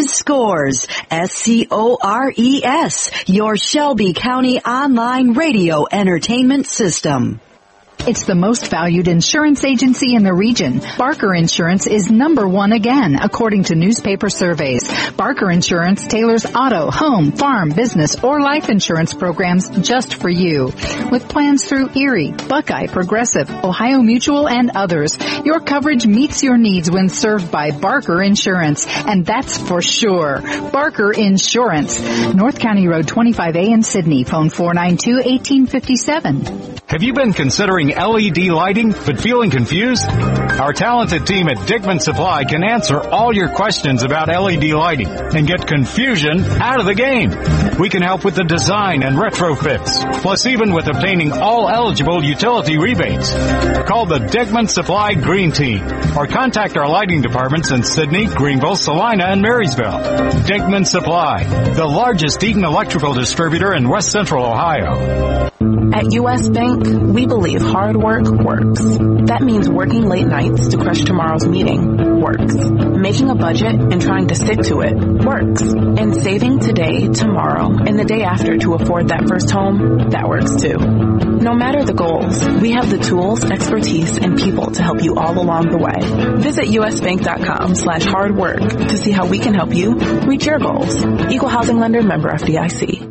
is Scores, SCORES, your Shelby County online radio entertainment system. It's the most valued insurance agency in the region. Barker Insurance is #1 again, according to newspaper surveys. Barker Insurance tailors auto, home, farm, business, or life insurance programs just for you. With plans through Erie, Buckeye, Progressive, Ohio Mutual, and others, your coverage meets your needs when served by Barker Insurance, and that's for sure. Barker Insurance. North County Road 25A in Sydney. Phone 492-1857. Have you been considering LED lighting but feeling confused? Our talented team at Dickman Supply can answer all your questions about LED lighting and get confusion out of the game. We can help with the design and retrofits, plus even with obtaining all eligible utility rebates. Call the Dickman Supply Green Team or contact our lighting departments in Sydney, Greenville, Salina, and Marysville. Dickman Supply, the largest Eaton electrical distributor in West Central Ohio. At U.S. Bank, we believe hard work works. That means working late nights to crush tomorrow's meeting works. Making a budget and trying to stick to it works. And saving today, tomorrow, and the day after to afford that first home, that works too. No matter the goals, we have the tools, expertise, and people to help you all along the way. Visit usbank.com/hardwork to see how we can help you reach your goals. Equal Housing Lender, member FDIC.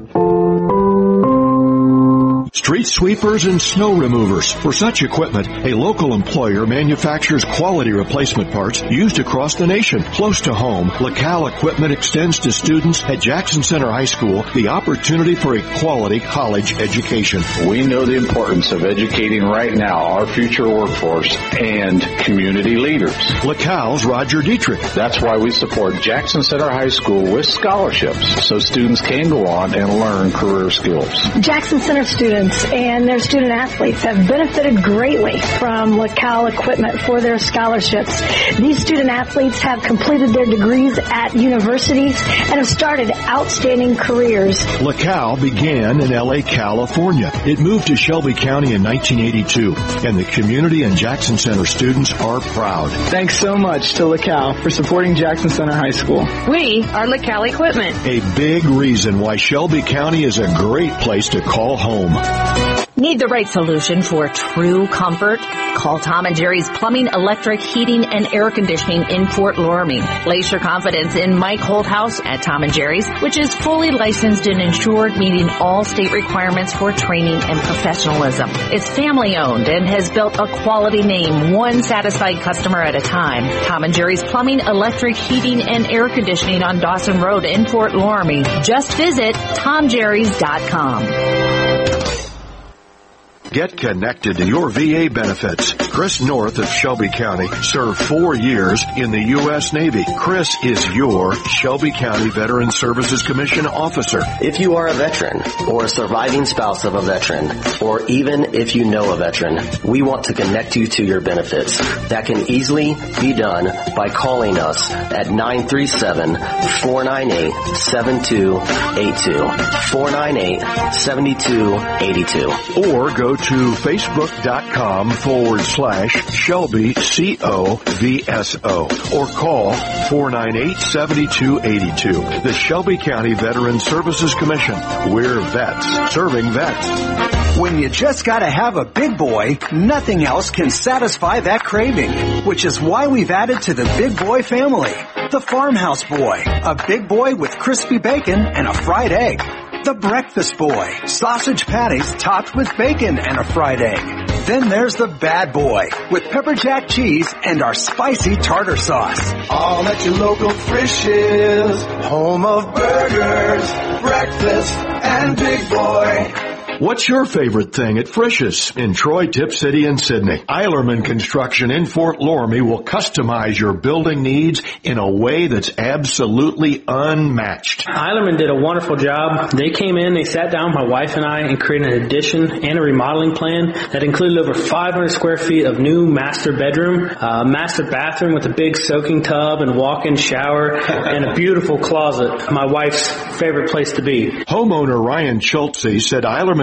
Street sweepers and snow removers. For such equipment, a local employer manufactures quality replacement parts used across the nation. Close to home, LaCal Equipment extends to students at Jackson Center High School the opportunity for a quality college education. We know the importance of educating right now our future workforce and community leaders. LaCal's Roger Dietrich. That's why we support Jackson Center High School with scholarships so students can go on and learn career skills. Jackson Center students and their student athletes have benefited greatly from LaCal Equipment for their scholarships. These student athletes have completed their degrees at universities and have started outstanding careers. LaCal began in L.A., California. It moved to Shelby County in 1982, and the community and Jackson Center students are proud. Thanks so much to LaCal for supporting Jackson Center High School. We are LaCal Equipment. A big reason why Shelby County is a great place to call home. Need the right solution for true comfort? Call Tom and Jerry's Plumbing, Electric, Heating, and Air Conditioning in Fort Loramie. Place your confidence in Mike Holthouse at Tom and Jerry's, which is fully licensed and insured, meeting all state requirements for training and professionalism. It's family owned and has built a quality name, one satisfied customer at a time. Tom and Jerry's Plumbing, Electric, Heating, and Air Conditioning on Dawson Road in Fort Loramie. Just visit TomJerrys.com. Get connected to your VA benefits. Chris North of Shelby County served 4 years in the U.S. Navy. Chris is your Shelby County Veteran Services Commission officer. If you are a veteran or a surviving spouse of a veteran, or even if you know a veteran, we want to connect you to your benefits. That can easily be done by calling us at 937-498-7282. 498-7282. Or go to facebook.com/Shelby COVSO or call 498-7282. The Shelby County Veteran Services Commission. We're vets serving vets. When you just gotta have a big boy, nothing else can satisfy that craving, which is why we've added to the Big Boy family. The Farmhouse Boy, a big boy with crispy bacon and a fried egg. The Breakfast Boy, sausage patties topped with bacon and a fried egg. Then there's the Bad Boy, with pepper jack cheese and our spicy tartar sauce. All at your local Frisch's, home of burgers, breakfast, and Big Boy. What's your favorite thing at Frisch's in Troy, Tip City, and Sydney? Eilerman Construction in Fort Loramie will customize your building needs in a way that's absolutely unmatched. Eilerman did a wonderful job. They came in, they sat down, my wife and I, and created an addition and a remodeling plan that included over 500 square feet of new master bedroom, master bathroom with a big soaking tub and walk-in shower, and a beautiful closet. My wife's favorite place to be. Homeowner Ryan Schultze said Eilerman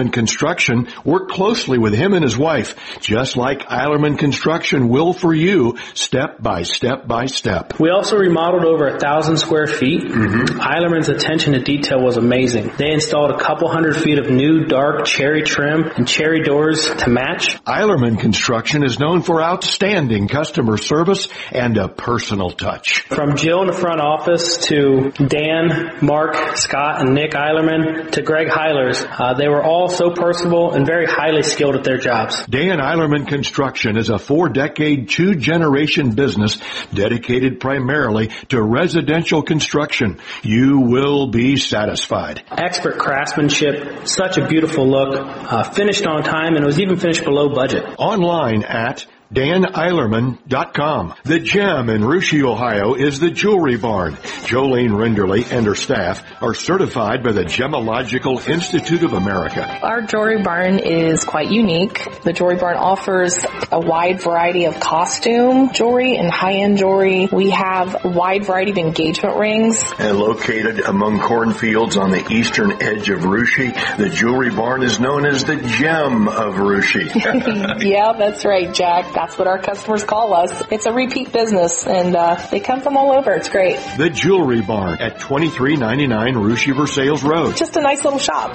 Eilerman Construction worked closely with him and his wife, just like Eilerman Construction will for you, step by step by step. We also remodeled over 1,000 square feet. Eilerman's attention to detail was amazing. They installed a couple hundred feet of new dark cherry trim and cherry doors to match. Eilerman Construction is known for outstanding customer service and a personal touch. From Jill in the front office to Dan, Mark, Scott, and Nick Eilerman to Greg Heilers, they were all so personable and very highly skilled at their jobs. Dan Eilerman Construction is a 4-decade, 2-generation business dedicated primarily to residential construction. You will be satisfied. Expert craftsmanship, such a beautiful look, finished on time, and it was even finished below budget. Online at DanEilerman.com. The Gem in Russia, Ohio is the Jewelry Barn. Jolene Renderly and her staff are certified by the Gemological Institute of America. Our Jewelry Barn is quite unique. The Jewelry Barn offers a wide variety of costume jewelry and high-end jewelry. We have a wide variety of engagement rings. And located among cornfields on the eastern edge of Russia, the Jewelry Barn is known as the Gem of Russia. Yeah, that's right, Jack. That's what our customers call us. It's a repeat business, and they come from all over. It's great. The Jewelry Barn at 2399 Russia Versailles Road. Just a nice little shop.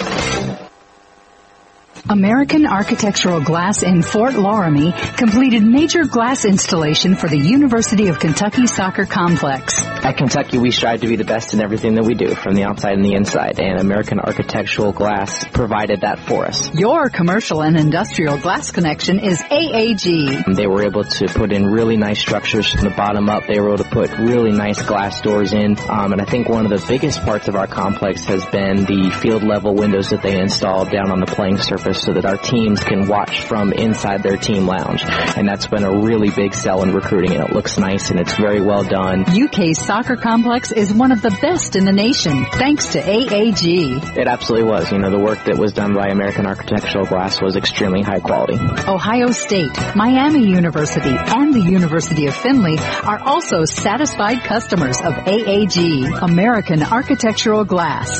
American Architectural Glass in Fort Laramie completed major glass installation for the University of Kentucky Soccer Complex. At Kentucky, we strive to be the best in everything that we do, from the outside and the inside, and American Architectural Glass provided that for us. Your commercial and industrial glass connection is AAG. They were able to put in really nice structures from the bottom up. They were able to put really nice glass doors in, and I think one of the biggest parts of our complex has been the field-level windows that they installed down on the playing surface, so that our teams can watch from inside their team lounge. And that's been a really big sell in recruiting, and it looks nice and it's very well done. UK's soccer complex is one of the best in the nation, thanks to AAG. It absolutely was. You know, the work that was done by American Architectural Glass was extremely high quality. Ohio State, Miami University, and the University of Findlay are also satisfied customers of AAG, American Architectural Glass.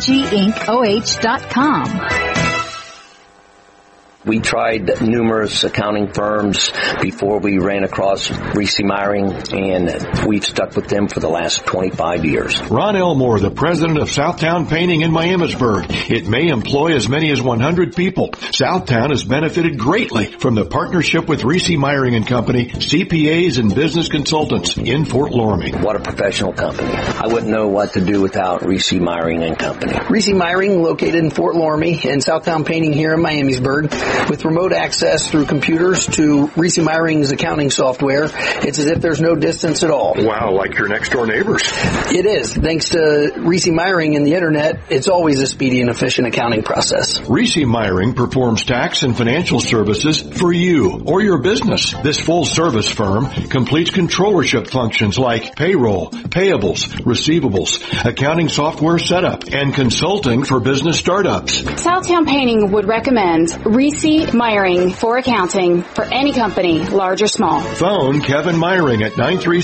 AAGIncOH.com. We tried numerous accounting firms before we ran across Reese Meyering, and we've stuck with them for the last 25 years. Ron Elmore, the president of Southtown Painting in Miamisburg. It may employ as many as 100 people. Southtown has benefited greatly from the partnership with Reese Meyering and Company, CPAs and business consultants in Fort Laramie. What a professional company. I wouldn't know what to do without Reese Meyering and Company. Reese Meyering, located in Fort Laramie, and Southtown Painting here in Miamisburg. With remote access through computers to Reese Meyering's accounting software, it's as if there's no distance at all. Wow, like your next door neighbors. It is. Thanks to Reese Meyering and the internet, it's always a speedy and efficient accounting process. Reese Meyering performs tax and financial services for you or your business. This full-service firm completes controllership functions like payroll, payables, receivables, accounting software setup, and consulting for business startups. Southtown Painting would recommend Reese Meyering for accounting for any company, large or small. Phone Kevin Meyering at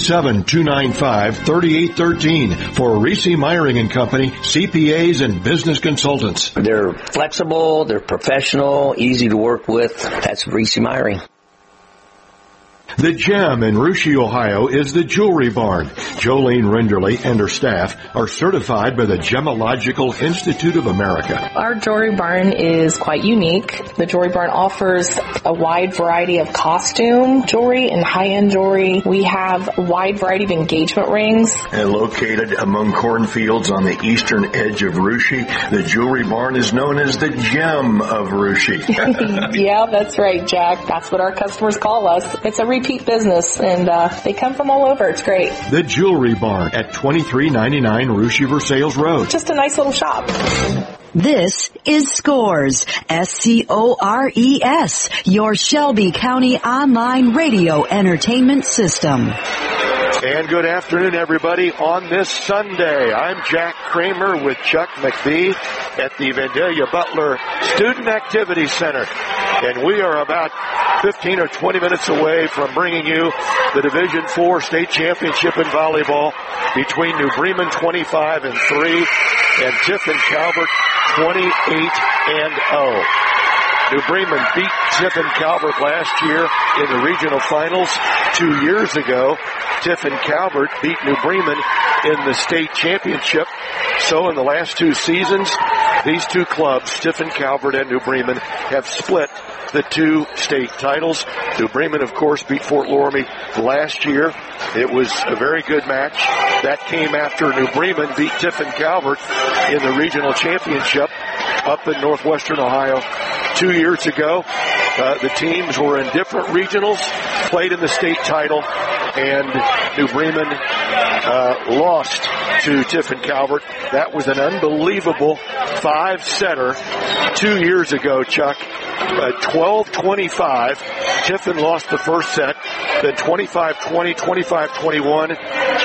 937-295-3813 for Reese Meyering and Company, CPAs and business consultants. They're flexible, they're professional, easy to work with. That's Reese Meyering. The Gem in Russia, Ohio is the Jewelry Barn. Jolene Renderly and her staff are certified by the Gemological Institute of America. Our Jewelry Barn is quite unique. The Jewelry Barn offers a wide variety of costume jewelry and high-end jewelry. We have a wide variety of engagement rings. And located among cornfields on the eastern edge of Russia, the Jewelry Barn is known as the Gem of Russia. Yeah, that's right, Jack. That's what our customers call us. It's a repeat business, and they come from all over. It's great. The Jewelry Barn at 2399 Russia Versailles Road. Just a nice little shop. This is Scores, SCORES, your Shelby County online radio entertainment system. And good afternoon, everybody. On this Sunday, I'm Jack Kramer with Chuck McBee at the Vandalia Butler Student Activity Center. And we are about 15 or 20 minutes away from bringing you the Division IV state championship in volleyball between New Bremen 25-3 and Tiffin Calvert 28-0. New Bremen beat Tiffin Calvert last year in the regional finals. 2 years ago, Tiffin Calvert beat New Bremen in the state championship. So in the last 2 seasons, these 2 clubs, Tiffin Calvert and New Bremen, have split the 2 state titles. New Bremen, of course, beat Fort Loramie last year. It was a very good match. That came after New Bremen beat Tiffin Calvert in the regional championship up in northwestern Ohio 2 years ago. The teams were in different regionals, played in the state title, and New Bremen lost to Tiffin Calvert. That was an unbelievable 5-setter 2 years ago, Chuck. 12-25. Tiffin lost the first set, then 25-20, 25-21,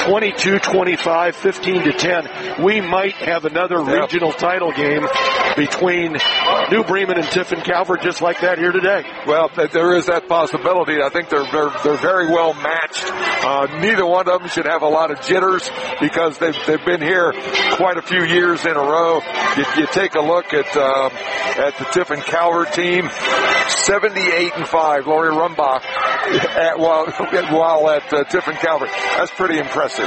22-25, 15-10. We might have another regional title game between New Bremen and Tiffin Calvert just like that here today. Well, there is that possibility. I think they're very well matched. Neither one of them should have a lot of jitters because they've been here quite a few years in a row. You take a look at the Tiffin Calvert team, 78-5. Lori Rumbach while at Tiffin Calvert. That's pretty impressive.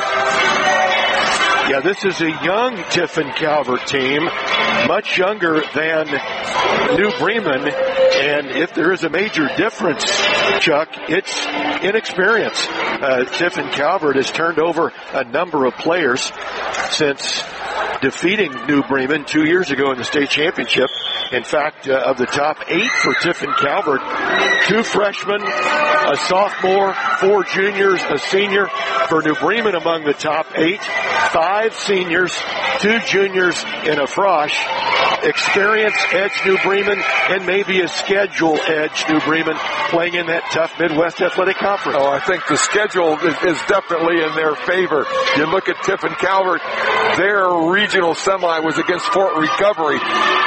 Yeah, this is a young Tiffin Calvert team, much younger than New Bremen, and if there is a major difference, Chuck, it's inexperience. Tiffin Calvert has turned over a number of players since defeating New Bremen 2 years ago in the state championship. In fact, of the top 8 for Tiffin Calvert, 2 freshmen, a sophomore, 4 juniors, a senior. For New Bremen among the top 8, 5 seniors, 2 juniors, and a frosh. Experience edge New Bremen, and maybe a schedule edge New Bremen, playing in that tough Midwest Athletic Conference. Oh, I think the schedule is definitely in their favor. You look at Tiffin Calvert, their regional semi was against Fort Recovery,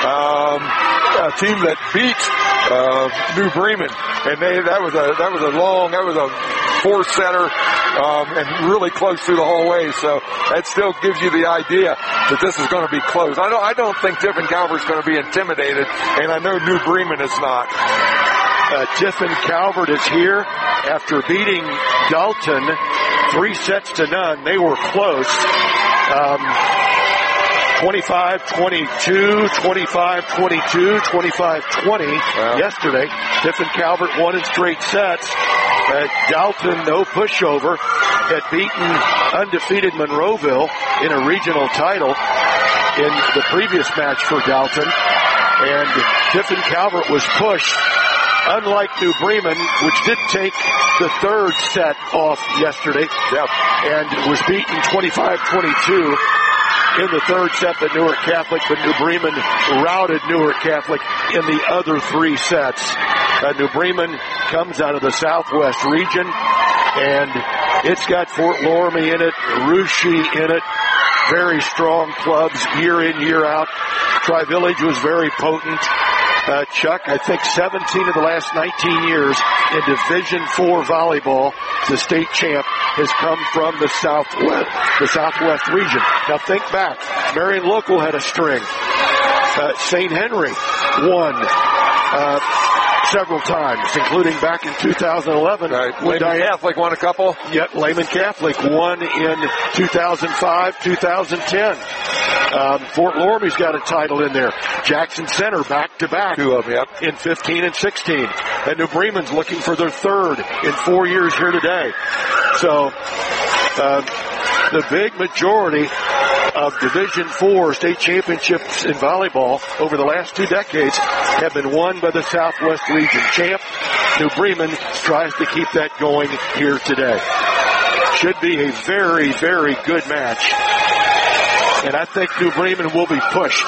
a team that beat New Bremen, and that was a 4-setter, and really close through the whole way. So that still gives you the idea that this is going to be close. I don't think Tiffin Calvert's going to be intimidated, and I know New Bremen is not. Tiffin Calvert is here after beating Dalton 3-0. They were close. 25-22, 25-22, 25-20 yesterday. Tiffin Calvert won in straight sets. Dalton, no pushover, had beaten undefeated Monroeville in a regional title in the previous match for Dalton. And Tiffin Calvert was pushed, unlike New Bremen, which did take the 3rd set off yesterday, and was beaten 25-22 in the 3rd set by Newark Catholic, but New Bremen routed Newark Catholic in the other 3 sets. New Bremen comes out of the Southwest region, and it's got Fort Loramie in it, Russia in it, very strong clubs year in, year out. Tri-Village was very potent. Chuck, I think 17 of the last 19 years in Division IV volleyball, the state champ has come from the Southwest region. Now think back. Marion Local had a string. St. Henry won several times, including back in 2011. Right. Lehman Catholic won a couple. Yep, Lehman Catholic won in 2005, 2010. Fort Loramie's got a title in there. Jackson Center back-to-back. 2 of them, in 15 and 16. And New Bremen's looking for their 3rd in 4 years here today. So, the big majority of Division IV state championships in volleyball over the last 2 decades have been won by the Southwest Region champ. New Bremen tries to keep that going here today. Should be a very, very good match. And I think New Bremen will be pushed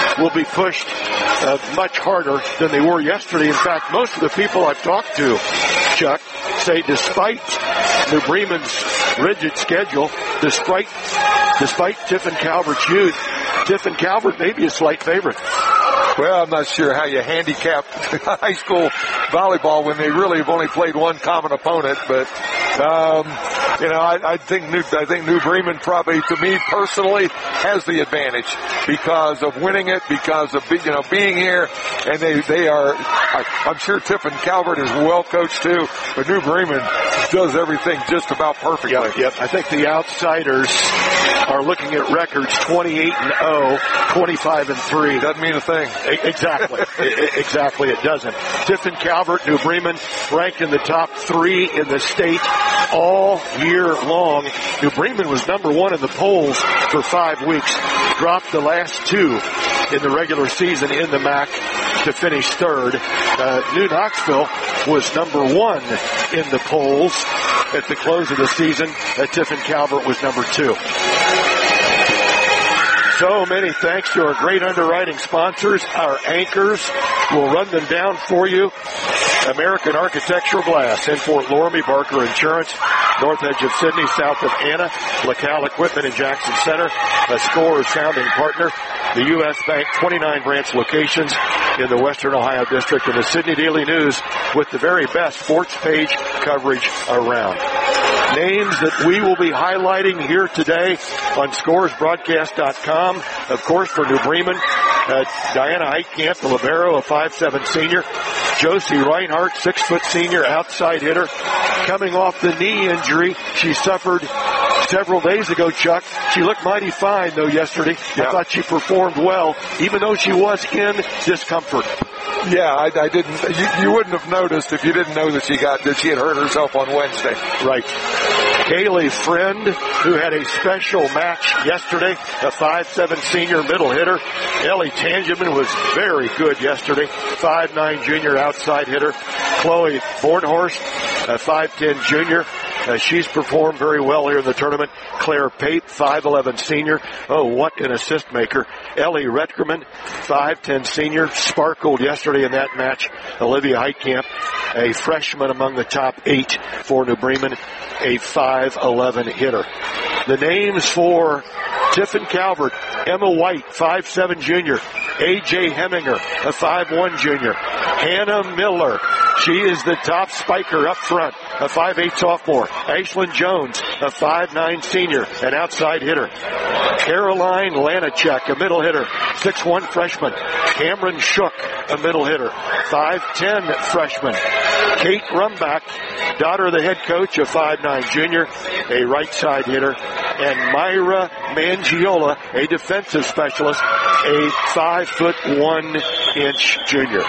much harder than they were yesterday. In fact, most of the people I've talked to, Chuck, say despite New Bremen's rigid schedule, despite Tiffin Calvert's youth, Tiffin Calvert may be a slight favorite. Well, I'm not sure how you handicap high school volleyball when they really have only played one common opponent. But I think New Bremen probably, to me personally, has the advantage because of winning it, because of being here, and they are. I'm sure Tiffin Calvert is well coached too, but New Bremen does everything just about perfectly. Yep. I think the outsiders are looking at records 28-0, 25-3. Doesn't mean a thing. Exactly. Exactly, it doesn't. Tiffin Calvert, New Bremen, ranked in the top 3 in the state all year long. New Bremen was number 1 in the polls for 5 weeks, dropped the last 2 in the regular season in the MAC to finish 3rd. New Knoxville was number 1 in the polls at the close of the season. Tiffin Calvert was number 2. So many thanks to our great underwriting sponsors, our anchors. We'll run them down for you. American Architectural Glass in Fort Loramie, Barker Insurance, north edge of Sydney, south of Anna, LaCal Equipment in Jackson Center, a Score Sounding Partner, the U.S. Bank 29 branch locations in the Western Ohio District, and the Sydney Daily News with the very best sports page coverage around. Names that we will be highlighting here today on ScoresBroadcast.com. Of course, for New Bremen, Diana Heitkamp, the libero, a 5'7" senior. Josie Reinhardt, 6' senior, outside hitter. Coming off the knee injury she suffered several days ago, Chuck. She looked mighty fine, though, yesterday. Yeah. I thought she performed well, even though she was in discomfort. Yeah, I didn't. You wouldn't have noticed if you didn't know that she had hurt herself on Wednesday. Right. Kaylee Friend, who had a special match yesterday, a 5'7" senior middle hitter. Ellie Tangeman was very good yesterday, 5'9" junior outside hitter. Chloe Bornhorst, a 5'10" junior. She's performed very well here in the tournament. Claire Pape, 5'11" senior. Oh, what an assist maker. Ellie Retkerman, 5'10" senior, sparkled yesterday in that match. Olivia Heitkamp, a freshman among the top 8 for New Bremen, a 5'11" hitter. The names for Tiffin Calvert: Emma White, 5'7" junior. A.J. Heminger, a 5'1" junior. Hannah Miller, she is the top spiker up front, a 5'8" sophomore. Ashlyn Jones, a 5'9" senior, an outside hitter. Caroline Lanachek, a middle hitter, 6'1" freshman. Cameron Shook, a middle hitter, 5'10" freshman. Kate Rumbach, daughter of the head coach, a 5'9" junior, a right side hitter. And Myra Mangiola, a defensive specialist, a 5'1" junior.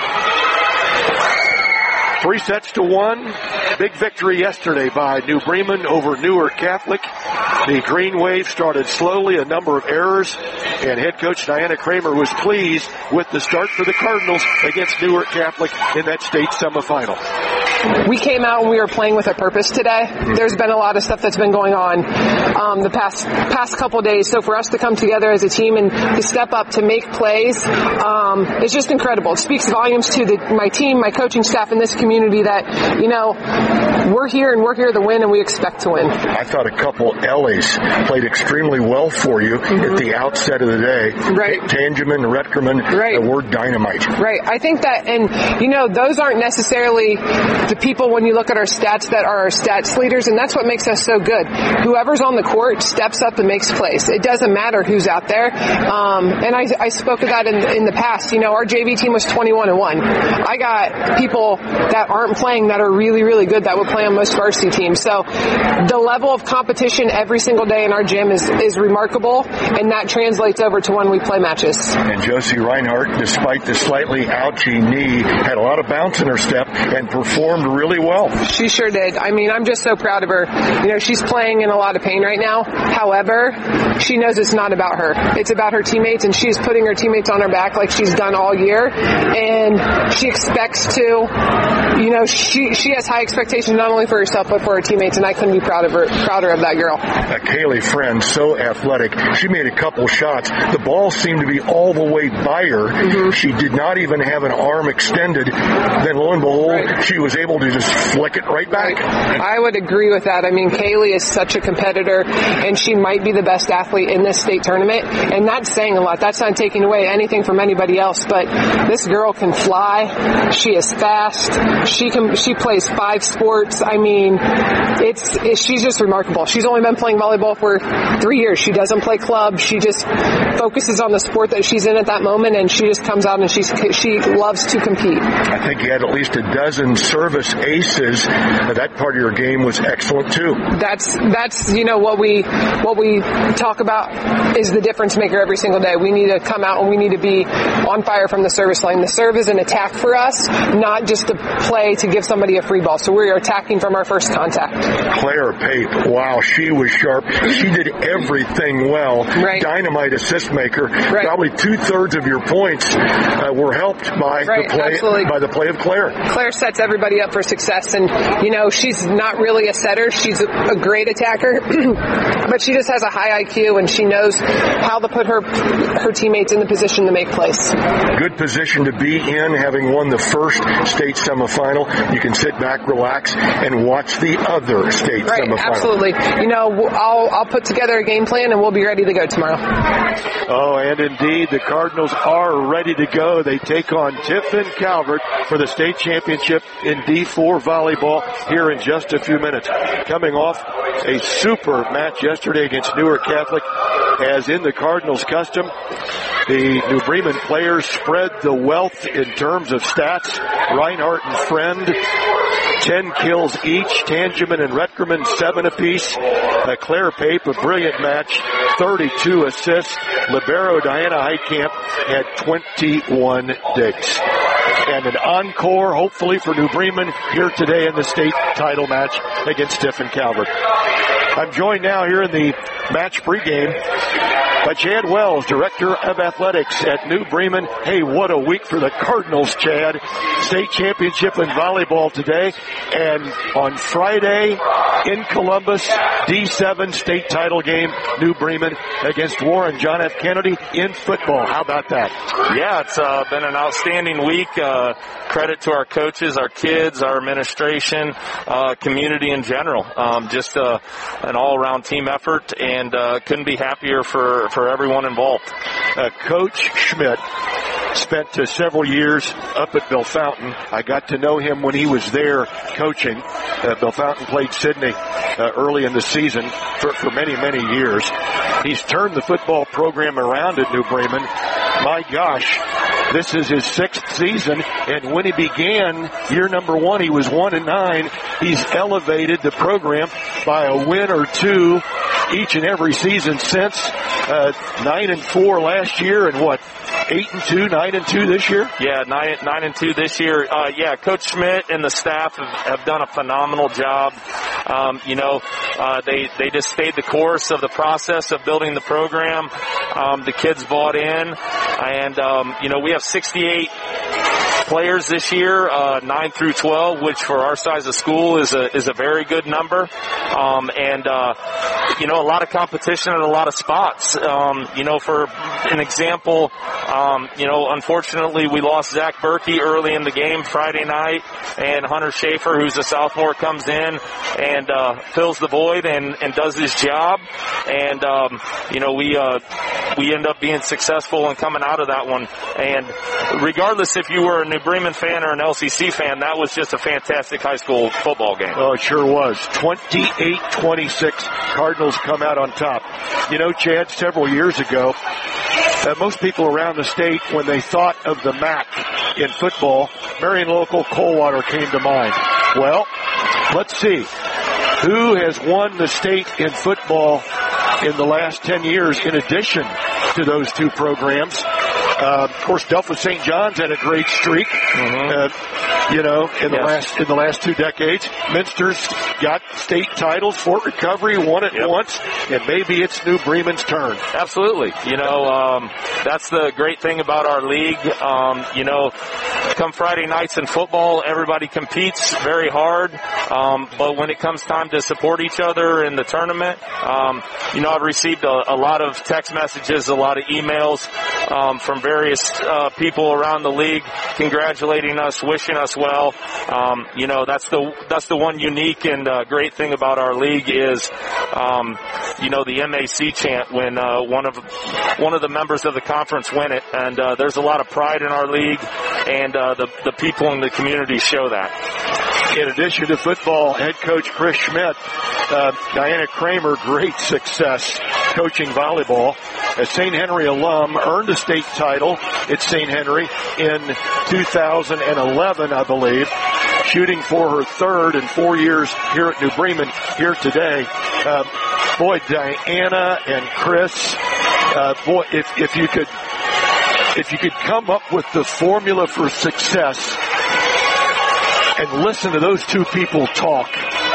3-1. Big victory yesterday by New Bremen over Newark Catholic. The Green Wave started slowly, a number of errors, and head coach Diana Kramer was pleased with the start for the Cardinals against Newark Catholic in that state semifinal. We came out and we were playing with a purpose today. There's been a lot of stuff that's been going on the past couple of days. So for us to come together as a team and to step up to make plays, it's just incredible. It speaks volumes to my team, my coaching staff, and this community that, we're here to win and we expect to win. I thought a couple Ellies played extremely well for you at the outset of the day. Right. Tangeman, Retkerman, right. The word dynamite. Right. I think that, and those aren't necessarily the people when you look at our stats that are our stats leaders, and that's what makes us so good. Whoever's on the court steps up and makes plays. It doesn't matter who's out there. And I spoke of that in the past. Our JV team was 21-1. I got people that aren't playing that are really, really good that would play on most varsity teams. So the level of competition every single day in our gym is remarkable, and that translates over to when we play matches. And Josie Reinhardt, despite the slightly ouchy knee, had a lot of bounce in her step and performed really well. She sure did. I'm just so proud of her. She's playing in a lot of pain right now. However, she knows it's not about her. It's about her teammates, and she's putting her teammates on her back like she's done all year. And she expects to, she has high expectations not only for herself but for her teammates, and I couldn't be prouder of that girl. Kaylee Friend, so athletic. She made a couple shots. The ball seemed to be all the way by her. Mm-hmm. She did not even have an arm extended. Then lo and behold, right. She was able to just flick it right back. I would agree with that. Kaylee is such a competitor, and she might be the best athlete in this state tournament, and that's saying a lot. That's not taking away anything from anybody else, but this girl can fly. She is fast. She plays 5 sports. I mean, she's just remarkable. She's only been playing volleyball for 3 years. She doesn't play club. She just focuses on the sport that she's in at that moment, and she just comes out and she loves to compete. I think you had at least a dozen service aces. That part of your game was excellent too. That's what we talk about is the difference maker every single day. We need to come out and we need to be on fire from the service line. The serve is an attack for us, not just a play to give somebody a free ball. So we are attacking from our first contact. Claire Pape, wow, she was sharp. She did everything well. Right. Dynamite assist maker. Right. Probably 2/3 of your points were helped by the play of Claire. Claire sets everybody up for success, and she's not really a setter. She's a great attacker, but she just has a high IQ, and she knows how to put her teammates in the position to make plays. Good position to be in, having won the first state semifinal. You can sit back, relax, and watch the other state semifinal. Absolutely. I'll put together a game plan, and we'll be ready to go tomorrow. Oh, and indeed, the Cardinals are ready to go. They take on Tiffin Calvert for the state championship in D4 volleyball here in just a few minutes. Coming off a super match yesterday against Newark Catholic, as in the Cardinals' custom, the New Bremen players spread the wealth in terms of stats. Reinhardt and Friend, 10 kills each. Tangeman and Retkerman, 7 apiece. Claire Pape, a brilliant match, 32 assists. Libero Diana Heitkamp had 21 digs. And an encore, hopefully, for New Bremen here today in the state title match against Tiffin Calvert. I'm joined now here in the match pregame by Chad Wells, Director of Athletics at New Bremen. Hey, what a week for the Cardinals, Chad. State championship in volleyball today. And on Friday in Columbus, D7 state title game, New Bremen against Warren John F. Kennedy in football. How about that? Yeah, it's been an outstanding week. Credit to our coaches, our kids, our administration, community in general. Just an all-around team effort, and couldn't be happier for everyone involved. Coach Schmidt spent several years up at Bellefontaine. I got to know him when he was there coaching. Bellefontaine played Sydney early in the season for many, many years. He's turned the football program around at New Bremen. My gosh, this is his 6th season, and when he began year number 1, he was 1-9. He's elevated the program by a win or two each and every season since. 9-4 last year, and 8-2, 9-2 this year? Yeah, 9-2 this year. Coach Schmidt and the staff have done a phenomenal job. They just stayed the course of the process of building the program. The kids bought in, and we have 68 players this year, 9 through 12, which for our size of school is a very good number. A lot of competition at a lot of spots. For an example, unfortunately we lost Zach Berkey early in the game Friday night, and Hunter Schaefer, who's a sophomore, comes in and fills the void and does his job. And we end up being successful in coming out of that one. And regardless if you were a New Bremen fan or an LCC fan, that was just a fantastic high school football game. Oh, it sure was. 28-26, Cardinals come out on top. Chad, several years ago, most people around the state, when they thought of the MAC in football, Marion Local Coldwater came to mind. Well, let's see. Who has won the state in football in the last 10 years in addition to those two programs? Of course, Delphos St. John's had a great streak, in the last 2 decades. Minster's got state titles. Fort Recovery won it once, and maybe it's New Bremen's turn. Absolutely. That's the great thing about our league. Come Friday nights in football, everybody competes very hard. But when it comes time to support each other in the tournament, I've received a lot of text messages, a lot of emails from various people around the league congratulating us, wishing us well. That's the one unique and great thing about our league is, the MAC chant when one of the members of the conference win it, and there's a lot of pride in our league, and the people in the community show that. In addition to football, head coach Chris Schmidt, Diana Kramer, great success coaching volleyball. A St. Henry alum, earned a state title at St. Henry in 2011, I believe, shooting for her third in 4 years here at New Bremen here today. Diana and Chris, if you could come up with the formula for success and listen to those two people talk,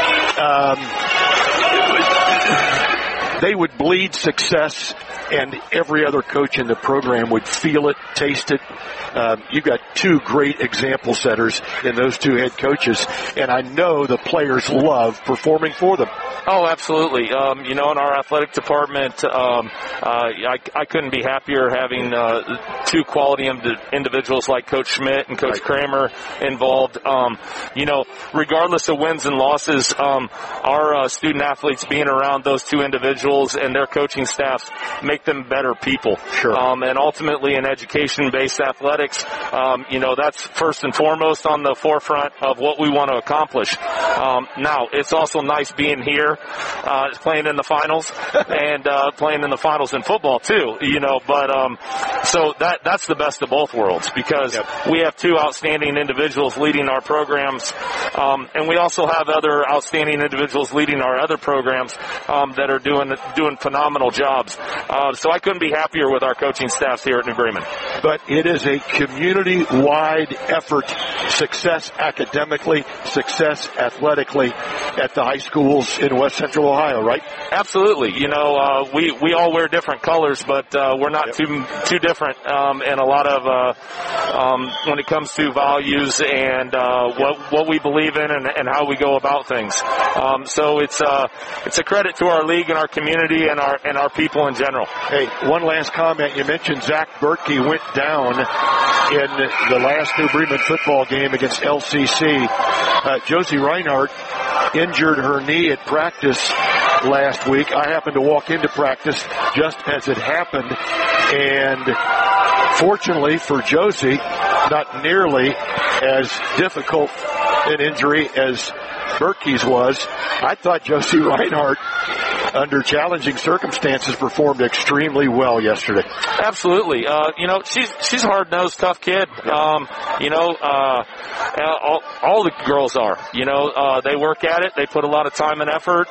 they would bleed success, and every other coach in the program would feel it, taste it. You've got two great example setters in those two head coaches, and I know the players love performing for them. Oh, absolutely. In our athletic department, I couldn't be happier having two quality individuals like Coach Schmidt and Coach Kramer involved. Regardless of wins and losses, our student athletes being around those two individuals and their coaching staffs make them better people. Sure. And ultimately in education-based athletics, that's first and foremost on the forefront of what we want to accomplish. Now, it's also nice being here, playing in the finals and playing in the finals in football too, so that's the best of both worlds because we have two outstanding individuals leading our programs, and we also have other outstanding individuals leading our other programs that are doing phenomenal jobs. So I couldn't be happier with our coaching staffs here at New Bremen. But it is a community-wide effort, success academically, success athletically at the high schools in West Central Ohio, right? Absolutely. We all wear different colors, but we're not too different in a lot of when it comes to values and what we believe in and how we go about things. So it's a credit to our league and our community and our people in general. Hey, one last comment. You mentioned Zach Berkey went down in the last New Bremen football game against LCC. Josie Reinhardt injured her knee at practice last week. I happened to walk into practice just as it happened, and fortunately for Josie, not nearly as difficult an injury as Berkey's was. I thought Josie Reinhardt, under challenging circumstances, performed extremely well yesterday. Absolutely. She's a hard-nosed, tough kid. All the girls are. They work at it. They put a lot of time and effort.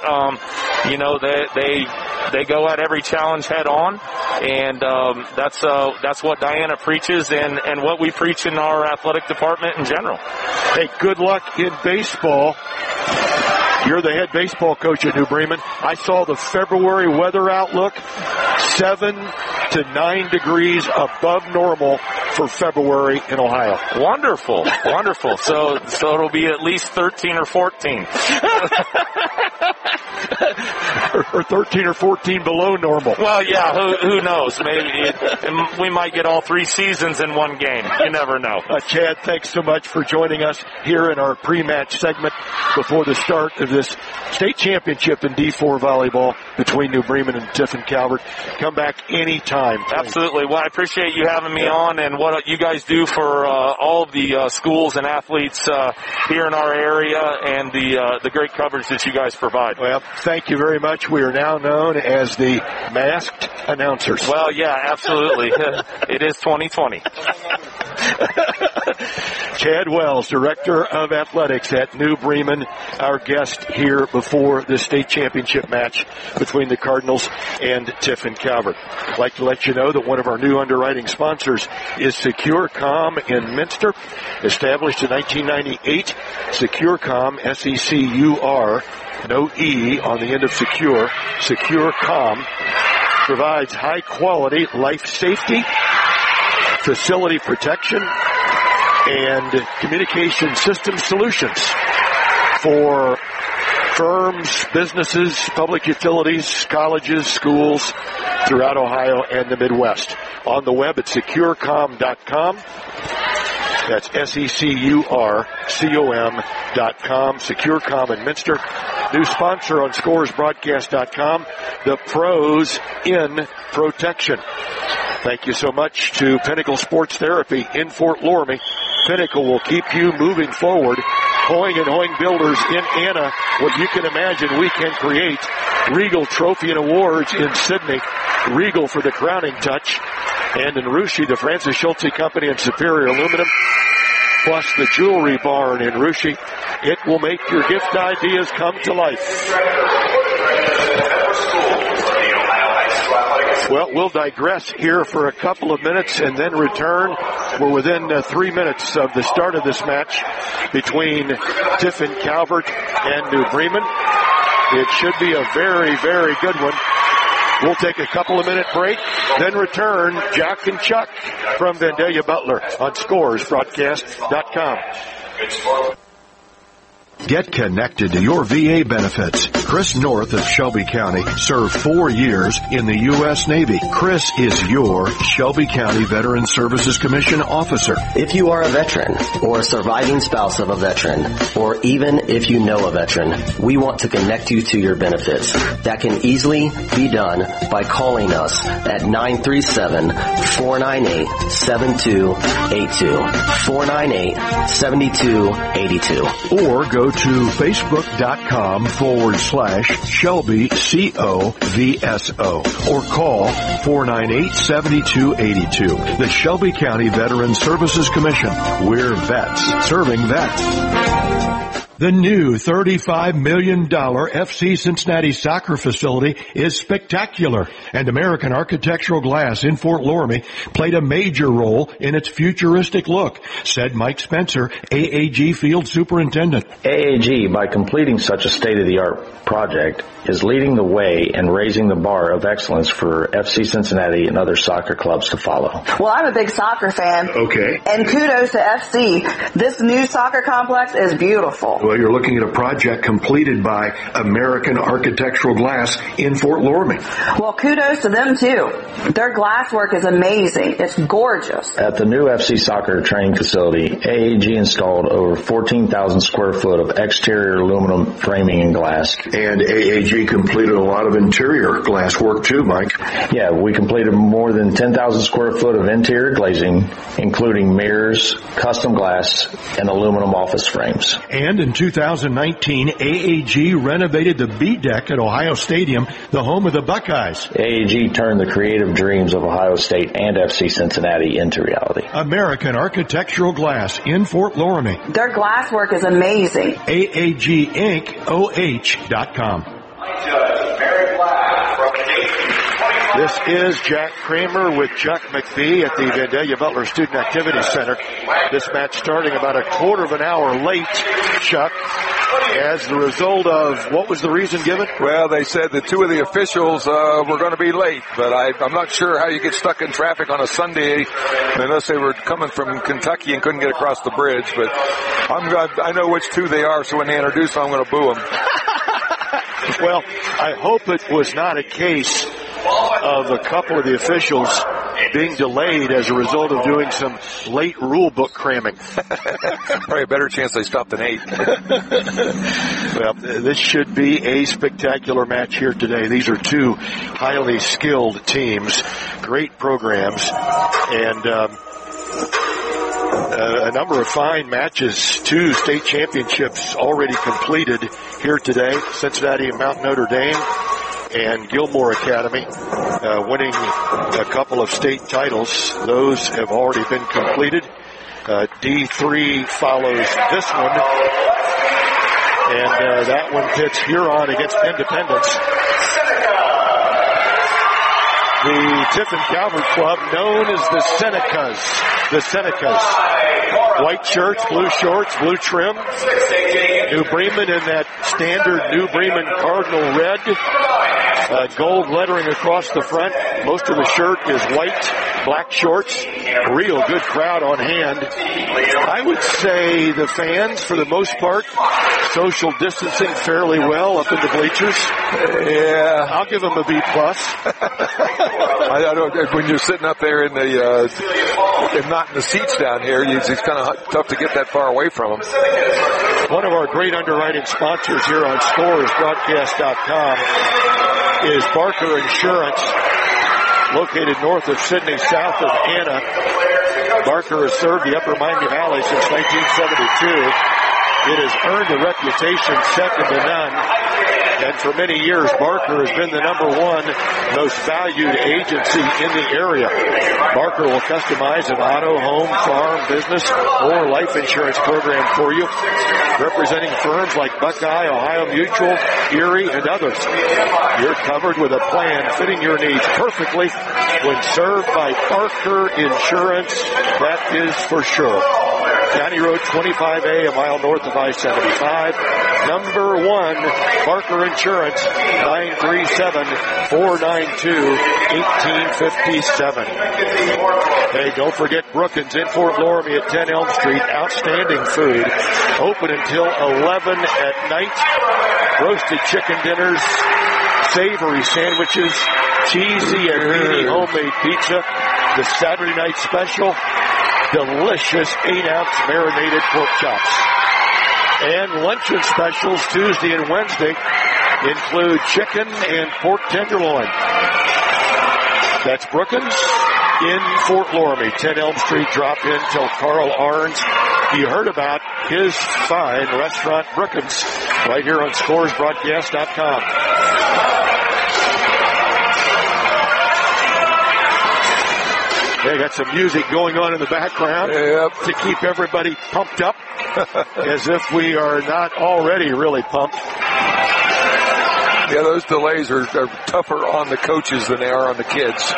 They go at every challenge head on, and that's what Diana preaches and what we preach in our athletic department in general. Hey, good luck in baseball. You're the head baseball coach at New Bremen. I saw the February weather outlook, 7 to 9 degrees above normal for February in Ohio. Wonderful, wonderful. So it'll be at least 13 or 14. or 13 or 14 below normal. Well, yeah, who knows? Maybe we might get all 3 seasons in one game. You never know. Chad, thanks so much for joining us here in our pre-match segment before the start of this state championship in D4 volleyball between New Bremen and Tiffin Calvert. Come back anytime. Absolutely. Well, I appreciate you having me on and what you guys do for all of the schools and athletes here in our area and the great coverage that you guys provide. Well, thank you very much. We are now known as the Masked Announcers. Well, yeah, absolutely. It is 2020. Chad Wells, Director of Athletics at New Bremen, our guest here before the state championship match between the Cardinals and Tiffin Calvert. I'd like to let you know that one of our new underwriting sponsors is SecureCom in Minster. Established in 1998, SecureCom, S-E-C-U-R, no E on the end of secure, SecureCom provides high-quality life safety, facility protection, and communication system solutions for firms, businesses, public utilities, colleges, schools throughout Ohio and the Midwest. On the web at securecom.com. That's SECURCOM.com. Securecom in Minster. New sponsor on scoresbroadcast.com. The pros in protection. Thank you so much to Pinnacle Sports Therapy in Fort Loramie. Pinnacle will keep you moving forward. Hoying and Hoying Builders in Anna. What you can imagine we can create. Regal Trophy and Awards in Sydney. Regal for the crowning touch. And in Russia, the Francis Schulte Company and Superior Aluminum. Plus the Jewelry Barn in Russia. It will make your gift ideas come to life. Well, we'll digress here for a couple of minutes and then return. We're within 3 minutes of the start of this match between Tiffin Calvert and New Bremen. It should be a very, very good one. We'll take a couple of minute break, then return Jack and Chuck from Vandalia Butler on scoresbroadcast.com. Get connected to your VA benefits. Chris North of Shelby County served 4 years in the U.S. Navy. Chris is your Shelby County Veteran Services Commission officer. If you are a veteran or a surviving spouse of a veteran, or even if you know a veteran, we want to connect you to your benefits. That can easily be done by calling us at 937-498-7282. 498-7282. Or go to facebook.com/Shelby COVSO or call 498-7282. The Shelby County Veteran Services Commission. We're vets serving vets. The new $35 million FC Cincinnati soccer facility is spectacular, and American Architectural Glass in Fort Loramie played a major role in its futuristic look, said Mike Spencer, AAG Field Superintendent. AAG, by completing such a state-of-the-art project, is leading the way and raising the bar of excellence for FC Cincinnati and other soccer clubs to follow. Well, I'm a big soccer fan. Okay. And kudos to FC. This new soccer complex is beautiful. Well, you're looking at a project completed by American Architectural Glass in Fort Loramie. Well, kudos to them, too. Their glass work is amazing. It's gorgeous. At the new FC soccer training facility, AAG installed over 14,000 square foot of exterior aluminum framing and glass. And AAG completed a lot of interior glass work, too, Mike. Yeah, we completed more than 10,000 square foot of interior glazing, including mirrors, custom glass, and aluminum office frames. And in 2019, AAG renovated the B deck at Ohio Stadium, the home of the Buckeyes. AAG turned the creative dreams of Ohio State and FC Cincinnati into reality. American Architectural Glass in Fort Loramie. Their glass work is amazing. AAGIncOH.com. This is Jack Kramer with Chuck McBee at the Vandalia Butler Student Activity Center. This match starting about a quarter of an hour late, Chuck, as the result of, what was the reason given? Well, they said that two of the officials were going to be late, but I'm not sure how you get stuck in traffic on a Sunday unless they were coming from Kentucky and couldn't get across the bridge. But I know which two they are, so when they introduce them, I'm going to boo them. Well, I hope it was not a case of a couple of the officials being delayed as a result of doing some late rule book cramming. Probably a better chance they stopped at 8. Well, this should be a spectacular match here today. These are two highly skilled teams, great programs, and a number of fine matches. 2 state championships already completed here today. Cincinnati and Mount Notre Dame and Gilmore Academy winning a couple of state titles. Those have already been completed. D3 follows this one, and that one pits Huron against Independence. The Tiffin Calvert Club, known as the Senecas. The Senecas. White shirts, blue shorts, blue trim. New Bremen in that standard New Bremen Cardinal red. Gold lettering across the front. Most of the shirt is white. black shorts, real good crowd on hand. I would say the fans, for the most part, social distancing fairly well up in the bleachers. Yeah. I'll give them a B+. I don't know, when you're sitting up there in the, and not in the seats down here, it's kind of tough to get that far away from them. One of our great underwriting sponsors here on ScoresBroadcast.com is Barker Insurance, located north of Sydney, south of Anna. Barker has served the Upper Miami Valley since 1972. It has earned a reputation second to none. And for many years, Barker has been the number one most valued agency in the area. Barker will customize an auto, home, farm, business, or life insurance program for you, representing firms like Buckeye, Ohio Mutual, Erie, and others. You're covered with a plan fitting your needs perfectly when served by Barker Insurance. That is for sure. County Road 25A, a mile north of I-75. Number 1, Barker Insurance, 937-492-1857. Hey, don't forget Brookins in Fort Loramie at 10 Elm Street. Outstanding food. Open until 11 at night. Roasted chicken dinners, savory sandwiches, cheesy and meaty homemade pizza. The Saturday night special, delicious 8-ounce marinated pork chops. And luncheon specials Tuesday and Wednesday include chicken and pork tenderloin. That's Brookins in Fort Loramie, 10 Elm Street. Drop in, tell Carl Arns you heard about his fine restaurant Brookins right here on ScoresBroadcast.com. They got some music going on in the background to keep everybody pumped up, as if we are not already really pumped. Yeah, those delays are tougher on the coaches than they are on the kids.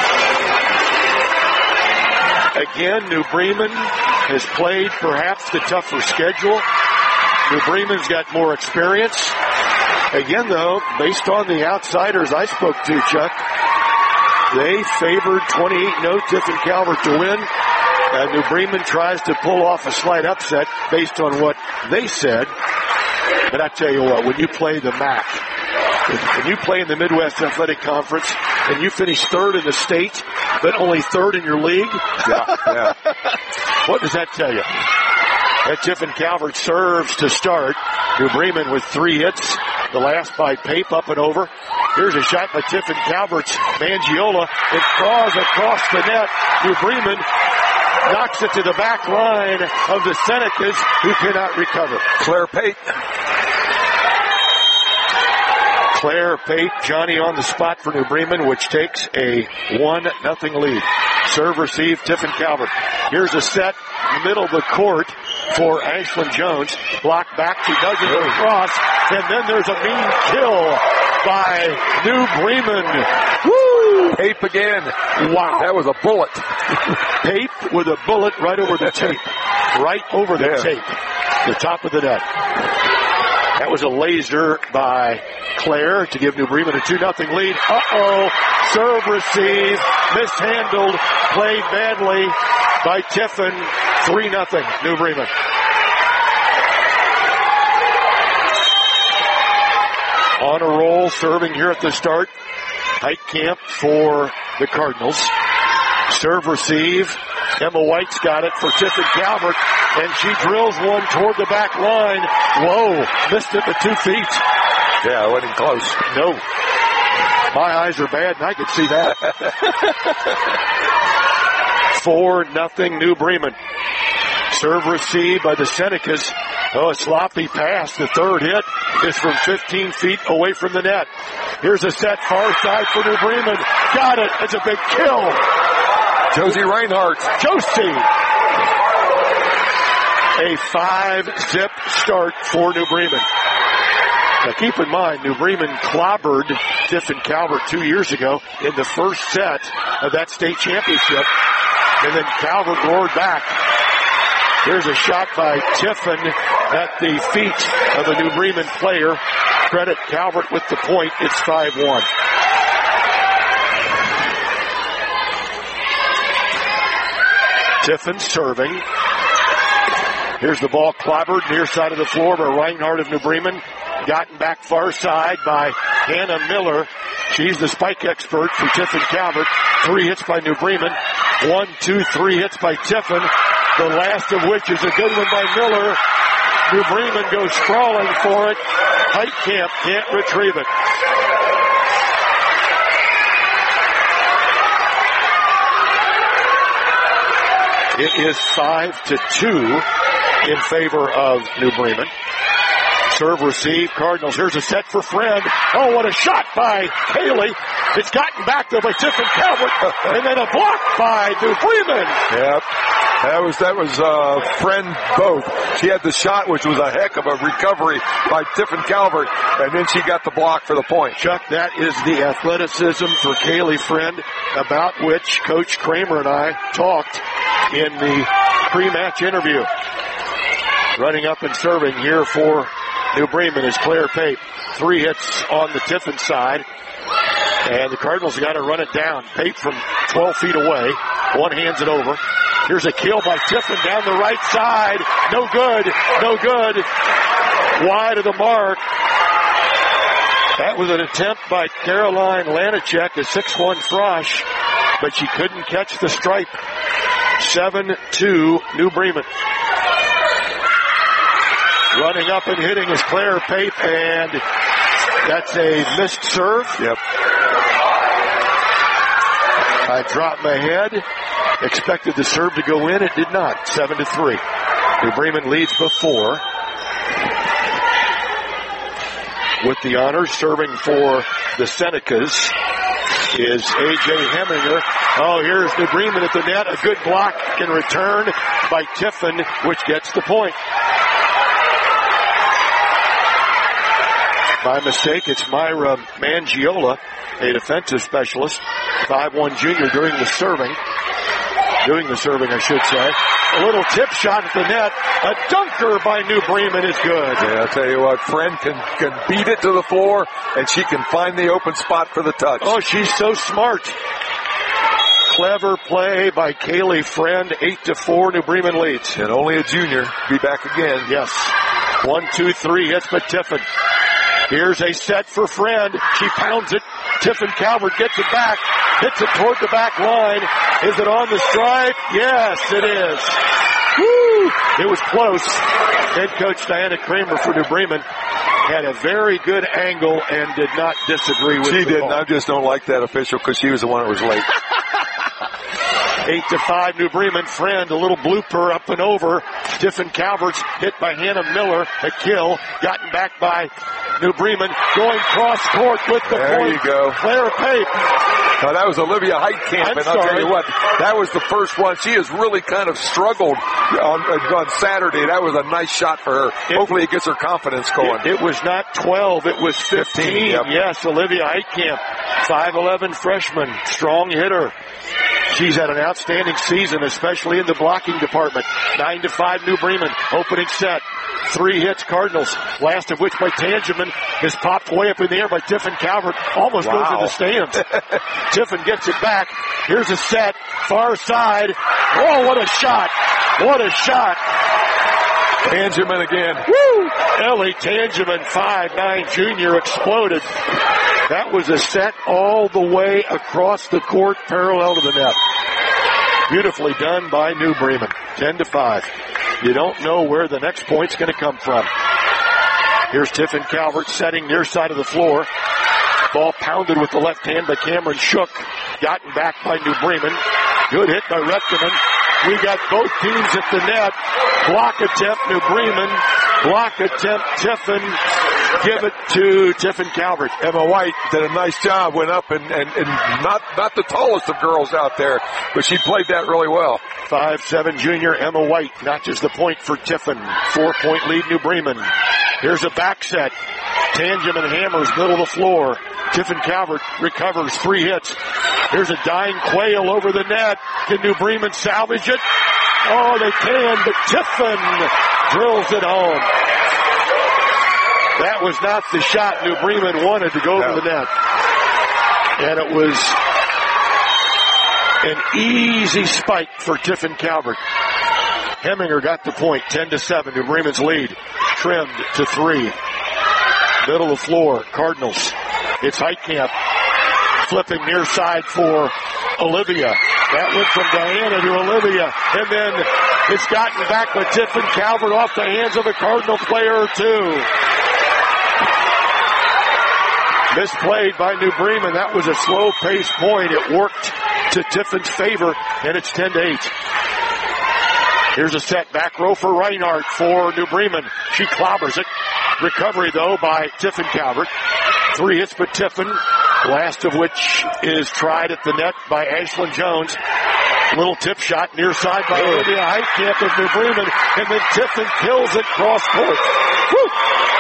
Again, New Bremen has played perhaps the tougher schedule. New Bremen's got more experience. Again, though, based on the outsiders I spoke to, Chuck, they favored 28-0 Tiffin Calvert to win. New Bremen tries to pull off a slight upset based on what they said. But I tell you what, when you play the MAC, when you play in the Midwest Athletic Conference and you finish third in the state, but only third in your league, what does that tell you? That Tiffin Calvert serves to start. New Bremen with 3 hits. The last by Pape, up and over. Here's a shot by Tiffin Calvert's Mangiola. It crawls across the net. New Bremen knocks it to the back line of the Senecas, who cannot recover. Claire Pape. Claire Pape, Johnny on the spot for New Bremen, which takes a 1-0 lead. Serve receive, Tiffin Calvert. Here's a set, middle of the court for Ashlyn Jones. Blocked back to Douglas across, and then there's a mean kill by New Bremen. Woo! Pape again. Wow. That was a bullet. Pape with a bullet right over the tape. Right over the tape. The top of the net. That was a laser by Claire to give New Bremen a 2-0 lead. Serve receive, mishandled, played badly by Tiffin. 3-0 New Bremen. On a roll, serving here at the start. Heitkamp for the Cardinals. Serve receive. Emma White's got it for Tiffin Calvert, and she drills one toward the back line. Whoa, missed it with 2 feet. Yeah, it wasn't close. No. My eyes are bad, and I can see that. 4-0 New Bremen. Serve received by the Senecas. A sloppy pass. The third hit is from 15 feet away from the net. Here's a set far side for New Bremen. Got it. It's a big kill. Josie Reinhardt. Josie. A 5-zip start for New Bremen. Now keep in mind, New Bremen clobbered Tiffin Calvert 2 years ago in the first set of that state championship. And then Calvert roared back. Here's a shot by Tiffin at the feet of a New Bremen player. Credit Calvert with the point. It's 5-1. Tiffin serving. Here's the ball clobbered near side of the floor by Reinhardt of New Bremen. Gotten back far side by Hannah Miller. She's the spike expert for Tiffin Calvert. 3 hits by New Bremen. 1, 2, 3 hits by Tiffin. The last of which is a good one by Miller. New Bremen goes sprawling for it. Heitkamp can't retrieve it. It is 5-2 in favor of New Bremen. Serve receive, Cardinals. Here's a set for Friend. Oh, what a shot by Haley. It's gotten back though by Tiffin Calvert, and then a block by New Bremen. Yep. That was Friend both. She had the shot, which was a heck of a recovery by Tiffin Calvert, and then she got the block for the point. Chuck, that is the athleticism for Kaylee Friend, about which Coach Kramer and I talked in the pre-match interview. Running up and serving here for New Bremen is Claire Pape. 3 hits on the Tiffin side. And the Cardinals got to run it down. Pape from 12 feet away. One hands it over. Here's a kill by Tiffin down the right side. No good. No good. Wide of the mark. That was an attempt by Caroline Lanichek, a 6'1" Frosh, but she couldn't catch the stripe. 7-2 New Bremen. Running up and hitting is Claire Pape, and that's a missed serve. Yep. I dropped my head. Expected the serve to go in. It did not. 7-3. New Bremen leads before. With the honors serving for the Senecas is A.J. Heminger. Oh, here's New Bremen at the net. A good block in return by Tiffin, which gets the point. By mistake, it's Myra Mangiola, a defensive specialist, 5'1" junior doing the serving, I should say. A little tip shot at the net. A dunker by New Bremen is good. Yeah, I'll tell you what, Friend can beat it to the floor, and she can find the open spot for the touch. Oh, she's so smart. Clever play by Kaylee Friend. 8-4, New Bremen leads. And only a junior. Be back again. Yes. 1, 2, 3 hits by Tiffin. Here's a set for Friend. She pounds it. Tiffin Calvert gets it back. Hits it toward the back line. Is it on the stripe? Yes, it is. Woo! It was close. Head coach Diana Kramer for New Bremen had a very good angle and did not disagree with She the didn't. call. I just don't like that official because she was the one that was late. 8-5 New Bremen. Friend, a little blooper up and over. Tiffin Calvert's hit by Hannah Miller. A kill. Gotten back by New Bremen. Going cross court with the there point. You go. Claire Pape. Now that was Olivia Heitkamp, and I'll tell you what, that was the first one. She has really kind of struggled on Saturday. That was a nice shot for her. Hopefully it gets her confidence going. It was not 12, it was 15. Yep. Yes, Olivia Heitkamp, 5'11" freshman, strong hitter. She's had an outstanding season, especially in the blocking department. 9-5 New Bremen, opening set. 3 hits Cardinals, last of which by Tangeman is popped way up in the air by Tiffin Calvert. Almost goes to the stands. Tiffin gets it back. Here's a set, far side. Oh, what a shot. What a shot. Tangeman again. Woo! Ellie Tangeman, 5'9" junior, exploded. That was a set all the way across the court, parallel to the net. Beautifully done by New Bremen. 10-5. You don't know where the next point's going to come from. Here's Tiffin Calvert setting near side of the floor. Ball pounded with the left hand by Cameron Shook. Gotten back by New Bremen. Good hit by Rechteman. We got both teams at the net. Block attempt, New Bremen. Block attempt, Tiffin. Give it to Tiffin Calvert. Emma White did a nice job. Went up and not the tallest of girls out there, but she played that really well. 5'7" junior Emma White notches the point for Tiffin. 4-point lead, New Bremen. Here's a back set. Tangeman hammers middle of the floor. Tiffin Calvert recovers. 3 hits. Here's a dying Quayle over the net. Can New Bremen salvage it? Oh, they can, but Tiffin drills it home. That was not the shot New Bremen wanted to go over the net. And it was An easy spike for Tiffin Calvert. Heminger got the point, 10-7. New Bremen's lead trimmed to 3. Middle of the floor, Cardinals. It's Heitkamp flipping near side for Olivia. That went from Diana to Olivia. And then it's gotten back with Tiffin Calvert off the hands of a Cardinal player or two. Misplayed by New Bremen. That was a slow-paced point. It worked to Tiffin's favor, and it's 10-8. Here's a set back row for Reinhardt for New Bremen. She clobbers it. Recovery, though, by Tiffin Calvert. 3 hits by Tiffin, last of which is tried at the net by Ashlyn Jones. Little tip shot near side by Olivia Heitkamp of New Bremen, and then Tiffin kills it cross court. Woo!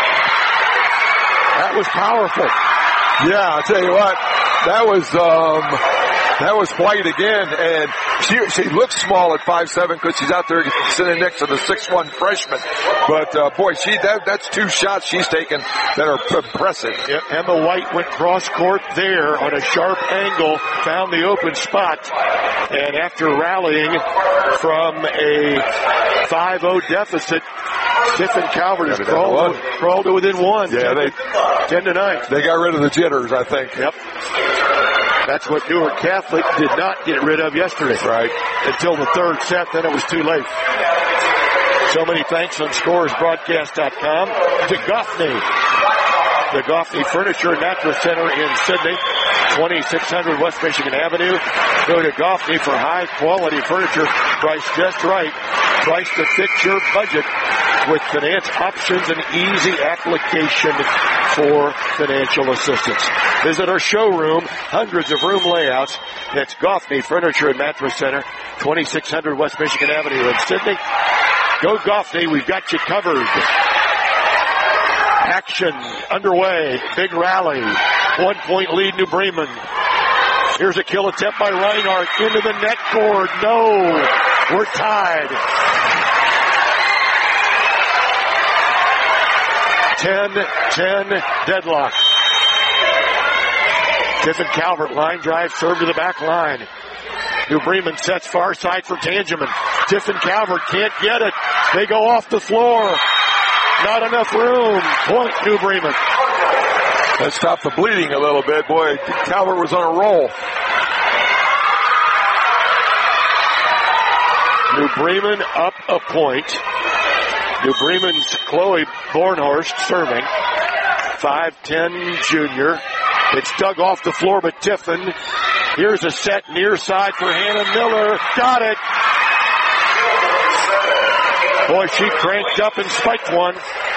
That was powerful. Yeah, I'll tell you what, that was White again, and she looks small at 5'7" because she's out there sitting next to the 6'1" freshman. But boy, that's 2 shots she's taken that are impressive. Yep, Emma White went cross court there on a sharp angle, found the open spot, and after rallying from a 5-0 deficit, Tiffin Calvert has crawled to within 1. Yeah, 10-9. They got rid of the jitters, I think. Yep. That's what Newark Catholic did not get rid of yesterday. Right. Until the 3rd set, then it was too late. So many thanks on scoresbroadcast.com to Goffney. The Goffney Furniture and Mattress Center in Sydney, 2600 West Michigan Avenue. Go to Goffney for high-quality furniture, priced just right, priced to fit your budget with finance options and easy application for financial assistance. Visit our showroom, hundreds of room layouts. That's Goffney Furniture and Mattress Center, 2600 West Michigan Avenue in Sydney. Go Goffney, we've got you covered. Action underway, big rally, 1-point lead New Bremen. Here's a kill attempt by Reinhardt into the net cord. No, we're tied. 10-10 deadlock. Tiffin Calvert, line drive, serve to the back line. New Bremen sets far side for Tangeman. Tiffin Calvert can't get it. They go off the floor. Not enough room. Point New Bremen. Let's stop the bleeding a little bit. Boy, Calvert was on a roll. New Bremen up a point. New Bremen's Chloe Bornhorst serving. 5'10" junior. It's dug off the floor, but Tiffin. Here's a set near side for Hannah Miller. Got it. Boy, she cranked up and spiked one.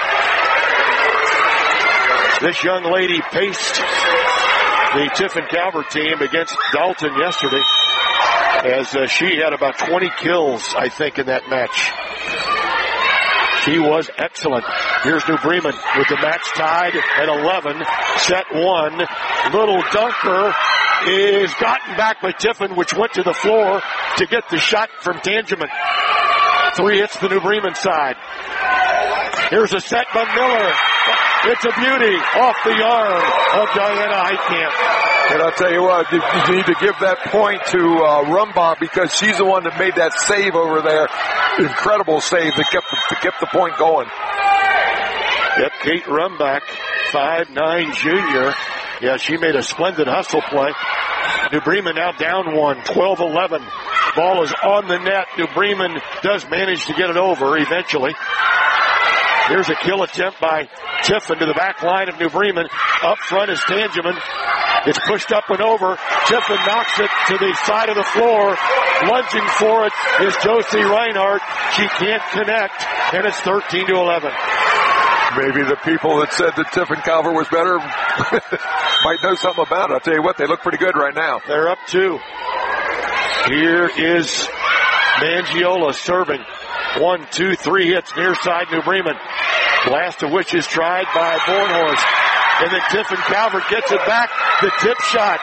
This young lady paced the Tiffin Calvert team against Dalton yesterday, as she had about 20 kills, I think, in that match. She was excellent. Here's New Bremen with the match tied at 11. Set 1. Little dunker is gotten back by Tiffin, which went to the floor to get the shot from Tangeman. 3 hits the New Bremen side. Here's a set by Miller. It's a beauty off the arm of Diana Heitkamp. And I'll tell you what, you need to give that point to Rumbaugh, because she's the one that made that save over there. Incredible save that kept the point going. Yep, Kate Rumbach, 5'9" junior. Yeah, she made a splendid hustle play. New Bremen now down 1, 12-11. Ball is on the net. New Bremen does manage to get it over eventually. Here's a kill attempt by Tiffin to the back line of New Bremen. Up front is Tangeman. It's pushed up and over. Tiffin knocks it to the side of the floor. Lunging for it is Josie Reinhardt. She can't connect, and it's 13-11. Maybe the people that said that Tiffin Calvert was better might know something about it. I'll tell you what, they look pretty good right now. They're up 2. Here is Mangiola serving. 1, 2, 3 hits near side New Bremen. Blast of which is tried by Bornhorst. And then Tiffin Calvert gets it back. The tip shot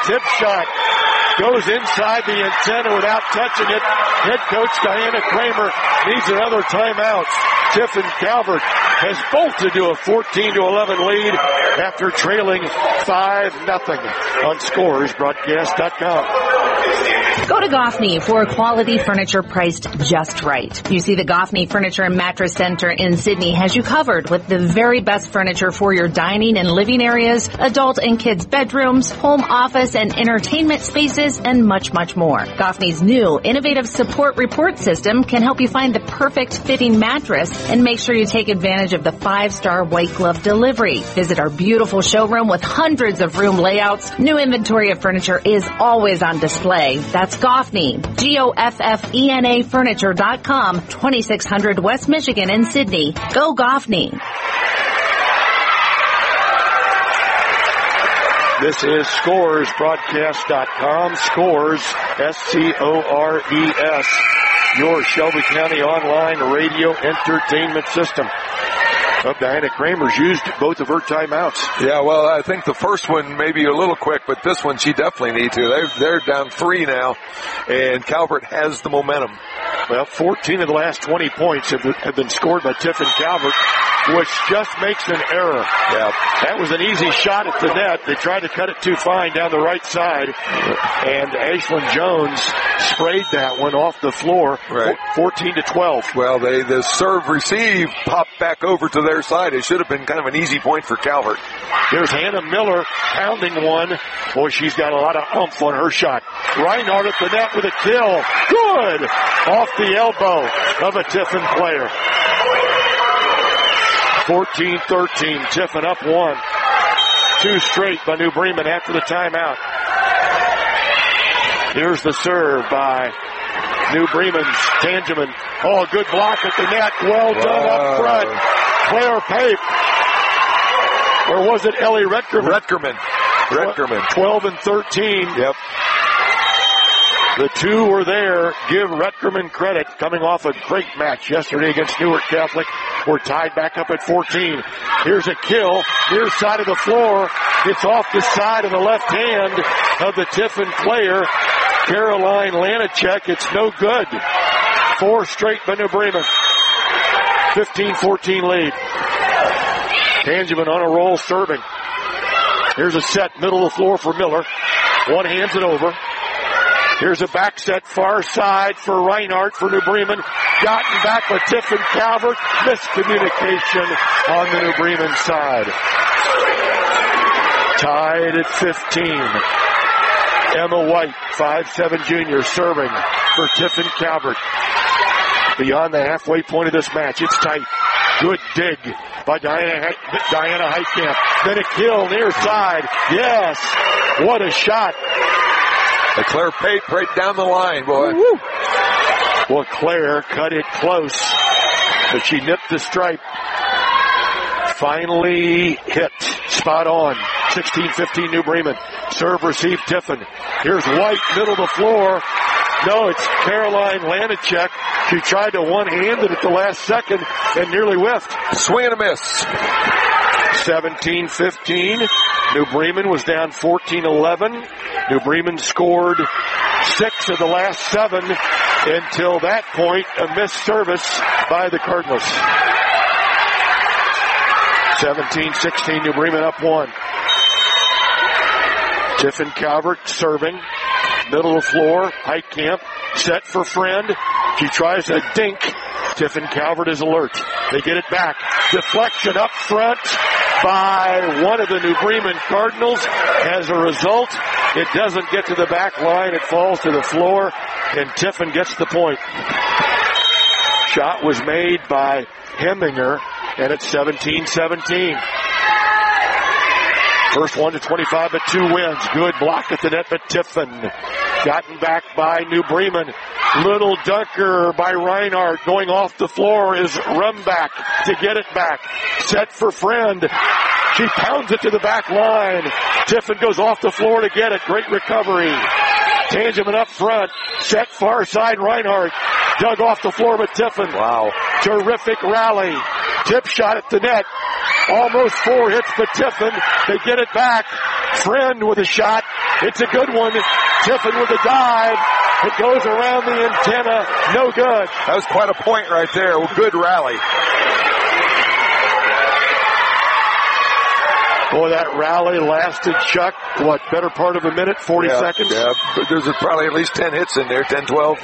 goes inside the antenna without touching it. Head coach Diana Kramer needs another timeout. Tiffin Calvert has bolted to a 14-11 lead after trailing 5-0 on scoresbroadcast.com. Go to Goffney for quality furniture priced just right. You see, the Goffney Furniture and Mattress Center in Sydney has you covered with the very best furniture for your dining and living areas, adult and kids' bedrooms, home office and entertainment spaces, and much, much more. Goffney's new innovative support report system can help you find the perfect fitting mattress and make sure you take advantage of the 5-star white glove delivery. Visit our beautiful showroom with hundreds of room layouts. New inventory of furniture is always on display. That's Goffney, Goffena Furniture.com, 2600 West Michigan in Sydney. Go Goffney. This is ScoresBroadcast.com. Scores, S-C-O-R-E-S, your Shelby County online radio entertainment system. Diana Kramer's used both of her timeouts. Yeah, well, I think the first one may be a little quick, but this one she definitely needs to. They're down 3 now, and Calvert has the momentum. Well, 14 of the last 20 points have been scored by Tiffin Calvert, which just makes an error. Yeah. That was an easy shot at the net. They tried to cut it too fine down the right side, and Ashlyn Jones sprayed that one off the floor. Right. 14-12. Well, the serve receive popped back over to their side. It should have been kind of an easy point for Calvert. There's Hannah Miller pounding one. Boy, she's got a lot of oomph on her shot. Reinhardt at the net with a kill. Good! Off the elbow of a Tiffin player. 14-13. Tiffin up 1. 2 straight by New Bremen after the timeout. Here's the serve by New Bremen's Tangeman. Oh, good block at the net. Well done up front. Claire Pape. Or was it Ellie Retkerman? Retkerman. 12-13. Yep. The two were there. Give Retkerman credit, coming off a great match yesterday against Newark Catholic. We're tied back up at 14. Here's a kill, near side of the floor. It's off the side of the left hand of the Tiffin player, Caroline Lanacek. It's no good. 4 straight by New Bremen. 15-14 lead. Tangeman on a roll serving. Here's a set, middle of the floor for Miller. One hands it over. Here's a back set, far side for Reinhardt for New Bremen. Gotten back by Tiffin Calvert. Miscommunication on the New Bremen side. Tied at 15. Emma White, 5'7" junior, serving for Tiffin Calvert. Beyond the halfway point of this match, it's tight. Good dig by Diana Heitkamp. Then a kill near side. Yes, what a shot. Claire Pape right down the line, boy. Woo-hoo. Well, Claire cut it close, but she nipped the stripe. Finally hit. Spot on. 16-15 New Bremen. Serve, receive, Tiffin. Here's White, middle of the floor. No, it's Caroline Lanacek. She tried to one-hand it at the last second and nearly whiffed. Swing and a miss. 17-15. New Bremen was down 14-11. New Bremen scored 6 of the last 7 until that point, a missed service by the Cardinals. 17-16, New Bremen up 1. Tiffin Calvert serving. Middle of the floor. Heitkamp set for Friend. She tries a dink. Tiffin Calvert is alert. They get it back. Deflection up front by one of the New Bremen Cardinals. As a result, it doesn't get to the back line. It falls to the floor, and Tiffin gets the point. Shot was made by Heminger, and it's 17-17. First 1 to 25, but 2 wins. Good block at the net, but Tiffin gotten back by New Bremen. Little dunker by Reinhardt going off the floor is Rumback to get it back. Set for Friend. She pounds it to the back line. Tiffin goes off the floor to get it. Great recovery. Tangeman up front. Set far side Reinhardt. Dug off the floor with Tiffin. Wow. Terrific rally. Tip shot at the net. Almost 4 hits, but Tiffin, they get it back. Friend with a shot. It's a good one. Tiffin with a dive. It goes around the antenna. No good. That was quite a point right there. Good rally. Boy, that rally lasted, Chuck, what, better part of a minute, 40 seconds? Yeah, but there's probably at least 10 hits in there, 10, 12.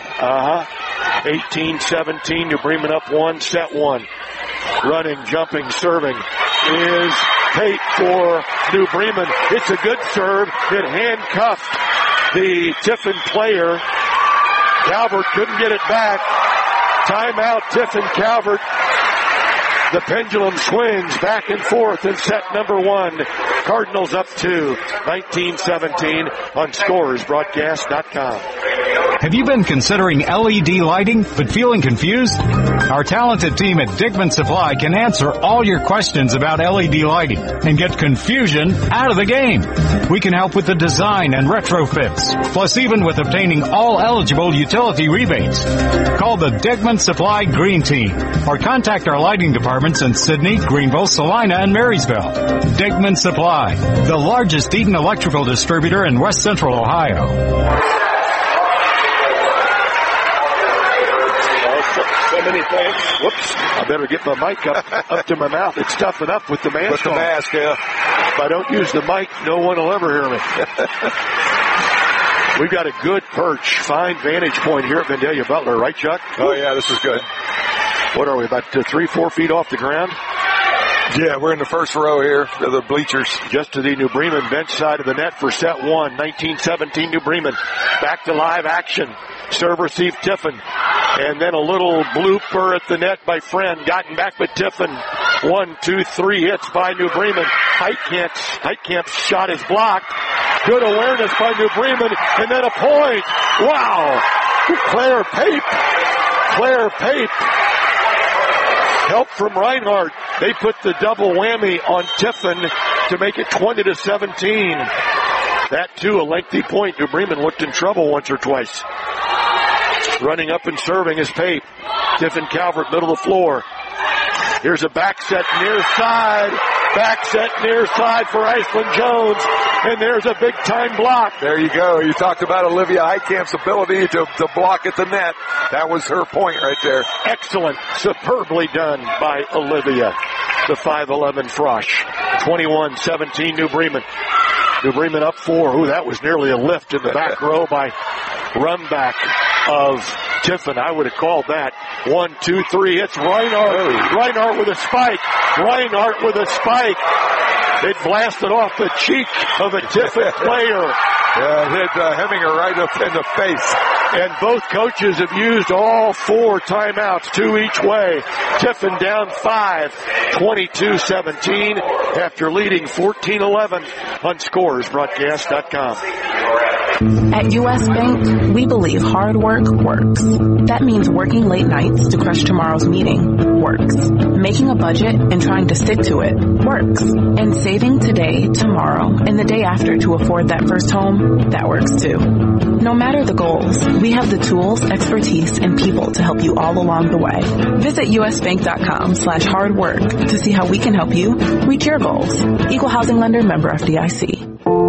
18-17, New Bremen up 1, set 1. Running, jumping, serving is Pate for New Bremen. It's a good serve. It handcuffed the Tiffin player. Calvert couldn't get it back. Timeout, Tiffin Calvert. The pendulum swings back and forth in set number 1. Cardinals up 2, 19-17 on ScoresBroadcast.com. Have you been considering LED lighting but feeling confused? Our talented team at Dickman Supply can answer all your questions about LED lighting and get confusion out of the game. We can help with the design and retrofits, plus even with obtaining all eligible utility rebates. Call the Dickman Supply Green Team or contact our lighting departments in Sydney, Greenville, Salina, and Marysville. Dickman Supply, the largest Eaton electrical distributor in West Central Ohio. So many things. Whoops. I better get my mic up to my mouth. It's tough enough with the mask With the on. mask, yeah. If I don't use the mic, no one will ever hear me. We've got a good perch, fine vantage point here at Vandalia Butler, right, Chuck? Oh, yeah, this is good. What are we, about 3-4 feet off the ground? Yeah, we're in the first row here, the bleachers. Just to the New Bremen bench side of the net for set 1, 19-17 New Bremen. Back to live action. Serve receive Tiffin. And then a little blooper at the net by Friend. Gotten back with Tiffin. 1, 2, 3 hits by New Bremen. Heitkamp's shot is blocked. Good awareness by New Bremen. And then a point. Wow. Claire Pape. Help from Reinhardt. They put the double whammy on Tiffin to make it 20-17. That too, a lengthy point. New Bremen looked in trouble once or twice. Running up and serving is Pape. Tiffin Calvert, middle of the floor. Here's a back set near side. Back set near side for Iceland Jones. And there's a big time block. There you go. You talked about Olivia Heitkamp's ability to block at the net. That was her point right there. Excellent. Superbly done by Olivia. The 5'11 Frosch. 21-17 New Bremen. New Bremen up 4. Ooh, that was nearly a lift in the back row by run back of Tiffin. I would have called that. 1, 2, 3 hits. Reinhardt with a spike. It blasted off the cheek of a Tiffin player. Yeah, it hit Heminger right up in the face. And both coaches have used all 4 timeouts, 2 each way. Tiffin down 5, 22-17 after leading 14-11 on ScoresBroadcast.com. At U.S. Bank, we believe hard work works. That means working late nights to crush tomorrow's meeting works. Making a budget and trying to stick to it works. And saving today, tomorrow, and the day after to afford that first home, that works too. No matter the goals, we have the tools, expertise, and people to help you all along the way. Visit usbank.com/hardwork to see how we can help you reach your goals. Equal Housing Lender, member FDIC.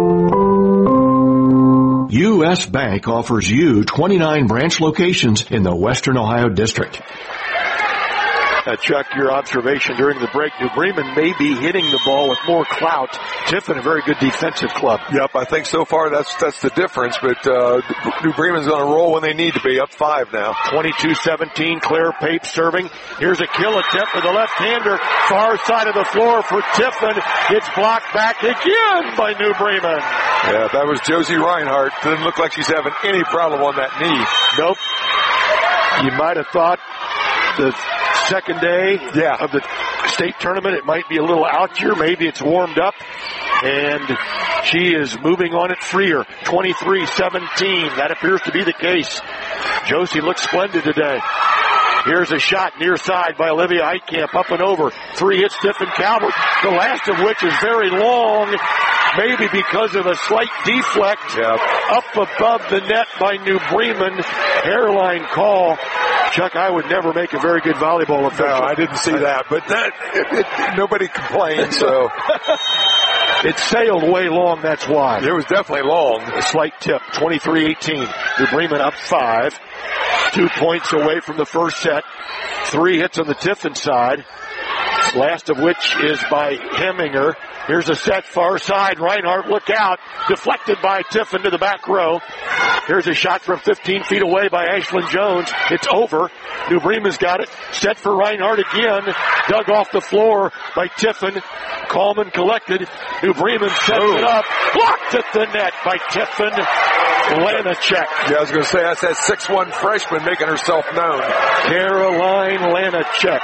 U.S. Bank offers you 29 branch locations in the Western Ohio District. Chuck, your observation during the break, New Bremen may be hitting the ball with more clout. Tiffin, a very good defensive club. Yep, I think so far that's the difference, but New Bremen's going to roll when they need to be, up 5 now. 22-17, Claire Pape serving. Here's a kill attempt with the left-hander. Far side of the floor for Tiffin. It's blocked back again by New Bremen. Yeah, that was Josie Reinhardt. Doesn't look like she's having any problem on that knee. Nope. You might have thought the second day of the state tournament, it might be a little out here. Maybe it's warmed up. And she is moving on it freer. 23-17. That appears to be the case. Josie looks splendid today. Here's a shot near side by Olivia Heitkamp, up and over. 3 hits Tiffin Calvert, the last of which is very long, maybe because of a slight deflect up above the net by New Bremen. Hairline call. Chuck, I would never make a very good volleyball official. No, I didn't see that, but nobody complained, so. It sailed way long, that's why. It was definitely long. A slight tip, 23-18. New Bremen up 5. 2 points away from the first set. 3 hits on the Tiffin side. Last of which is by Heminger. Here's a set far side. Reinhardt, look out. Deflected by Tiffin to the back row. Here's a shot from 15 feet away by Ashlyn Jones. It's over. New Bremen's got it. Set for Reinhardt again. Dug off the floor by Tiffin. Calm and collected. New Bremen sets it up. Blocked at the net by Tiffin. Lanacek. Yeah, I was going to say, that's that 6'1" freshman making herself known. Caroline Lanacek.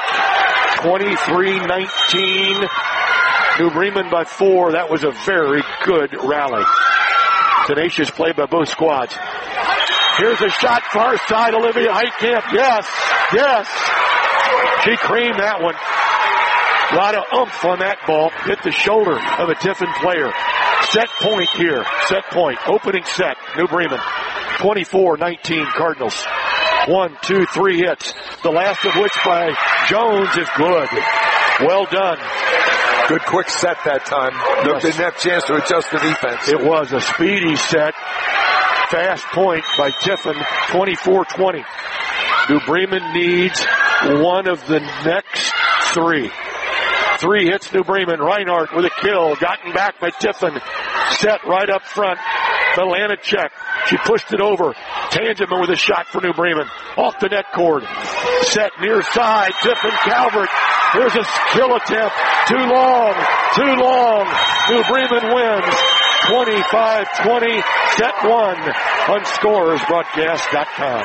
23-19. New Bremen by 4. That was a very good rally. Tenacious play by both squads. Here's a shot far side. Olivia Heitkamp. Yes. She creamed that one. A lot of oomph on that ball. Hit the shoulder of a Tiffin player. Set point here. Set point. Opening set. New Bremen. 24-19 Cardinals. 1, 2, 3 hits. The last of which by Jones is good. Well done. Good quick set that time. Yes. Didn't have a chance to adjust the defense. It was a speedy set. Fast point by Tiffin. 24-20. New Bremen needs one of the next 3. 3 hits New Bremen. Reinhardt with a kill. Gotten back by Tiffin. Set right up front. Lanacek. She pushed it over. Tangeman with a shot for New Bremen. Off the net cord. Set near side. Tiffin Calvert. Here's a skill attempt. Too long. New Bremen wins. 25-20. Set 1 on ScorersBroadcast.com.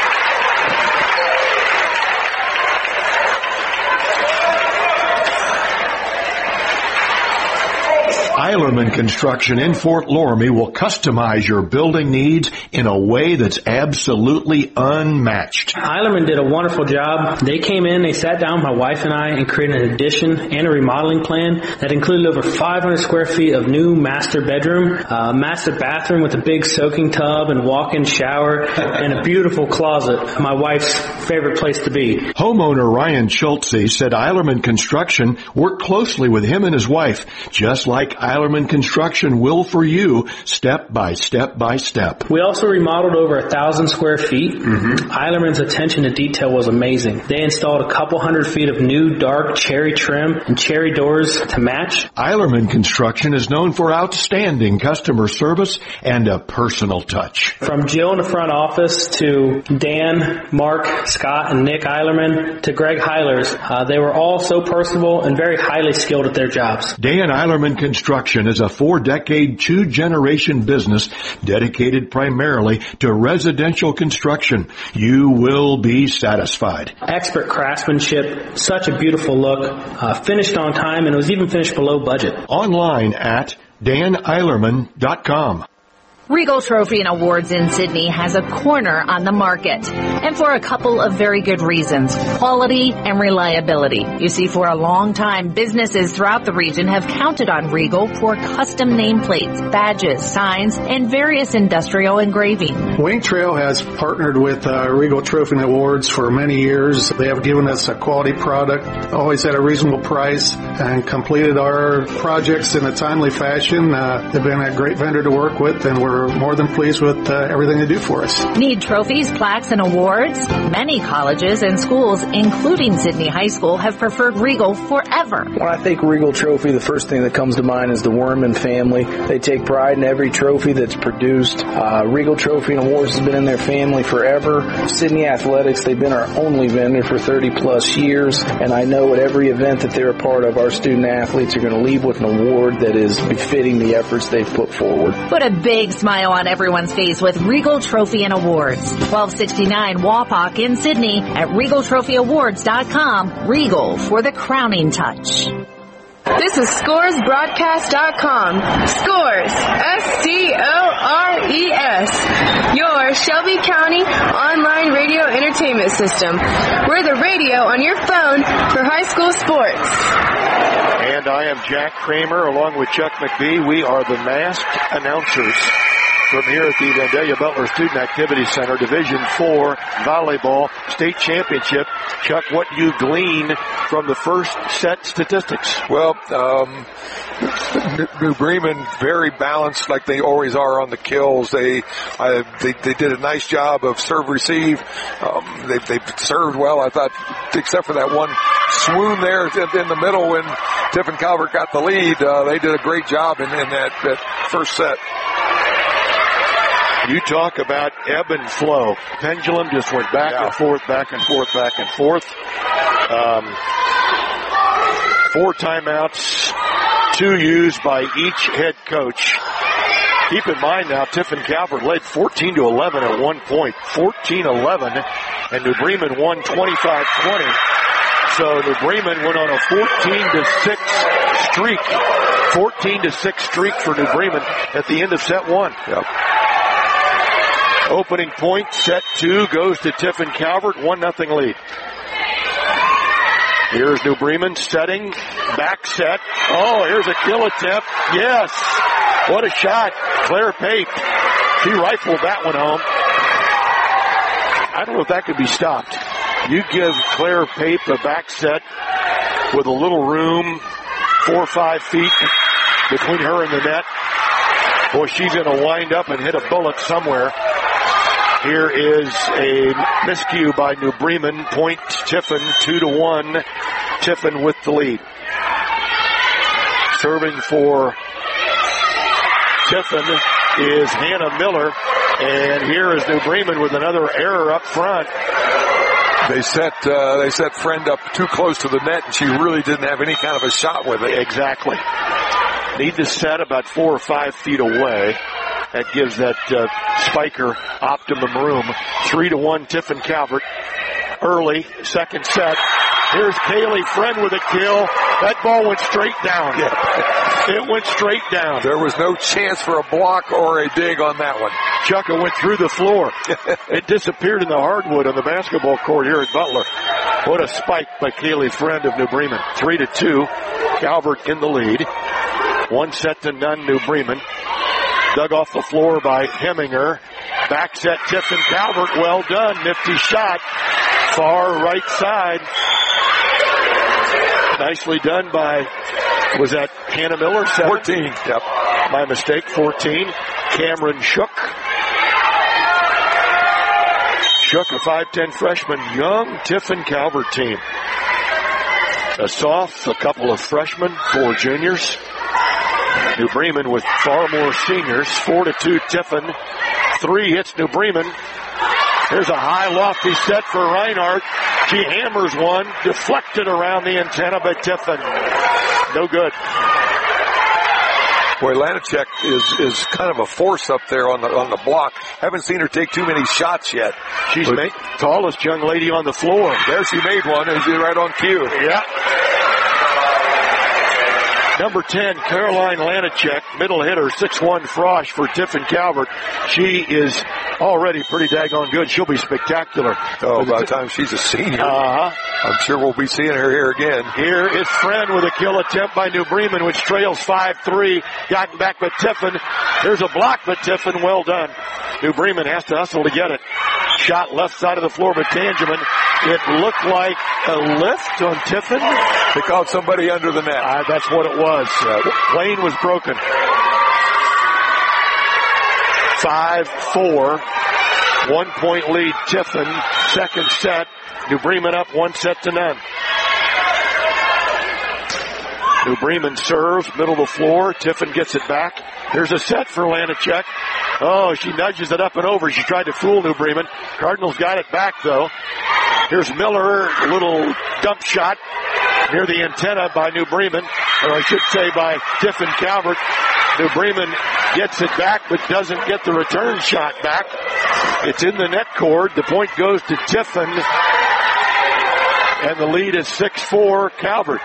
Eilerman Construction in Fort Loramie will customize your building needs in a way that's absolutely unmatched. Eilerman did a wonderful job. They came in, they sat down, my wife and I, and created an addition and a remodeling plan that included over 500 square feet of new master bedroom, master bathroom with a big soaking tub and walk-in shower, and a beautiful closet, my wife's favorite place to be. Homeowner Ryan Schultze said Eilerman Construction worked closely with him and his wife, just like Eilerman Construction will for you, step by step by step. We also remodeled over 1,000 square feet. Eilerman's attention to detail was amazing. They installed a couple hundred feet of new dark cherry trim and cherry doors to match. Eilerman Construction is known for outstanding customer service and a personal touch. From Jill in the front office to Dan, Mark, Scott, and Nick Eilerman to Greg Heilers, they were all so personable and very highly skilled at their jobs. Dan Eilerman Construction is a 4-decade, 2-generation business dedicated primarily to residential construction. You will be satisfied. Expert craftsmanship, such a beautiful look, finished on time, and it was even finished below budget. Online at daneilerman.com. Regal Trophy and Awards in Sydney has a corner on the market, and for a couple of very good reasons: quality and reliability. You see, for a long time, businesses throughout the region have counted on Regal for custom nameplates, badges, signs, and various industrial engraving. Wing Trail has partnered with Regal Trophy and Awards for many years. They have given us a quality product, always at a reasonable price, and completed our projects in a timely fashion. They've been a great vendor to work with, and we're more than pleased with everything they do for us. Need trophies, plaques, and awards? Many colleges and schools, including Sydney High School, have preferred Regal forever. When I think Regal Trophy, the first thing that comes to mind is the Worman family. They take pride in every trophy that's produced. Regal Trophy and Awards has been in their family forever. Sydney Athletics, they've been our only vendor for 30-plus years, and I know at every event that they're a part of, our student athletes are going to leave with an award that is befitting the efforts they've put forward. Put a big smile on everyone's face with Regal Trophy and Awards. 1269 Wapak in Sydney at RegalTrophyAwards.com. Regal for the crowning touch. This is ScoresBroadcast.com. Scores, S-C-O-R-E-S. Your Shelby County online radio entertainment system. We're the radio on your phone for high school sports. And I am Jack Kramer along with Chuck McBee. We are the masked announcers from here at the Vandalia Butler Student Activity Center, Division IV Volleyball State Championship. Chuck, what do you glean from the first set statistics? Well, New Bremen, very balanced like they always are on the kills. They did a nice job of serve receive. They served well, I thought, except for that one swoon there in the middle when Tiffin Calvert got the lead. They did a great job in that first set. You talk about ebb and flow. Pendulum just went back and forth, back and forth, back and forth. 4 timeouts, 2 used by each head coach. Keep in mind now, Tiffin Calvert led 14-11 at one point. 14-11, and New Bremen won 25-20. So New Bremen went on a 14-6 streak. 14-6 streak for New Bremen at the end of set 1. Yep. Opening point, set 2 goes to Tiffin Calvert, 1-0 lead. Here's New Bremen setting, back set. Oh, here's a kill attempt. Yes. What a shot. Claire Pape. She rifled that one home. I don't know if that could be stopped. You give Claire Pape a back set with a little room, 4 or 5 feet between her and the net. Boy, she's going to wind up and hit a bullet somewhere. Here is a miscue by New Bremen. Point Tiffin, 2-1. Tiffin with the lead. Serving for Tiffin is Hannah Miller. And here is New Bremen with another error up front. They set Friend up too close to the net, and she really didn't have any kind of a shot with it. Exactly. Need to set about 4 or 5 feet away. That gives that spiker optimum room. 3-1 Tiffin Calvert. Early, second set. Here's Kaylee Friend with a kill. That ball went straight down. Yeah. It went straight down. There was no chance for a block or a dig on that one. Chucka went through the floor. It disappeared in the hardwood on the basketball court here at Butler. What a spike by Kaylee Friend of New Bremen. 3-2. Calvert in the lead. 1-0 New Bremen. Dug off the floor by Heminger. Back set Tiffin Calvert. Well done. Nifty shot. Far right side. Nicely done by, was that Hannah Miller? 14. Yep. My mistake. 14. Cameron Shook. Shook, a 5'10 freshman. Young Tiffin Calvert team. Assoff, a couple of freshmen, 4 juniors. New Bremen with far more seniors. 4-2 Tiffin. 3 hits New Bremen. Here's a high lofty set for Reinhardt. She hammers one, deflected around the antenna by Tiffin. No good. Boy, Lanacek is kind of a force up there on the block. Haven't seen her take too many shots yet. She's the tallest young lady on the floor. There she made one, and she's right on cue. Yeah. Number 10, Caroline Lanacek, middle hitter, 6'1" Frosh for Tiffin Calvert. She is already pretty daggone good. She'll be spectacular. Oh, by the time she's a senior, I'm sure we'll be seeing her here again. Here is Friend with a kill attempt by New Bremen, which trails 5-3. Gotten back by Tiffin. Here's a block by Tiffin. Well done. New Bremen has to hustle to get it. Shot left side of the floor by Tangeman. It looked like a lift on Tiffin. They called somebody under the net. That's what it was. Lane was broken. 5-4. 1 point lead, Tiffin. Second set. New Bremen up 1-0. New Bremen serves, middle of the floor. Tiffin gets it back. Here's a set for Lanacek. Oh, she nudges it up and over. She tried to fool New Bremen. Cardinals got it back, though. Here's Miller, a little dump shot near the antenna by New Bremen, or I should say by Tiffin Calvert. New Bremen gets it back, but doesn't get the return shot back. It's in the net cord. The point goes to Tiffin, and the lead is 6-4 Calvert.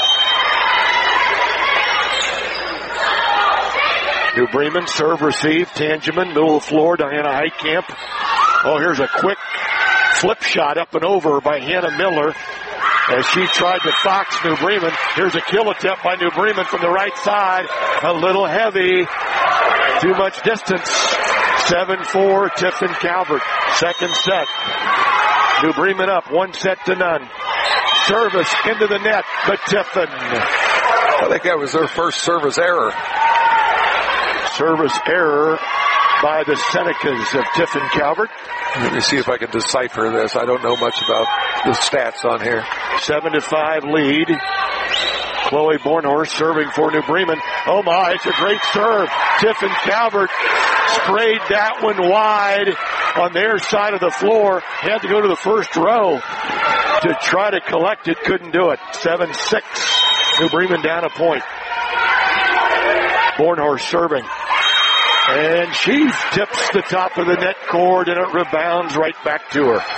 New Bremen, serve, receive, Tangeman, middle of the floor, Diana Heitkamp. Oh, here's a quick flip shot up and over by Hannah Miller as she tried to fox New Bremen. Here's a kill attempt by New Bremen from the right side. A little heavy. Too much distance. 7-4, Tiffin Calvert. Second set. New Bremen up 1-0. Service into the net, but Tiffin. I think that was their first service error. Service error by the Senecas of Tiffin Calvert. Let me see if I can decipher this. I don't know much about the stats on here. 7-5 lead. Chloe Bornhorst serving for New Bremen. Oh my, it's a great serve. Tiffin Calvert sprayed that one wide on their side of the floor. Had to go to the first row to try to collect it. Couldn't do it. 7-6. New Bremen down a point. Bornhorst serving. And she tips the top of the net cord and it rebounds right back to her.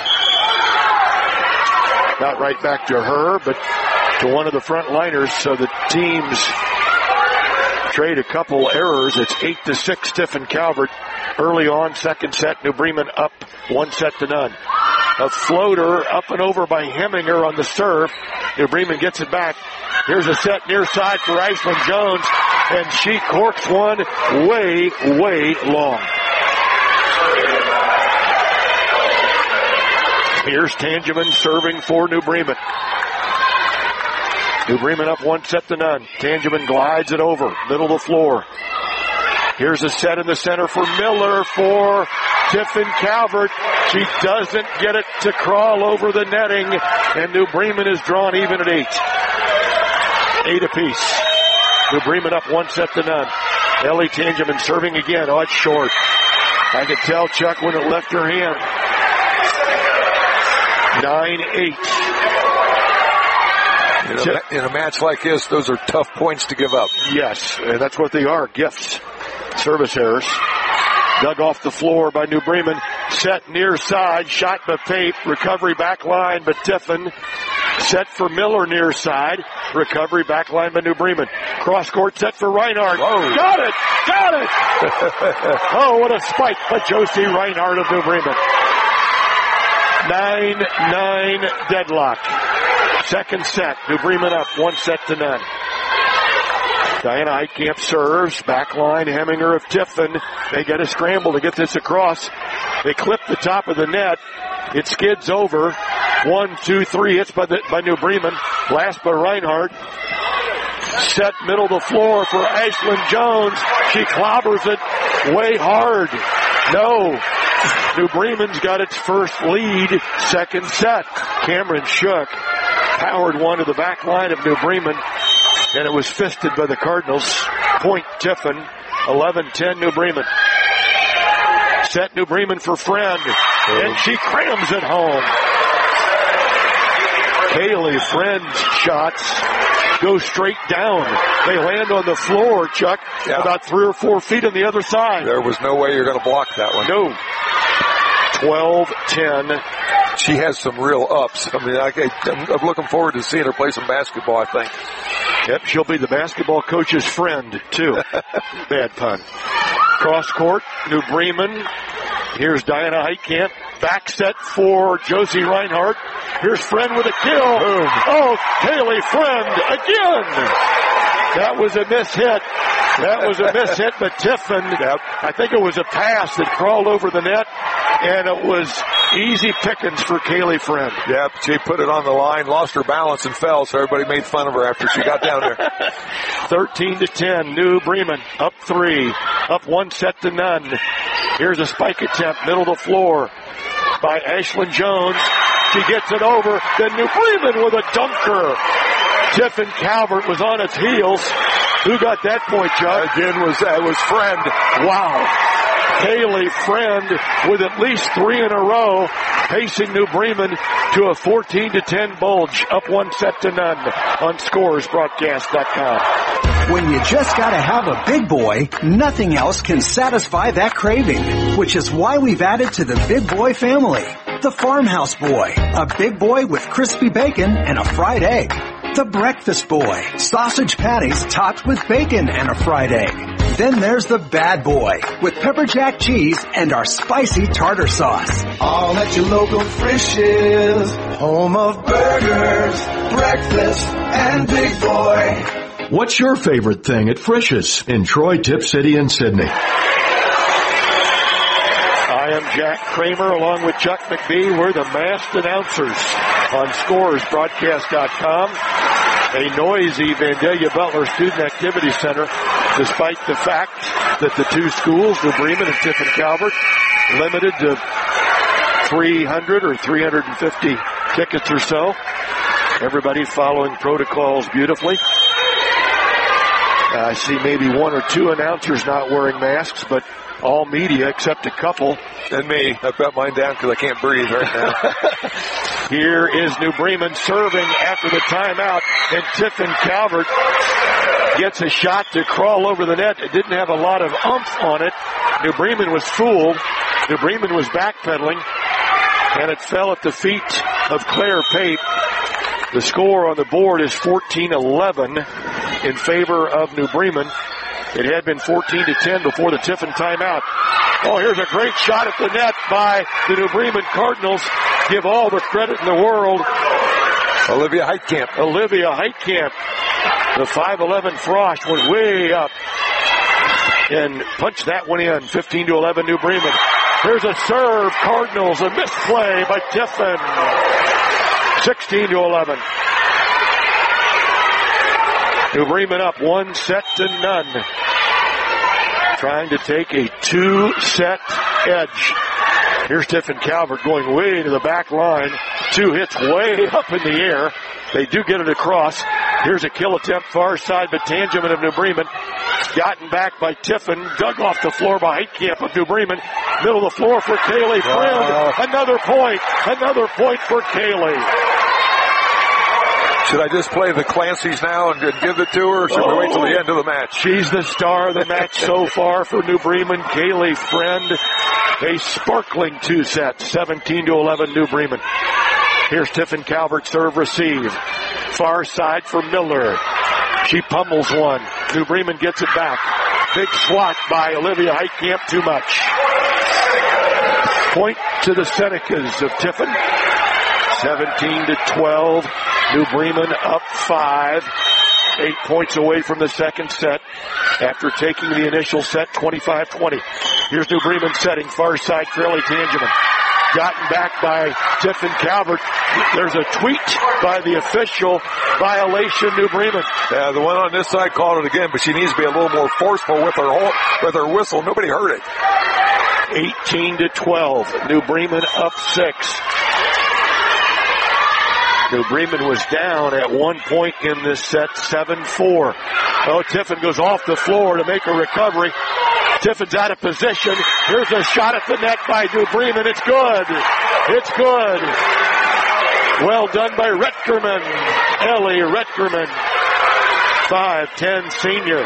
Not right back to her, but to one of the front liners. So the teams trade a couple errors. It's 8-6 Tiffin Calvert. Early on, second set, New Bremen up 1-0. A floater up and over by Heminger on the serve. New Bremen gets it back. Here's a set near side for Ashland Jones, and she corks one way, way long. Here's Tangeman serving for New Bremen. New Bremen up 1-0. Tangeman glides it over, middle of the floor. Here's a set in the center for Miller for Tiffin Calvert. She doesn't get it to crawl over the netting, and New Bremen is drawn even at 8. 8 apiece. New Bremen up 1-0. Ellie Tangeman serving again. Oh, it's short. I could tell, Chuck, when it left her hand. 9-8. In a match like this, those are tough points to give up. Yes, and that's what they are, gifts. Service errors. Dug off the floor by New Bremen. Set near side, shot by Pape. Recovery back line by Tiffin. Set for Miller near side. Recovery back line by New Bremen. Cross court set for Reinhardt. Whoa. Got it! Got it! Oh, what a spike by Josie Reinhardt of New Bremen. 9-9 deadlock. Second set. New Bremen up 1-0. Diana Heitkamp serves. Back line, Heminger of Tiffin. They get a scramble to get this across. They clip the top of the net. It skids over. 1, 2, 3 hits by New Bremen. Last by Reinhardt. Set middle of the floor for Ashland Jones. She clobbers it way hard. No. New Bremen's got its first lead. Second set. Cameron Shook powered one to the back line of New Bremen, and it was fisted by the Cardinals. Point Tiffin. 11-10 New Bremen. Set New Bremen for Friend, and she crams it home. Kaylee Friend's shots go straight down. They land on the floor, Chuck, about 3 or 4 feet on the other side. There was no way you're going to block that one. No. 12-10. She has some real ups. I mean, I'm looking forward to seeing her play some basketball, I think. Yep, she'll be the basketball coach's friend, too. Bad pun. Cross court, New Bremen. Here's Diana Heitkamp. Back set for Josie Reinhardt. Here's Friend with a kill. Boom. Oh, Kaylee Friend again. That was a mishit. That was a mishit, but Tiffin, I think it was a pass that crawled over the net, and it was easy pickings for Kaylee Friend. Yep, she put it on the line, lost her balance, and fell, so everybody made fun of her after she got down there. 13-10, New Bremen up 3, up 1-0. Here's a spike attempt, middle of the floor by Ashland Jones. She gets it over, then New Bremen with a dunker. Tiffin Calvert was on its heels. Who got that point, Chuck? Again, was Friend. Wow. Kaylee Friend with at least 3 in a row, pacing New Bremen to a 14-10 bulge, up 1-0 on scoresbroadcast.com. When you just gotta have a big boy, nothing else can satisfy that craving, which is why we've added to the Big Boy family. The Farmhouse Boy, a big boy with crispy bacon and a fried egg. The Breakfast Boy, sausage patties topped with bacon and a fried egg. Then there's the Bad Boy, with pepper jack cheese and our spicy tartar sauce. All at your local Frisch's, home of burgers, breakfast, and Big Boy. What's your favorite thing at Frisch's in Troy, Tip City, and Sydney? I am Jack Kramer along with Chuck McBee. We're the masked announcers on scoresbroadcast.com. a noisy Vandalia Butler Student Activity Center, despite the fact that the two schools, New Bremen and Tiffin Calvert, limited to 300 or 350 tickets or so. Everybody following protocols beautifully. I see maybe one or two announcers not wearing masks, but all media except a couple. And me. I've got mine down because I can't breathe right now. Here is New Bremen serving after the timeout, and Tiffin Calvert gets a shot to crawl over the net. It didn't have a lot of oomph on it. New Bremen was fooled. New Bremen was backpedaling, and it fell at the feet of Claire Pape. The score on the board is 14-11 in favor of New Bremen. It had been 14-10 before the Tiffin timeout. Oh, here's a great shot at the net by the New Bremen Cardinals. Give all the credit in the world. Olivia Heitkamp. The 5'11 Frost went way up and punched that one in. 15-11 New Bremen. Here's a serve. Cardinals, a misplay by Tiffin. 16-11. New Bremen up 1-0. Trying to take a 2-set edge. Here's Tiffin Calvert going way to the back line. 2 hits way up in the air. They do get it across. Here's a kill attempt far side, but Tangeman of New Bremen. Gotten back by Tiffin. Dug off the floor by Heitkamp of New Bremen. Middle of the floor for Kaylee Friend. Wow. Another point for Kaylee. Should I just play the Clancy's now and give it to her, or should we wait till the end of the match? She's the star of the match so far for New Bremen. Kaylee Friend, a sparkling 2 sets, 17-11 New Bremen. Here's Tiffin Calvert serve receive. Far side for Miller. She pummels one. New Bremen gets it back. Big swat by Olivia Heitkamp, too much. Point to the Senecas of Tiffin. 17-12. New Bremen up 5. 8 points away from the second set after taking the initial set 25-20. Here's New Bremen setting far side Crowley Tangeman. Gotten back by Tiffin Calvert. There's a tweet by the official. Violation New Bremen. Yeah, the one on this side called it again, but she needs to be a little more forceful with her whistle. Nobody heard it. 18-12. New Bremen up 6. New Bremen was down at one point in this set, 7-4. Oh, Tiffin goes off the floor to make a recovery. Tiffin's out of position. Here's a shot at the net by New Bremen. It's good. It's good. Well done by Retkerman. Ellie Retkerman. 5'10" senior.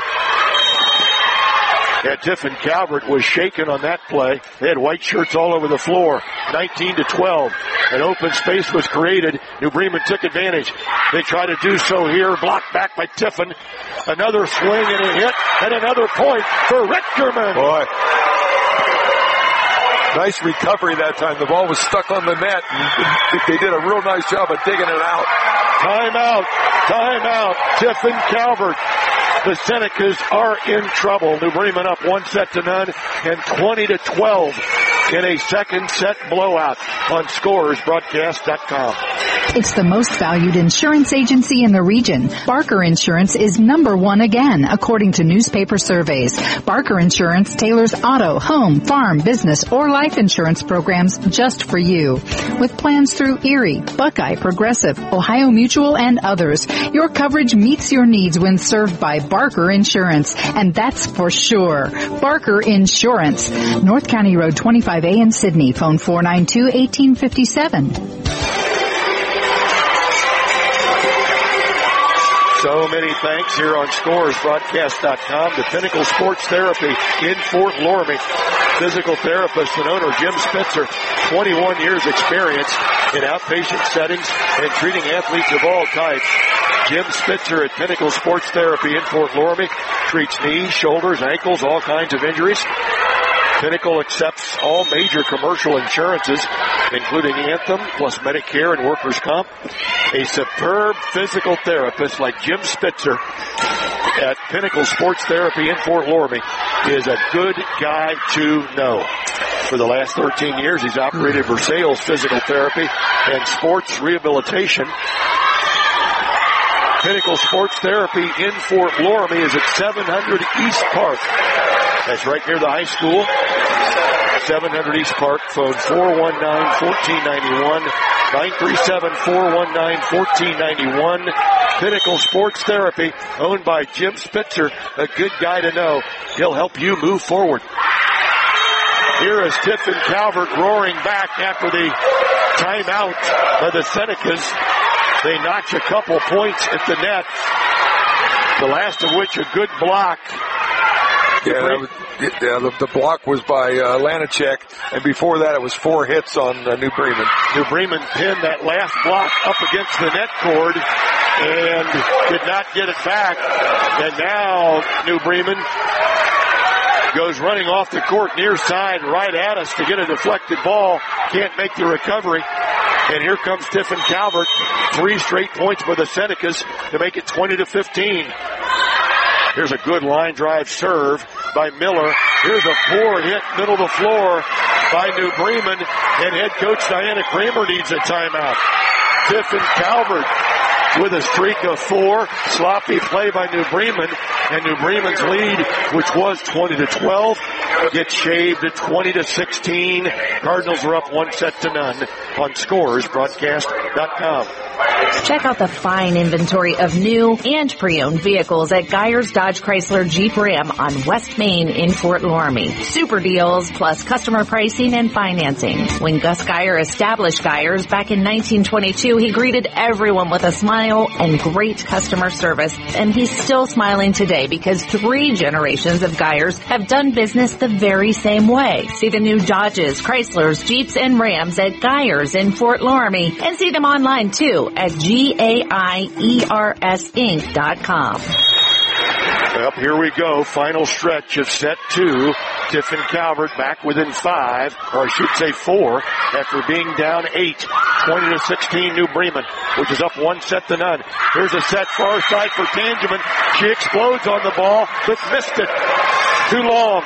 And Tiffin Calvert was shaken on that play. They had white shirts all over the floor. 19-12. An open space was created. New Bremen took advantage. They try to do so here. Blocked back by Tiffin. Another swing and a hit. And another point for Retkerman. Boy. Nice recovery that time. The ball was stuck on the net. They did a real nice job of digging it out. Timeout. Tiffin Calvert. The Senecas are in trouble. New Bremen up 1-0 and 20-12 in a second set blowout on ScorersBroadcast.com. It's the most valued insurance agency in the region. Barker Insurance is #1 again, according to newspaper surveys. Barker Insurance tailors auto, home, farm, business, or life insurance programs just for you. With plans through Erie, Buckeye, Progressive, Ohio Mutual, and others, your coverage meets your needs when served by Barker Insurance, and that's for sure. Barker Insurance. North County Road 25A in Sydney. Phone 492-1857. So many thanks here on ScorersBroadcast.com to Pinnacle Sports Therapy in Fort Loramie. Physical therapist and owner Jim Spitzer, 21 years experience in outpatient settings and treating athletes of all types. Jim Spitzer at Pinnacle Sports Therapy in Fort Loramie treats knees, shoulders, ankles, all kinds of injuries. Pinnacle accepts all major commercial insurances, including Anthem, plus Medicare and workers' comp. A superb physical therapist like Jim Spitzer at Pinnacle Sports Therapy in Fort Loramie is a good guy to know. For the last 13 years, he's operated Versailles Physical Therapy and Sports Rehabilitation. Pinnacle Sports Therapy in Fort Loramie is at 700 East Park. That's right near the high school. 700 East Park. Phone 419-1491. 937-419-1491. Pinnacle Sports Therapy, owned by Jim Spitzer, a good guy to know. He'll help you move forward. Here is Tiffin Calvert roaring back after the timeout by the Senecas. They notch a couple points at the net, the last of which a good block. The block was by Lanacek, and before that it was 4 hits on New Bremen. New Bremen pinned that last block up against the net cord and did not get it back. And now New Bremen goes running off the court near side right at us to get a deflected ball. Can't make the recovery. And here comes Tiffin Calvert. 3 straight points by the Senecas to make it 20-15. Here's a good line drive serve by Miller. Here's a poor hit middle of the floor by New Bremen. And head coach Diana Kramer needs a timeout. Tiffin Calvert with a streak of 4. Sloppy play by New Bremen. And New Bremen's lead, which was 20-12, gets shaved to 20-16. Cardinals are up 1-0 on ScoresBroadcast.com. Check out the fine inventory of new and pre-owned vehicles at Geyers Dodge Chrysler Jeep Ram on West Main in Fort Loramie. Super deals plus customer pricing and financing. When Gus Geyer established Geyers back in 1922, he greeted everyone with a smile and great customer service. And he's still smiling today because 3 generations of Geyers have done business the very same way. See the new Dodges, Chryslers, Jeeps, and Rams at Geyers in Fort Loramie, and see them online too at GAIERSinc.com. Well, here we go. Final stretch of set 2. Tiffin Calvert back within 5, or I should say 4, after being down 8. 20-16 New Bremen, which is up 1-0. Here's a set far side for Tangeman. She explodes on the ball, but missed it. Too long.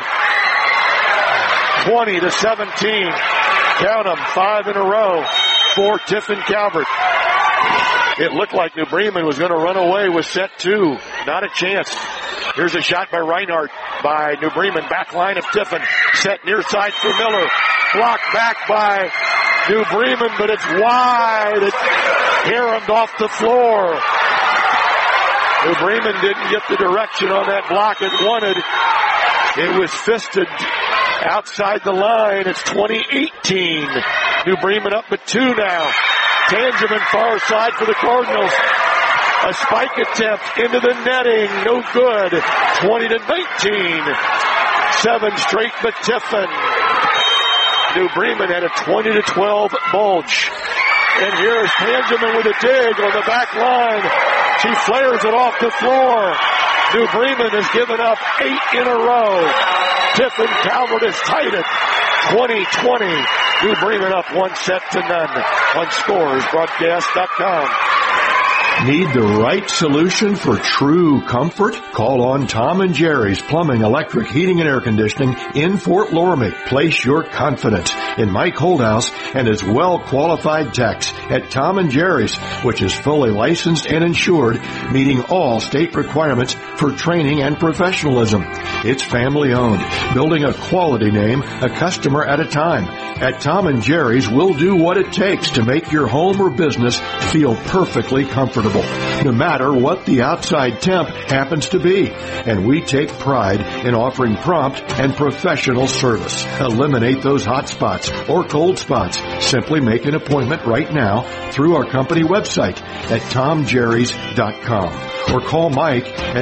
20-17. Count them, 5 in a row for Tiffin Calvert. It looked like New Bremen was going to run away with set 2. Not a chance. Here's a shot by Reinhardt by New Bremen. Back line of Tiffin. Set near side for Miller. Blocked back by New Bremen, but it's wide. It caromed off the floor. New Bremen didn't get the direction on that block it wanted. It was fisted outside the line. It's 20-18. New Bremen up at 2 now. Tangeman far side for the Cardinals. A spike attempt into the netting. No good. 20-19. 7 straight but Tiffin. New Bremen had a 20-12 bulge. And here's Tangeman with a dig on the back line. She flares it off the floor. New Bremen has given up 8 in a row. Tiffin Calvert has tied it. 20-20. New Bremen up 1-0 on ScoresBroadcast.com. Need the right solution for true comfort? Call on Tom and Jerry's Plumbing, Electric, Heating, and Air Conditioning in Fort Loramie. Place your confidence in Mike Holdhouse and his well-qualified techs at Tom and Jerry's, which is fully licensed and insured, meeting all state requirements for training and professionalism. It's family-owned, building a quality name a customer at a time. At Tom and Jerry's, we'll do what it takes to make your home or business feel perfectly comfortable, no matter what the outside temp happens to be. And we take pride in offering prompt and professional service. Eliminate those hot spots or cold spots. Simply make an appointment right now through our company website at tomjerrys.com. Or call Mike at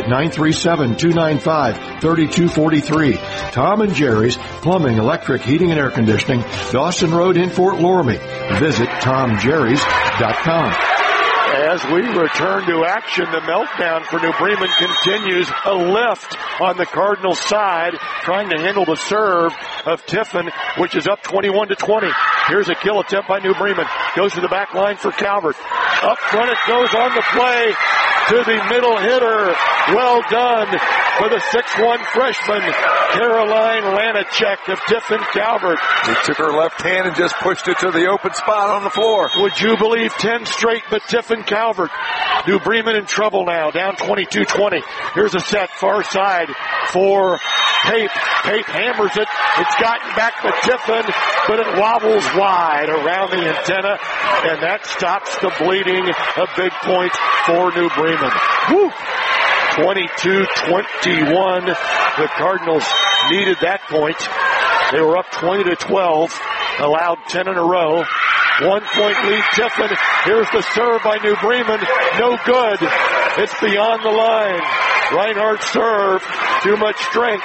937-295-3243. Tom and Jerry's Plumbing, Electric, Heating, and Air Conditioning, Dawson Road in Fort Loramie. Visit tomjerrys.com. As we return to action, the meltdown for New Bremen continues. A lift on the Cardinals side, trying to handle the serve of Tiffin, which is up 21-20. Here's a kill attempt by New Bremen. Goes to the back line for Calvert. Up front it goes on the play to the middle hitter. Well done for the 6'1" freshman, Caroline Lanacek of Tiffin Calvert. He took her left hand and just pushed it to the open spot on the floor. Would you believe 10 straight, but Tiffin Calvert. New Bremen in trouble now, down 22-20. Here's a set far side for Pape. Pape hammers it. It's gotten back to Tiffin, but it wobbles wide around the antenna, and that stops the bleeding. A big point for New Bremen. Woo! 22-21. The Cardinals needed that point. They were up 20-12, allowed 10 in a row. 1 point lead Tiffin. Here's the serve by New Bremen. No good. It's beyond the line. Reinhardt's serve. Too much strength.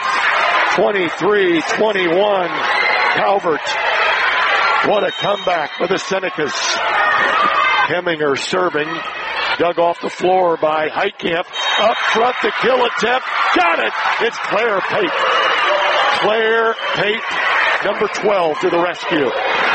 23-21. Calvert. What a comeback for the Senecas. Hemminger serving. Dug off the floor by Heitkamp. Up front, the kill attempt. Got it! It's Claire Pape. Claire Pape, number 12, to the rescue.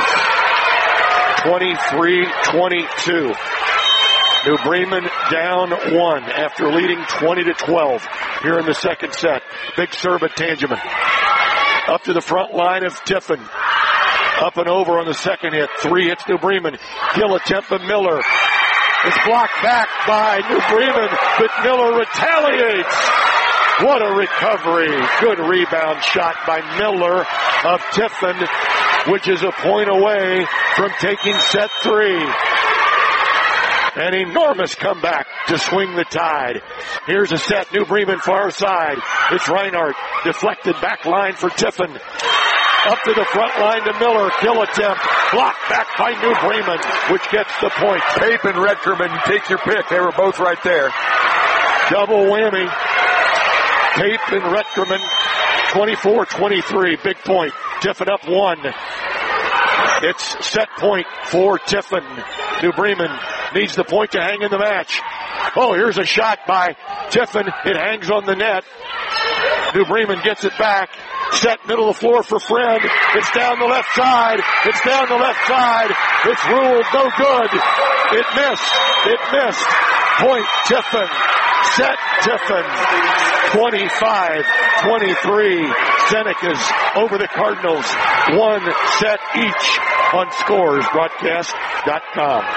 23-22. New Bremen down 1 after leading 20-12 here in the second set. Big serve at Tangeman. Up to the front line of Tiffin. Up and over on the second hit. 3 hits New Bremen. Kill attempt by Miller. It's blocked back by New Bremen, but Miller retaliates. What a recovery. Good rebound shot by Miller of Tiffin, which is a point away from taking set 3. An enormous comeback to swing the tide. Here's a set, New Bremen far side. It's Reinhardt, deflected back line for Tiffin. Up to the front line to Miller, kill attempt, blocked back by New Bremen, which gets the point. Pape and Redkerman, take your pick. They were both right there. Double whammy. Pape and Redkerman, 24-23, big point. Tiffin up 1. It's set point for Tiffin. New Bremen needs the point to hang in the match. Oh, here's a shot by Tiffin. It hangs on the net. New Bremen gets it back. Set middle of the floor for Friend. It's down the left side. It's down the left side. It's ruled no good. It missed. It missed. Point Tiffin. Set Tiffin. 25-23. Senecas over the Cardinals. 1 set each on ScoresBroadcast.com.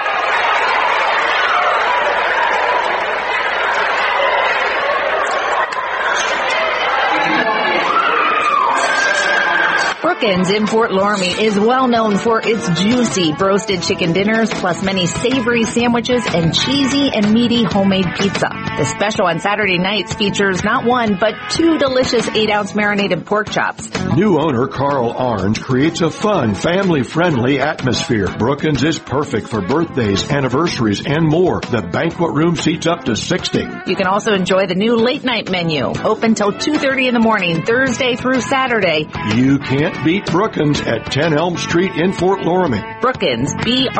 Brookins in Fort Loramie is well known for its juicy roasted chicken dinners, plus many savory sandwiches and cheesy and meaty homemade pizza. The special on Saturday nights features not 1, but 2 delicious 8-ounce marinated pork chops. New owner Carl Arndt creates a fun, family-friendly atmosphere. Brookins is perfect for birthdays, anniversaries, and more. The banquet room seats up to 60. You can also enjoy the new late night menu, open till 2:30 in the morning, Thursday through Saturday. You can't beat Brookins at 10 Elm Street in Fort Loramie. Brookins,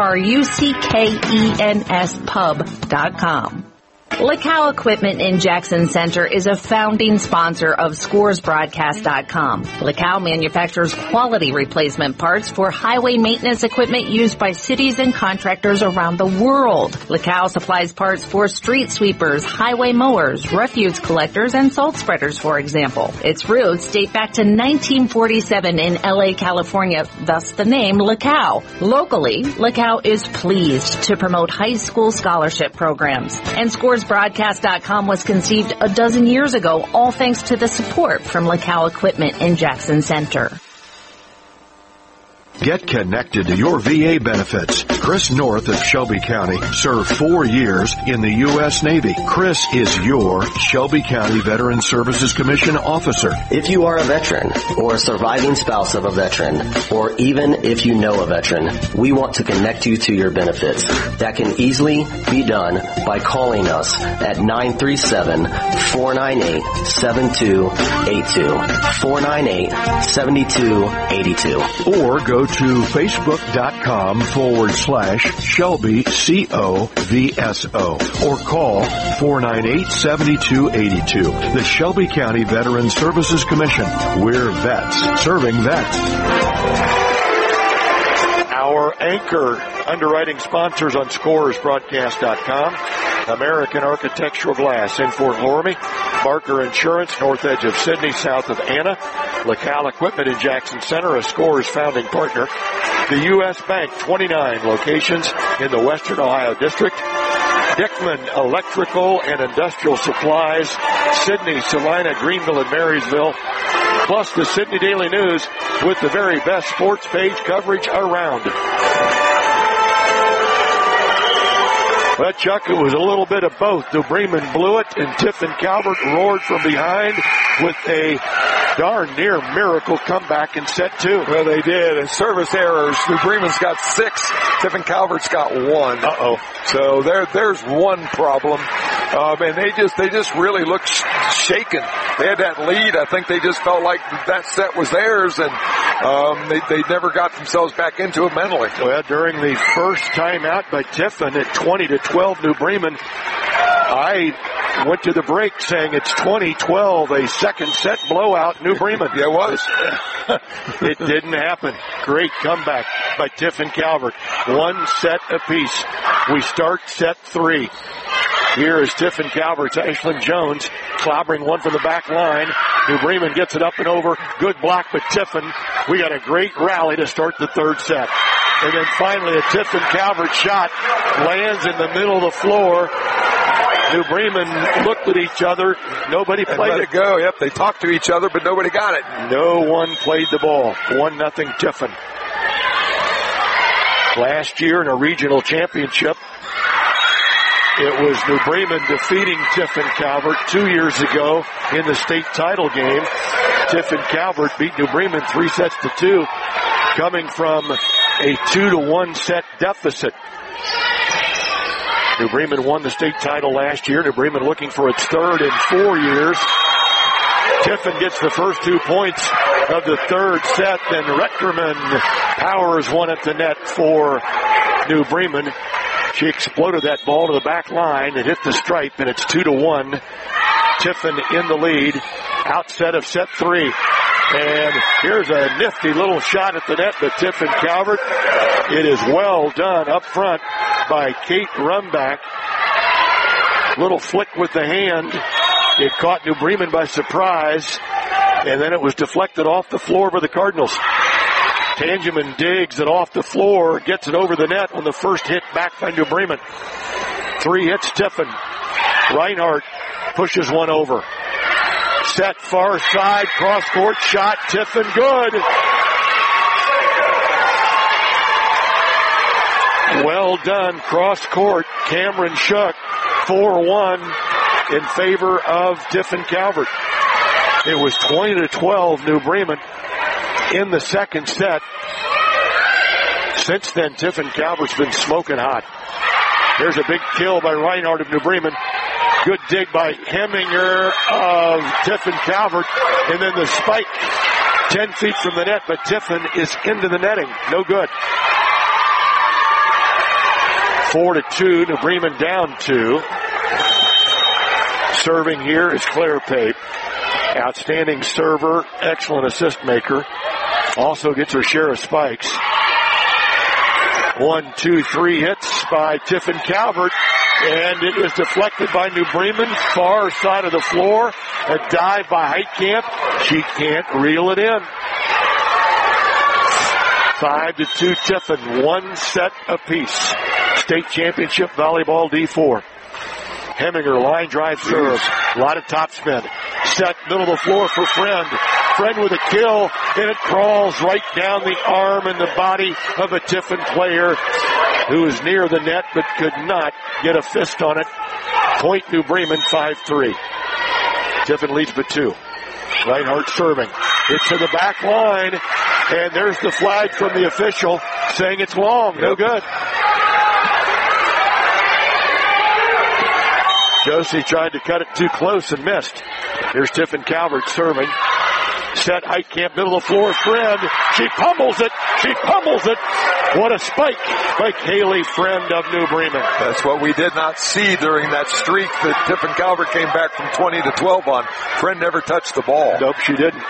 BRUCKENS pub.com. LaCal Equipment in Jackson Center is a founding sponsor of ScoresBroadcast.com. LaCal manufactures quality replacement parts for highway maintenance equipment used by cities and contractors around the world. LaCal supplies parts for street sweepers, highway mowers, refuse collectors, and salt spreaders, for example. Its roots date back to 1947 in LA, California, thus the name LaCal. Locally, LaCal is pleased to promote high school scholarship programs, and ScoresBroadcast.com was conceived a dozen years ago, all thanks to the support from LaCal Equipment in Jackson Center. Get connected to your VA benefits. Chris North of Shelby County served 4 years in the U.S. Navy. Chris is your Shelby County Veteran Services Commission officer. If you are a veteran or a surviving spouse of a veteran, or even if you know a veteran, we want to connect you to your benefits. That can easily be done by calling us at 937-498-7282. 498-7282. Or go to facebook.com/Shelby COVSO or call 498-7282. The Shelby County Veteran Services Commission. We're vets serving vets. Our anchor underwriting sponsors on ScoresBroadcast.com. American Architectural Glass in Fort Loramie. Barker Insurance, north edge of Sydney, south of Anna. LaCal Equipment in Jackson Center, a Scores founding partner. The U.S. Bank, 29 locations in the Western Ohio District. Dickman Electrical and Industrial Supplies, Sydney, Salina, Greenville, and Marysville. Plus the Sydney Daily News with the very best sports page coverage around. But, Chuck, it was a little bit of both. New Bremen blew it, and Tiffin Calvert roared from behind with a darn near miracle comeback in set 2. Well, they did. And service errors. New Bremen's got 6. Tiffin Calvert's got 1. Uh-oh. So there's one problem. And they just really looked shaken. They had that lead. I think they just felt like that set was theirs, and they never got themselves back into it mentally. Well, during the first timeout by Tiffin at 20-12 New Bremen, I went to the break saying it's 20-12, a second set blowout, New Bremen. Yeah, it was. It didn't happen. Great comeback by Tiffin Calvert. 1 set apiece. We start set 3. Here is Tiffin Calvert's Ashlyn Jones clobbering one from the back line. New Bremen gets it up and over. Good block by Tiffin. We got a great rally to start the third set. And then finally a Tiffin Calvert shot lands in the middle of the floor. New Bremen looked at each other. Nobody played it. Go. Yep, they talked to each other, but nobody got it. No one played the ball. 1-0 Tiffin. Last year in a regional championship, it was New Bremen defeating Tiffin Calvert 2 years ago in the state title game. Tiffin Calvert beat New Bremen 3-2, coming from a 2-1 set deficit. New Bremen won the state title last year. New Bremen looking for its third in 4 years. Tiffin gets the first 2 points of the third set, then Retterman powers one at the net for New Bremen. She exploded that ball to the back line and hit the stripe, and it's 2-1. Tiffin in the lead. Outset of set 3. And here's a nifty little shot at the net by Tiffin Calvert. It is well done up front by Kate Rumbach. Little flick with the hand. It caught New Bremen by surprise, and then it was deflected off the floor by the Cardinals. Tangeman digs it off the floor, gets it over the net on the first hit back by New Bremen. 3 hits Tiffin. Reinhardt pushes one over. Set far side, cross court shot, Tiffin good. Well done, cross court, Cameron Shuck, 4-1 in favor of Tiffin Calvert. It was 20-12 New Bremen in the second set. Since then, Tiffin Calvert's been smoking hot. There's a big kill by Reinhardt of New Bremen. Good dig by Heminger of Tiffin Calvert. And then the spike 10 feet from the net, but Tiffin is into the netting. No good. 4-2, New Bremen down 2. Serving here is Claire Pape. Outstanding server, excellent assist maker. Also gets her share of spikes. 1, 2, 3 hits by Tiffin Calvert. And it is deflected by New Bremen. Far side of the floor. A dive by Heitkamp. She can't reel it in. 5-2 Tiffin. 1 set apiece. State championship volleyball D4. Heminger line drive serve. A lot of topspin. Set middle of the floor for Friend. Friend with a kill, and it crawls right down the arm and the body of a Tiffin player who is near the net but could not get a fist on it. Point New Bremen 5-3. Tiffin leads by 2. Reinhardt serving. It's to the back line, and there's the flag from the official saying it's long. No good. Josie tried to cut it too close and missed. Here's Tiffin Calvert serving. Set Heitkamp, middle of the floor, Friend. She pummels it. She pummels it. What a spike by Kaylee Friend of New Bremen. That's what we did not see during that streak that Tiffin Calvert came back from 20-12 on. Friend never touched the ball. Nope, she didn't.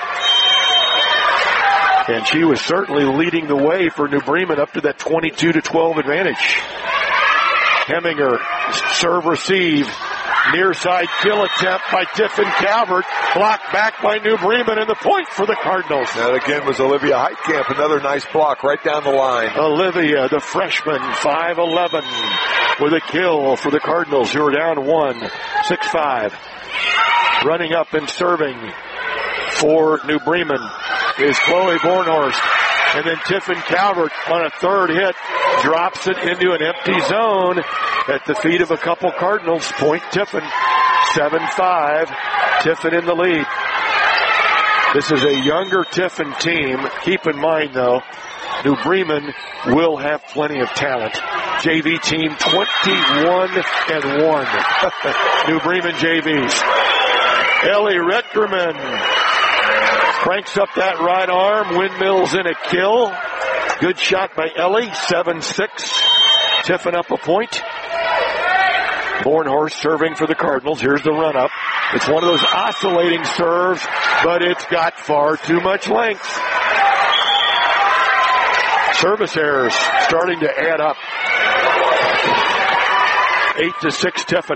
And she was certainly leading the way for New Bremen up to that 22-12 advantage. Heminger, serve receive. Near side kill attempt by Tiffin Calvert. Blocked back by New Bremen, and the point for the Cardinals. That again was Olivia Heitkamp. Another nice block right down the line. Olivia, the freshman, 5'11", with a kill for the Cardinals, who are down 1, 6-5. Running up and serving for New Bremen is Chloe Bornhorst. And then Tiffin Calvert on a third hit drops it into an empty zone at the feet of a couple Cardinals. Point Tiffin, 7-5. Tiffin in the lead. This is a younger Tiffin team. Keep in mind, though, New Bremen will have plenty of talent. JV team 21-1. New Bremen JVs. Ellie Retgerman cranks up that right arm, windmills in a kill. Good shot by Ellie, 7-6. Tiffin up a point. Bornhorst serving for the Cardinals. Here's the run up. It's one of those oscillating serves, but it's got far too much length. Service errors starting to add up. 8-6 Tiffin.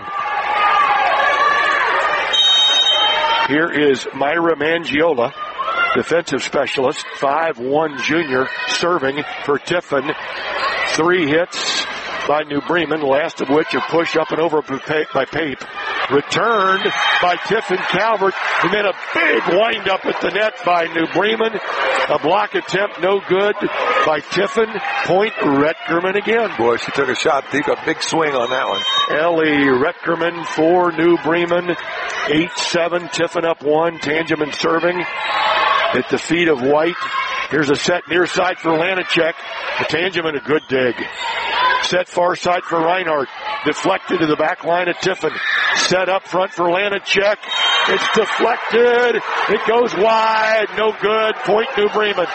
Here is Myra Mangiola, defensive specialist, 5'1" junior, serving for Tiffin. 3 hits by New Bremen, last of which a push up and over by Pape. Returned by Tiffin Calvert, and then a big wind-up at the net by New Bremen. A block attempt, no good by Tiffin. Point Retgerman again. Boy, she took a shot deep, a big swing on that one. Ellie Retgerman for New Bremen. 8-7, Tiffin up 1. Tangeman serving at the feet of White. Here's a set near side for Lanacek. Tangeman, a good dig. Set far side for Reinhardt. Deflected to the back line of Tiffin. Set up front for Lanacek. It's deflected. It goes wide. No good. Point New Bremen.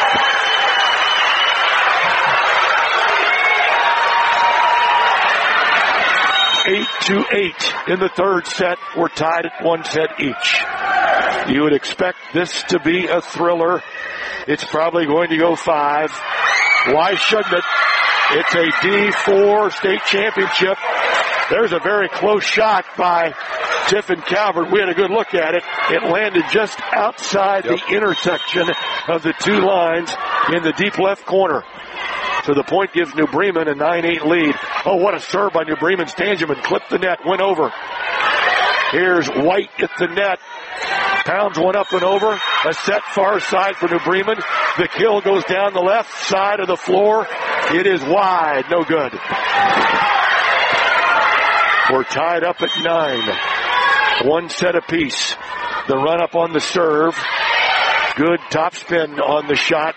Eight to 8 in the third set. We're tied at 1 set each. You would expect this to be a thriller. It's probably going to go 5. Why shouldn't it? It's a D4 state championship. There's a very close shot by Tiffin Calvert. We had a good look at it. It landed just outside the intersection of the two lines in the deep left corner. So the point gives New Bremen a 9-8 lead. Oh, what a serve by New Bremen's Tangeman. Clipped the net, went over. Here's White at the net. Pounds one up and over. A set far side for New Bremen. The kill goes down the left side of the floor. It is wide. No good. We're tied up at 9. 1 set apiece. The run up on the serve. Good topspin on the shot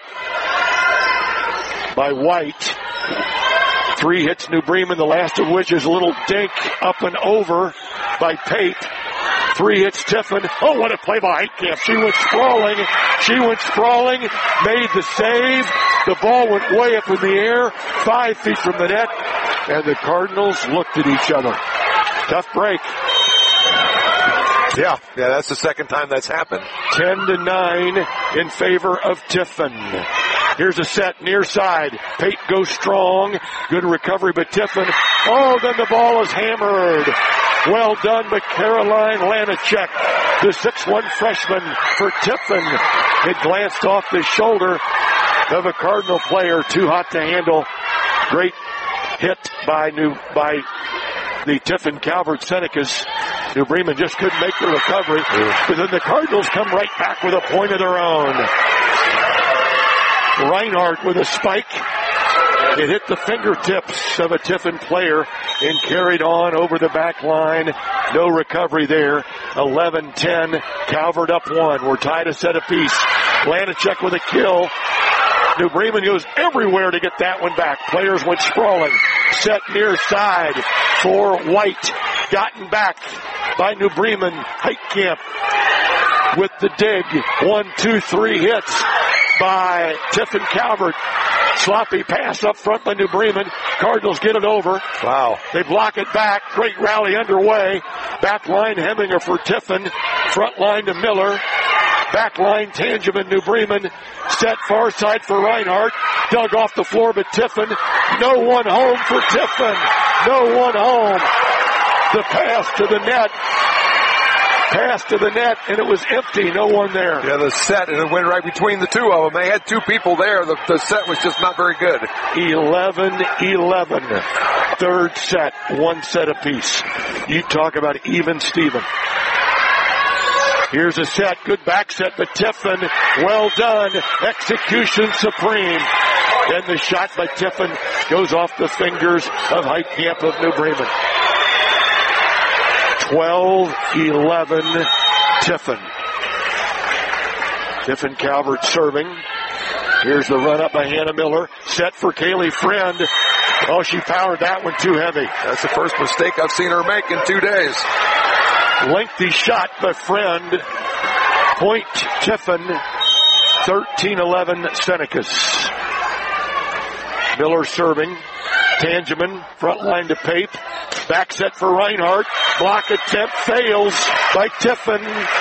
by White. 3 hits New Bremen, the last of which is a little dink up and over by Pape. 3 hits Tiffin. Oh, what a play by Heitkamp. She went sprawling, made the save. The ball went way up in the air, 5 feet from the net, and the Cardinals looked at each other. Tough break. Yeah, that's the second time that's happened. 10-9 in favor of Tiffin. Here's a set near side. Pate goes strong. Good recovery by Tiffin. Oh, then the ball is hammered. Well done by Caroline Lanacek, the 6'1" freshman for Tiffin. It glanced off the shoulder of a Cardinal player. Too hot to handle. Great hit by the Tiffin Calvert Senecas. New Bremen just couldn't make the recovery. But then the Cardinals come right back with a point of their own. Reinhardt with a spike. It hit the fingertips of a Tiffin player and carried on over the back line. No recovery there. 11-10. Calvert up 1. We're tied a set apiece. Lanacek with a kill. New Bremen goes everywhere to get that one back. Players went sprawling. Set near side for White. Gotten back by New Bremen. Heitkamp with the dig. 1, 2, 3 hits by Tiffin Calvert. Sloppy pass up front by New Bremen. Cardinals get it over. Wow. They block it back. Great rally underway. Back line Heminger for Tiffin. Front line to Miller. Back line Tangeman, New Bremen. Set far side for Reinhardt. Dug off the floor by Tiffin. No one home for Tiffin. No one home. The pass to the net. Pass to the net, and it was empty. No one there. Yeah, the set, and it went right between the two of them. They had two people there. The set was just not very good. 11-11. Third set, one set apiece. You talk about even Steven. Here's a set, good back set, but Tiffin, well done. Execution supreme. Then the shot by Tiffin goes off the fingers of Heitkamp of New Bremen. 12-11 Tiffin. Tiffin Calvert serving. Here's the run up by Hannah Miller. Set for Kaylee Friend. Oh, she powered that one too heavy. That's the first mistake I've seen her make in 2 days. Lengthy shot by Friend. Point Tiffin. 13-11 Senecas. Miller serving. Tangeman, front line to Pape. Back set for Reinhardt. Block attempt fails by Tiffin.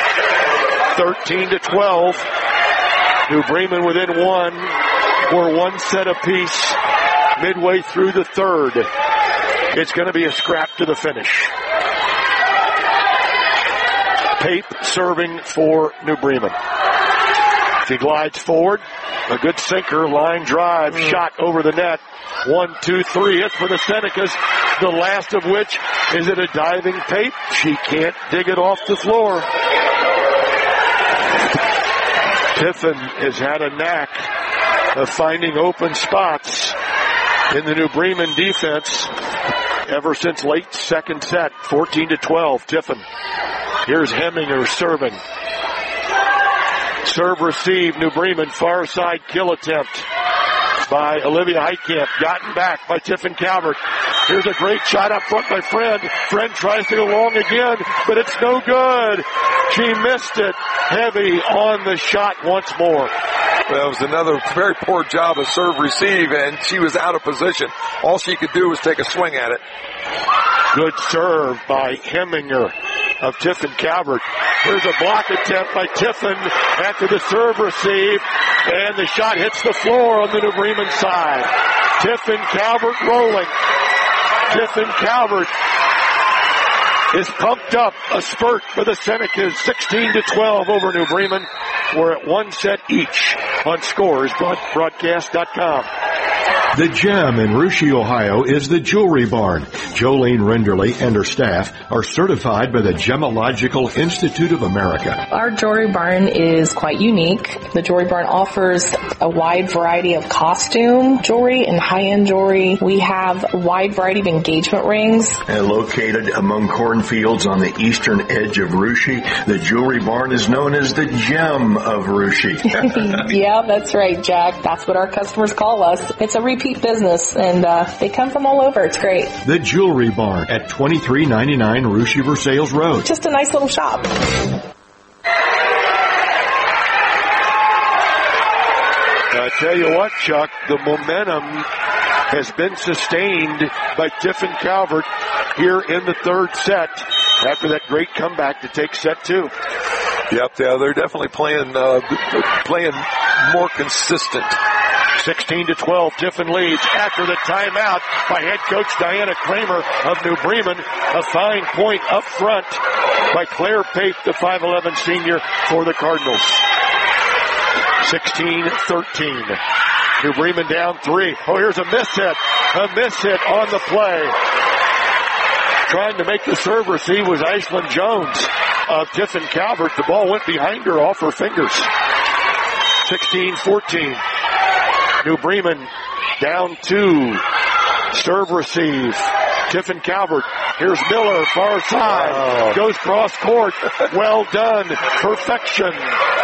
13-12. New Bremen within one. We're one set apiece. Midway through the third. It's going to be a scrap to the finish. Pape serving for New Bremen. She glides forward. A good sinker, line drive, shot over the net. 1, 2, 3 hits for the Senecas. The last of which is it a diving Pape. She can't dig it off the floor. Tiffin has had a knack of finding open spots in the New Bremen defense ever since late second set. 14-12, Tiffin. Here's Heminger serving. Serve receive, New Bremen, far side kill attempt by Olivia Heitkamp. Gotten back by Tiffin Calvert. Here's a great shot up front by Friend. Friend tries to go long again, but it's no good. She missed it. Heavy on the shot once more. Well, it was another very poor job of serve receive, and she was out of position. All she could do was take a swing at it. Good serve by Heminger of Tiffin Calvert. Here's a block attempt by Tiffin after the serve receive, and the shot hits the floor on the New Bremen side. Tiffin Calvert rolling. Tiffin Calvert is pumped up. A spurt for the Senecas. 16-12 over New Bremen. We're at one set each on ScoresBroadcast.com. The Gem in Russia, Ohio is the Jewelry Barn. Jolene Renderly and her staff are certified by the Gemological Institute of America. Our Jewelry Barn is quite unique. The Jewelry Barn offers a wide variety of costume jewelry and high-end jewelry. We have a wide variety of engagement rings. And located among cornfields on the eastern edge of Russia, the Jewelry Barn is known as the Gem of Russia. Yeah, that's right, Jack. That's what our customers call us. It's a repeat business, and they come from all over. It's great. The Jewelry Barn at 2399 Russia Versailles Road. Just a nice little shop. I tell you what, Chuck, the momentum has been sustained by Tiffin Calvert here in the third set after that great comeback to take set two. Yep, yeah, they're definitely playing more consistent. 16-12, Tiffin leads after the timeout by head coach Diana Kramer of New Bremen. A fine point up front by Claire Pape, the 5'11 senior for the Cardinals. 16-13. New Bremen down 3. Oh, here's a miss hit. A miss hit on the play. Trying to make the serve receive was Aislinn Jones of Tiffin Calvert. The ball went behind her off her fingers. 16-14. New Bremen down 2. Serve receive. Tiffin Calvert. Here's Miller, far side. Wow. Goes cross court. Well done. Perfection.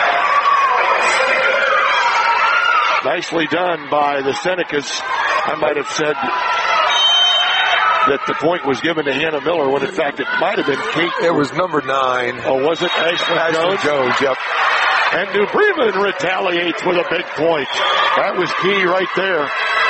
Nicely done by the Senecas. I might have said that the point was given to Hannah Miller when in fact it might have been Kate. It was number 9. Oh, was it Aislinn Jones? Yep. And New Bremen retaliates with a big point. That was key right there.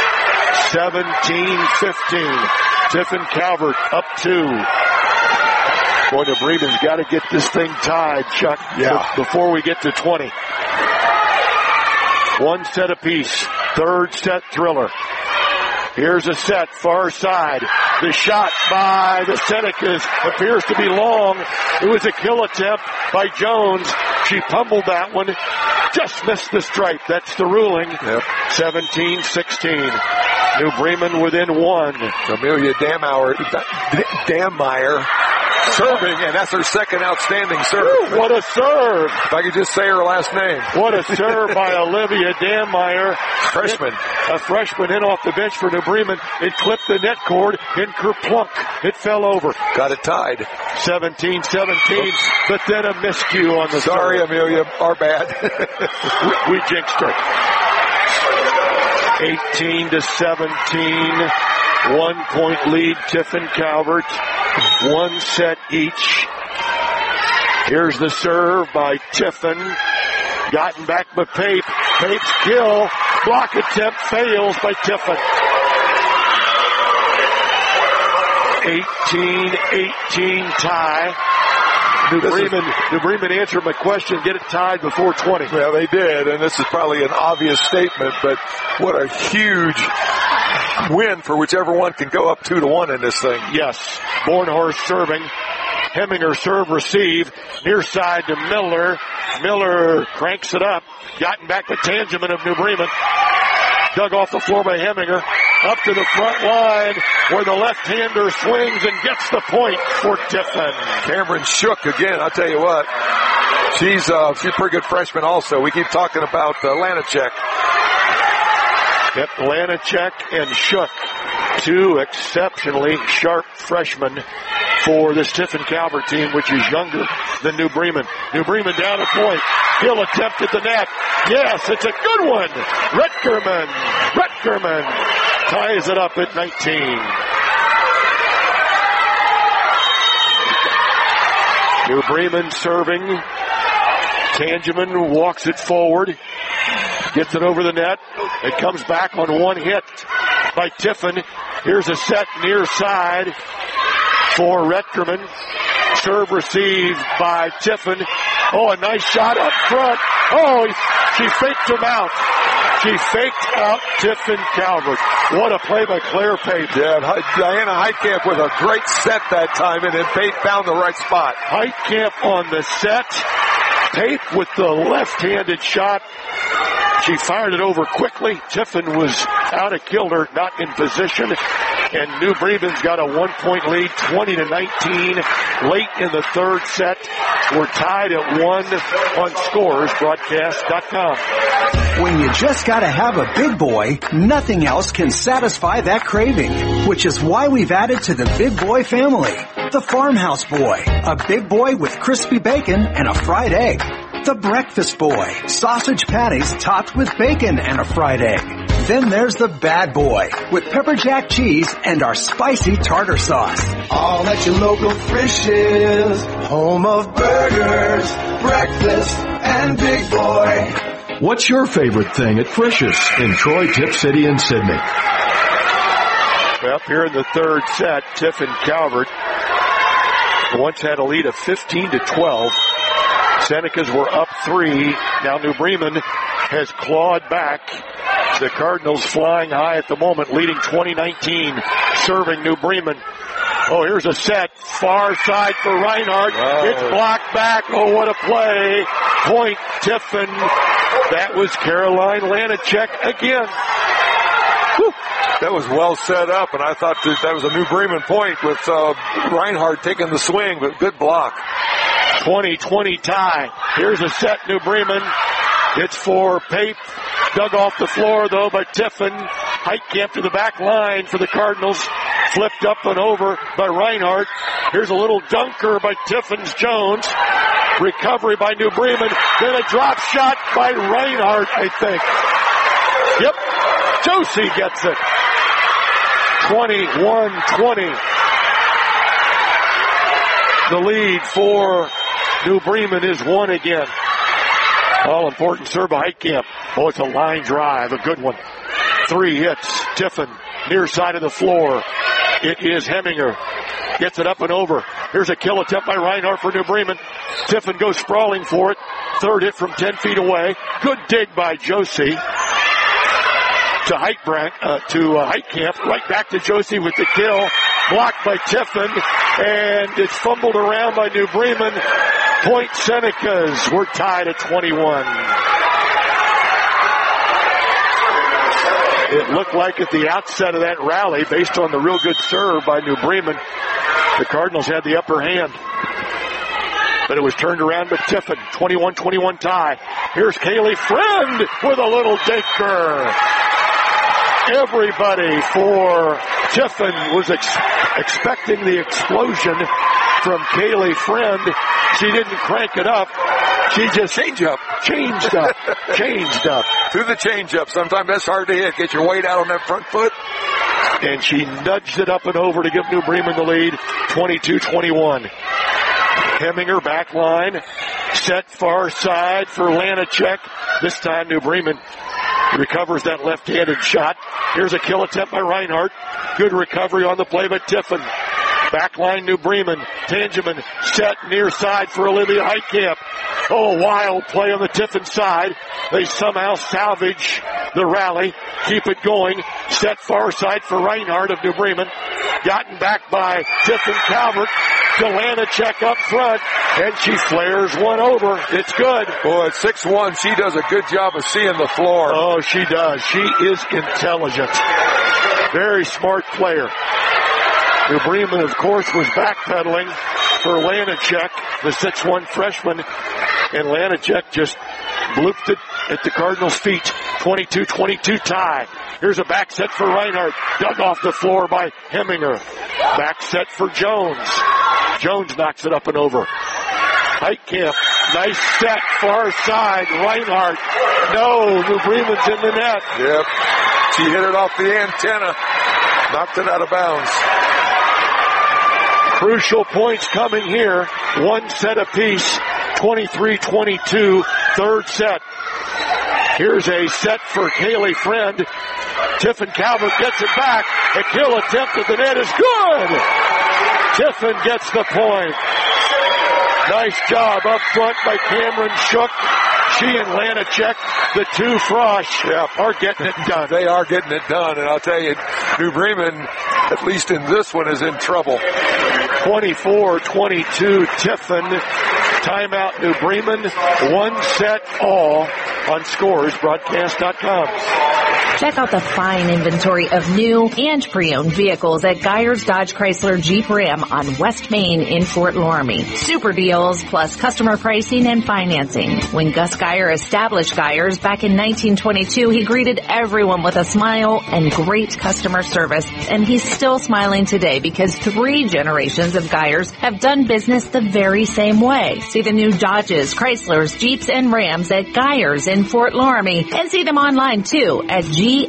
17-15. Tiffin Calvert up 2. Boy, New Bremen's got to get this thing tied, Chuck, before we get to 20. One set apiece. Third set thriller. Here's a set, far side. The shot by the Senecas appears to be long. It was a kill attempt by Jones. She pummeled that one. Just missed the stripe. That's the ruling. 17-16. New Bremen within one. Amelia Dammeier serving, and that's her second outstanding serve. Ooh, what a serve. If I could just say her last name. What a serve by Olivia Dammeier. Freshman. A freshman in off the bench for New Bremen. It clipped the net cord in kerplunk. It fell over. Got it tied. 17-17, but then a miscue on the Sorry, serve. Amelia. Our bad. we jinxed her. 18-17. 1 point lead, Tiffin Calvert. One set each. Here's the serve by Tiffin. Gotten back by Pape. Pape's kill. Block attempt fails by Tiffin. 18-18 tie. New Bremen answered my question, get it tied before 20. Well, they did, and this is probably an obvious statement, but what a huge win for whichever one can go up 2-1 in this thing. Yes. Bornhorst serving. Heminger serve receive. Near side to Miller. Miller cranks it up. Gotten back to Tangeman of New Bremen. Dug off the floor by Heminger. Up to the front line where the left-hander swings and gets the point for Tiffin. Cameron Shook again, I'll tell you what. She's a pretty good freshman also. We keep talking about Lanacek. Yep, Lanacek and Shook. Two exceptionally sharp freshmen for this Tiffin Calvert team, which is younger than New Bremen. New Bremen down a point. He'll attempt at the net. Yes, it's a good one. Retkerman ties it up at 19. New Bremen serving. Tangeman walks it forward. Gets it over the net. It comes back on one hit by Tiffin. Here's a set near side for Retkerman. Serve received by Tiffin. Oh, a nice shot up front. Oh, she faked him out. She faked out Tiffin Calvert. What a play by Claire Pape. Yeah, Diana Heitkamp with a great set that time, and then Pape found the right spot. Heitkamp on the set. Pape with the left-handed shot. She fired it over quickly. Tiffin was out of kilter, not in position. And New Bremen's got a 1 point lead, 20-19. Late in the third set. We're tied at 1 on scoresbroadcast.com. When you just gotta have a big boy, nothing else can satisfy that craving. Which is why we've added to the Big Boy family. The Farmhouse Boy. A big boy with crispy bacon and a fried egg. The Breakfast Boy. Sausage patties topped with bacon and a fried egg. Then there's the Bad Boy with pepper jack cheese and our spicy tartar sauce. All at your local Frisch's, home of burgers, breakfast, and Big Boy. What's your favorite thing at Frisch's in Troy, Tip City, and Sydney? Well, here in the third set, Tiffin Calvert once had a lead of 15-12. Senecas were up 3. Now New Bremen has clawed back. The Cardinals flying high at the moment, leading 2019, serving New Bremen. Oh, here's a set. Far side for Reinhardt. Wow. It's blocked back. Oh, what a play. Point Tiffin. That was Caroline Lanacek again. Whew. That was well set up, and I thought that was a New Bremen point with Reinhardt taking the swing, but good block. 20-20 tie. Here's a set, New Bremen. It's for Pape. Dug off the floor, though, by Tiffin. Heitkamp to the back line for the Cardinals. Flipped up and over by Reinhardt. Here's a little dunker by Tiffin's Jones. Recovery by New Bremen. Then a drop shot by Reinhardt, I think. Yep. Josie gets it. 21-20. The lead for New Bremen is 1 again. All-important serve by Heitkamp. Oh, it's a line drive. A good one. 3 hits. Tiffin, near side of the floor. It is Heminger. Gets it up and over. Here's a kill attempt by Reinhardt for New Bremen. Tiffin goes sprawling for it. Third hit from 10 feet away. Good dig by Josie. to Heitkamp. Right back to Josie with the kill. Blocked by Tiffin. And it's fumbled around by New Bremen. Point Senecas. We're tied at 21. It looked like at the outset of that rally, based on the real good serve by New Bremen, the Cardinals had the upper hand. But it was turned around by Tiffin. 21-21 tie. Here's Kaylee Friend with a little dinker. Everybody for Tiffin was expecting the explosion from Kaylee Friend. She didn't crank it up. She just changed up. To the change up. Sometimes that's hard to hit. Get your weight out on that front foot. And she nudged it up and over to give New Bremen the lead. 22-21. Heminger back line. Set far side for Lanacek. This time New Bremen recovers that left-handed shot. Here's a kill attempt by Reinhardt. Good recovery on the play by Tiffin. Backline New Bremen. Tangeman set near side for Olivia Heitkamp. Oh, wild play on the Tiffin side. They somehow salvage the rally. Keep it going. Set far side for Reinhardt of New Bremen. Gotten back by Tiffin Calvert. Lanacek up front, and she flares one over. It's good. Boy, at 6'1", she does a good job of seeing the floor. Oh, she does. She is intelligent. Very smart player. New Bremen, of course, was backpedaling for Lanacek, the 6'1" freshman, and Lanacek just blooped it at the Cardinals' feet. 22-22 tie. Here's a back set for Reinhardt. Dug off the floor by Heminger. Back set for Jones. Jones knocks it up and over. Heitkamp, nice set, far side. Reinhardt, no, New Bremen's in the net. Yep, she hit it off the antenna. Knocked it out of bounds. Crucial points coming here. One set apiece. 23-22, third set. Here's a set for Kaylee Friend. Tiffin Calvert gets it back. A kill attempt at the net is good. Tiffin gets the point. Nice job up front by Cameron Shook. She and Lanacek, the two Frosh, are getting it done. They are getting it done, and I'll tell you, New Bremen, at least in this one, is in trouble. 24-22 Tiffin. Timeout New Bremen. One set all on ScoresBroadcast.com. Check out the fine inventory of new and pre-owned vehicles at Geyers Dodge Chrysler Jeep Ram on West Main in Fort Loramie. Super deals plus customer pricing and financing. When Gus Geyer established Geyers back in 1922, he greeted everyone with a smile and great customer service. And he's still smiling today because 3 generations of Geyers have done business the very same way. See the new Dodges, Chryslers, Jeeps, and Rams at Geyers in Fort Loramie. And see them online too at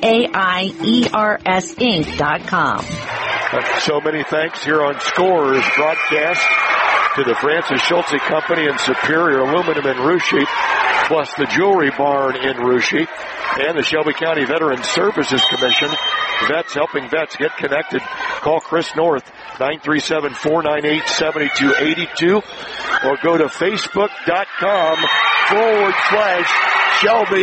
GAIERSinc.com. So many thanks here on Scores broadcast to the Francis Schultze Company and Superior Aluminum in Russia, plus the Jewelry Barn in Russia, and the Shelby County Veterans Services Commission. Vets helping vets get connected. Call Chris North, 937-498-7282, or go to Facebook.com/Shelby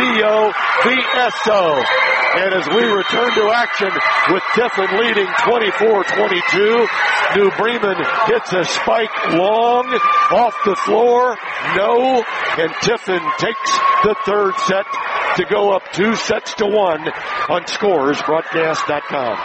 COVSO. And as we return to action with Tiffin leading 24-22, New Bremen hits a spike long off the floor. No. And Tiffin takes the third set to go up 2-1 on ScoresBroadcast.com.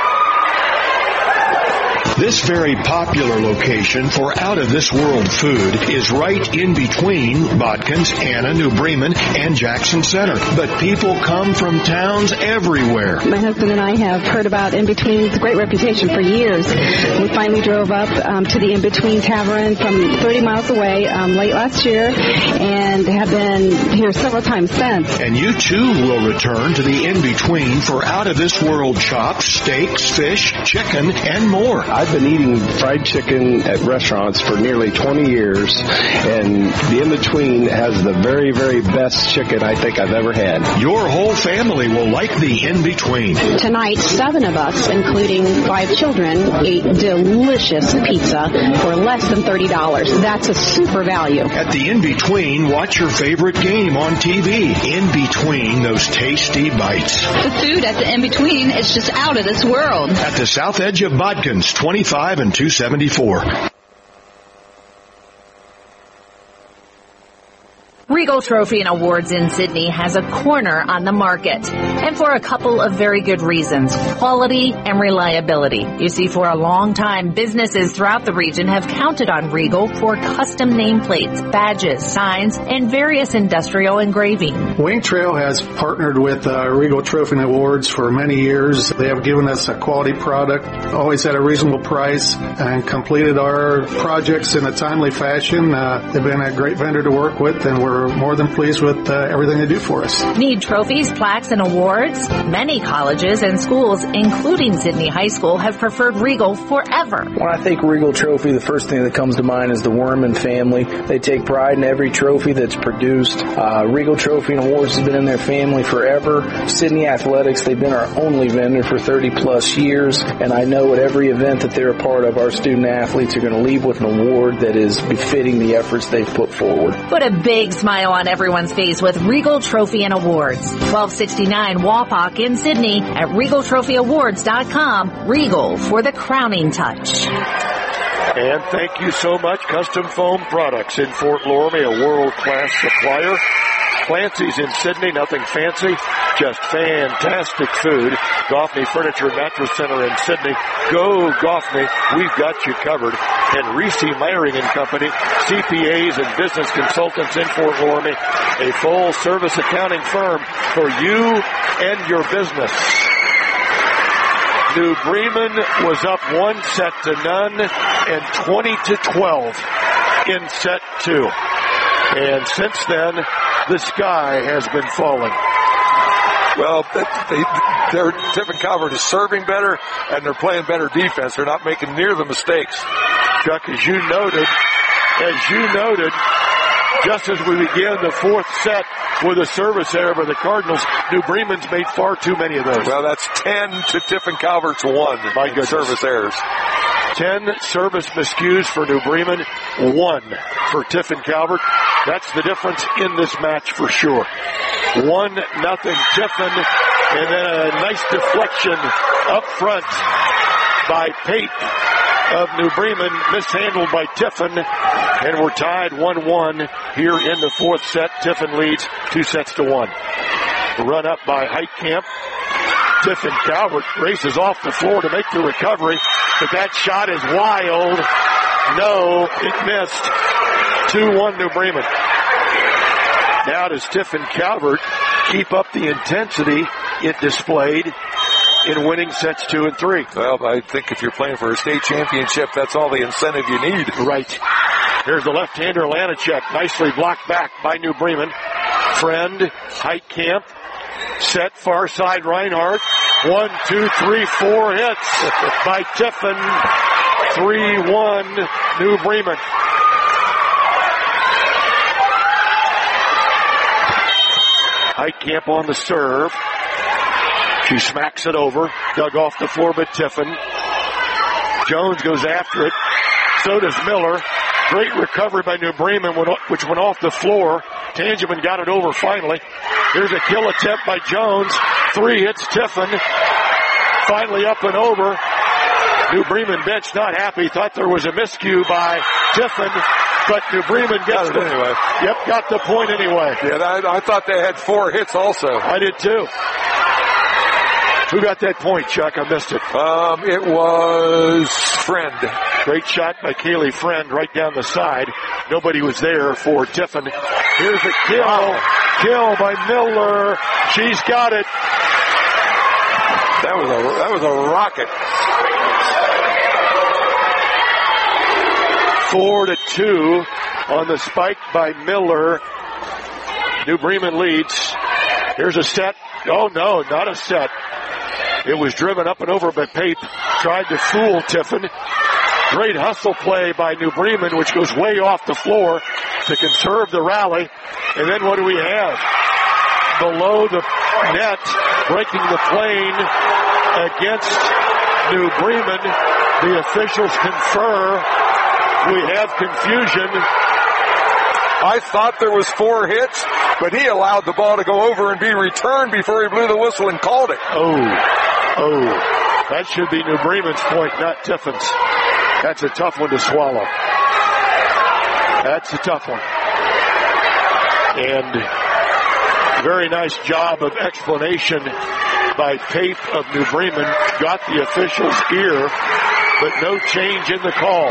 This very popular location for out-of-this-world food is right in between Botkins, Anna, New Bremen, and Jackson Center. But people come from towns everywhere. My husband and I have heard about In-Between's great reputation for years. We finally drove up to the In-Between Tavern from 30 miles away late last year and have been here several times since. And you, too, will return to the In-Between for out-of-this-world chops, steaks, fish, chicken, and more. I've been eating fried chicken at restaurants for nearly 20 years, and the In-Between has the very, very best chicken I think I've ever had. Your whole family will like the In-Between. Tonight, 7 of us, including 5 children, ate delicious pizza for less than $30. That's a super value. At the In-Between, watch your favorite game on TV. In-Between those tasty bites. The food at the In-Between is just out of this world. At the south edge of Bodkins, 25 and 274. Regal Trophy and Awards in Sydney has a corner on the market, and for a couple of very good reasons: quality and reliability. You see, for a long time, businesses throughout the region have counted on Regal for custom nameplates, badges, signs, and various industrial engraving. Wing Trail has partnered with Regal Trophy and Awards for many years. They have given us a quality product, always at a reasonable price, and completed our projects in a timely fashion. They've been a great vendor to work with, and we're more than pleased with everything they do for us. Need trophies, plaques, and awards? Many colleges and schools, including Sydney High School, have preferred Regal forever. When I think Regal Trophy, the first thing that comes to mind is the Worman family. They take pride in every trophy that's produced. Regal Trophy and Awards has been in their family forever. Sydney Athletics, they've been our only vendor for 30 plus years, and I know at every event that they're a part of, our student athletes are going to leave with an award that is befitting the efforts they've put forward. Put a big smile on everyone's face with Regal Trophy and Awards. 1269 Wapak in Sydney at RegalTrophyAwards.com. Regal for the crowning touch. And thank you so much, Custom Foam Products in Fort Loramie, a world-class supplier. Clancy's in Sydney, nothing fancy, just fantastic food. Goffney Furniture and Mattress Center in Sydney. Go Goffney, we've got you covered. And Reese Meyering and Company, CPAs and business consultants in Fort Loramie, a full-service accounting firm for you and your business. New Bremen was up 1-0 and 20-12 in set 2. And since then, the sky has been falling. Well, Tiffin Calvert is serving better, and they're playing better defense. They're not making near the mistakes. Chuck, as you noted, just as we began the 4th set with a service error by the Cardinals, New Bremen's made far too many of those. Well, that's 10 to Tiffin Calvert's 1. My good service errors. 10 service miscues for New Bremen, 1 for Tiffin Calvert. That's the difference in this match for sure. 1-0 Tiffin, and then a nice deflection up front by Pate of New Bremen, mishandled by Tiffin, and we're tied 1-1 here in the 4th set. Tiffin leads 2-1. Run up by Heitkamp. Tiffin Calvert races off the floor to make the recovery, but that shot is wild. No, it missed. 2-1 New Bremen. Now does Tiffin Calvert keep up the intensity it displayed in winning sets 2 and 3? Well, I think if you're playing for a state championship, that's all the incentive you need. Right. Here's the left-hander, Lanacek, nicely blocked back by New Bremen. Friend, Heitkamp, set far side Reinhardt. 1, 2, 3, 4 hits by Tiffin. 3-1 New Bremen. Heitkamp on the serve. She smacks it over. Dug off the floor by Tiffin. Jones goes after it. So does Miller. Great recovery by New Bremen, which went off the floor. Tangeman got it over finally. Here's a kill attempt by Jones. 3 hits Tiffin. Finally up and over. New Bremen bench not happy. Thought there was a miscue by Tiffin. But New Bremen gets it anyway. Yep, got the point anyway. Yeah, I thought they had 4 hits also. I did too. Who got that point, Chuck? I missed it. It was Friend. Great shot by Kaylee Friend right down the side. Nobody was there for Tiffin. Here's a kill. Wow. Kill by Miller. She's got it. That was a rocket. 4-2 on the spike by Miller. New Bremen leads. Here's a set. Oh no, not a set. It was driven up and over by Pape. Tried to fool Tiffin. Great hustle play by New Bremen, which goes way off the floor to conserve the rally. And then what do we have? Below the net, breaking the plane against New Bremen. The officials confer. We have confusion. I thought there was 4 hits, but he allowed the ball to go over and be returned before he blew the whistle and called it. Oh, that should be New Bremen's point, not Tiffin's. That's a tough one to swallow. That's a tough one. And very nice job of explanation by Pape of New Bremen. Got the official's ear, but no change in the call.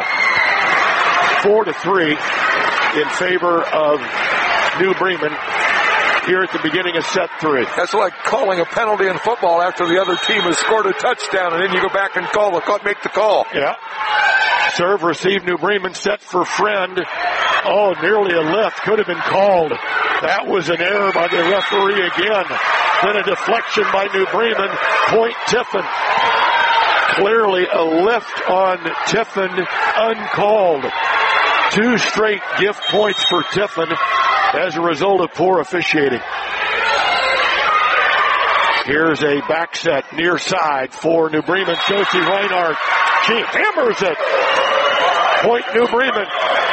4-3 in favor of New Bremen here at the beginning of set 3. That's like calling a penalty in football after the other team has scored a touchdown, and then you go back and make the call. Yeah. Serve received New Bremen, set for Friend. Oh, nearly a lift. Could have been called. That was an error by the referee again. Then a deflection by New Bremen. Point Tiffin. Clearly a lift on Tiffin, uncalled. 2 straight gift points for Tiffin as a result of poor officiating. Here's a back set near side for New Bremen. Josie Reinhardt. She hammers it. Point New Bremen.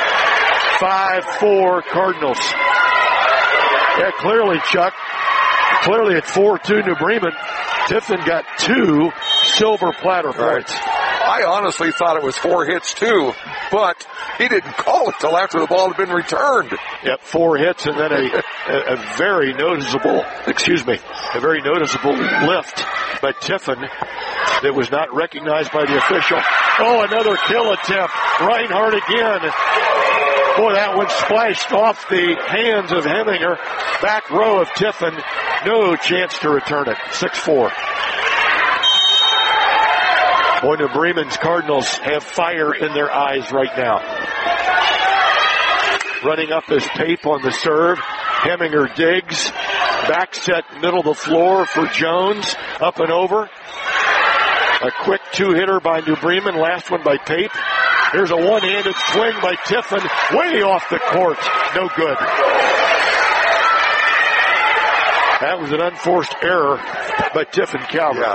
5-4 Cardinals. Yeah, clearly, Chuck. Clearly at 4-2 New Bremen. Tiffin got 2 silver platter points. I honestly thought it was 4 hits too, but he didn't call it till after the ball had been returned. Yep, 4 hits and then a very noticeable lift by Tiffin that was not recognized by the official. Oh, another kill attempt. Reinhardt again. Boy, that one splashed off the hands of Heminger. Back row of Tiffin. No chance to return it. 6-4. Boy, New Bremen's Cardinals have fire in their eyes right now. Running up is Pape on the serve. Heminger digs. Back set middle of the floor for Jones. Up and over. A quick 2-hitter by New Bremen. Last one by Pape. Here's a one-handed swing by Tiffin. Way off the court. No good. That was an unforced error by Tiffin Calvert.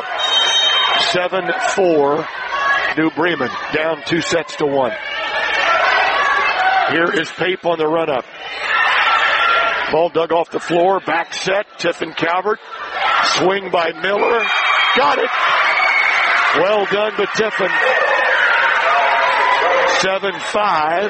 7-4 New Bremen. Down 2-1. Here is Pape on the run-up. Ball dug off the floor. Back set. Tiffin Calvert. Swing by Miller. Got it. Well done to Tiffin. 7-5.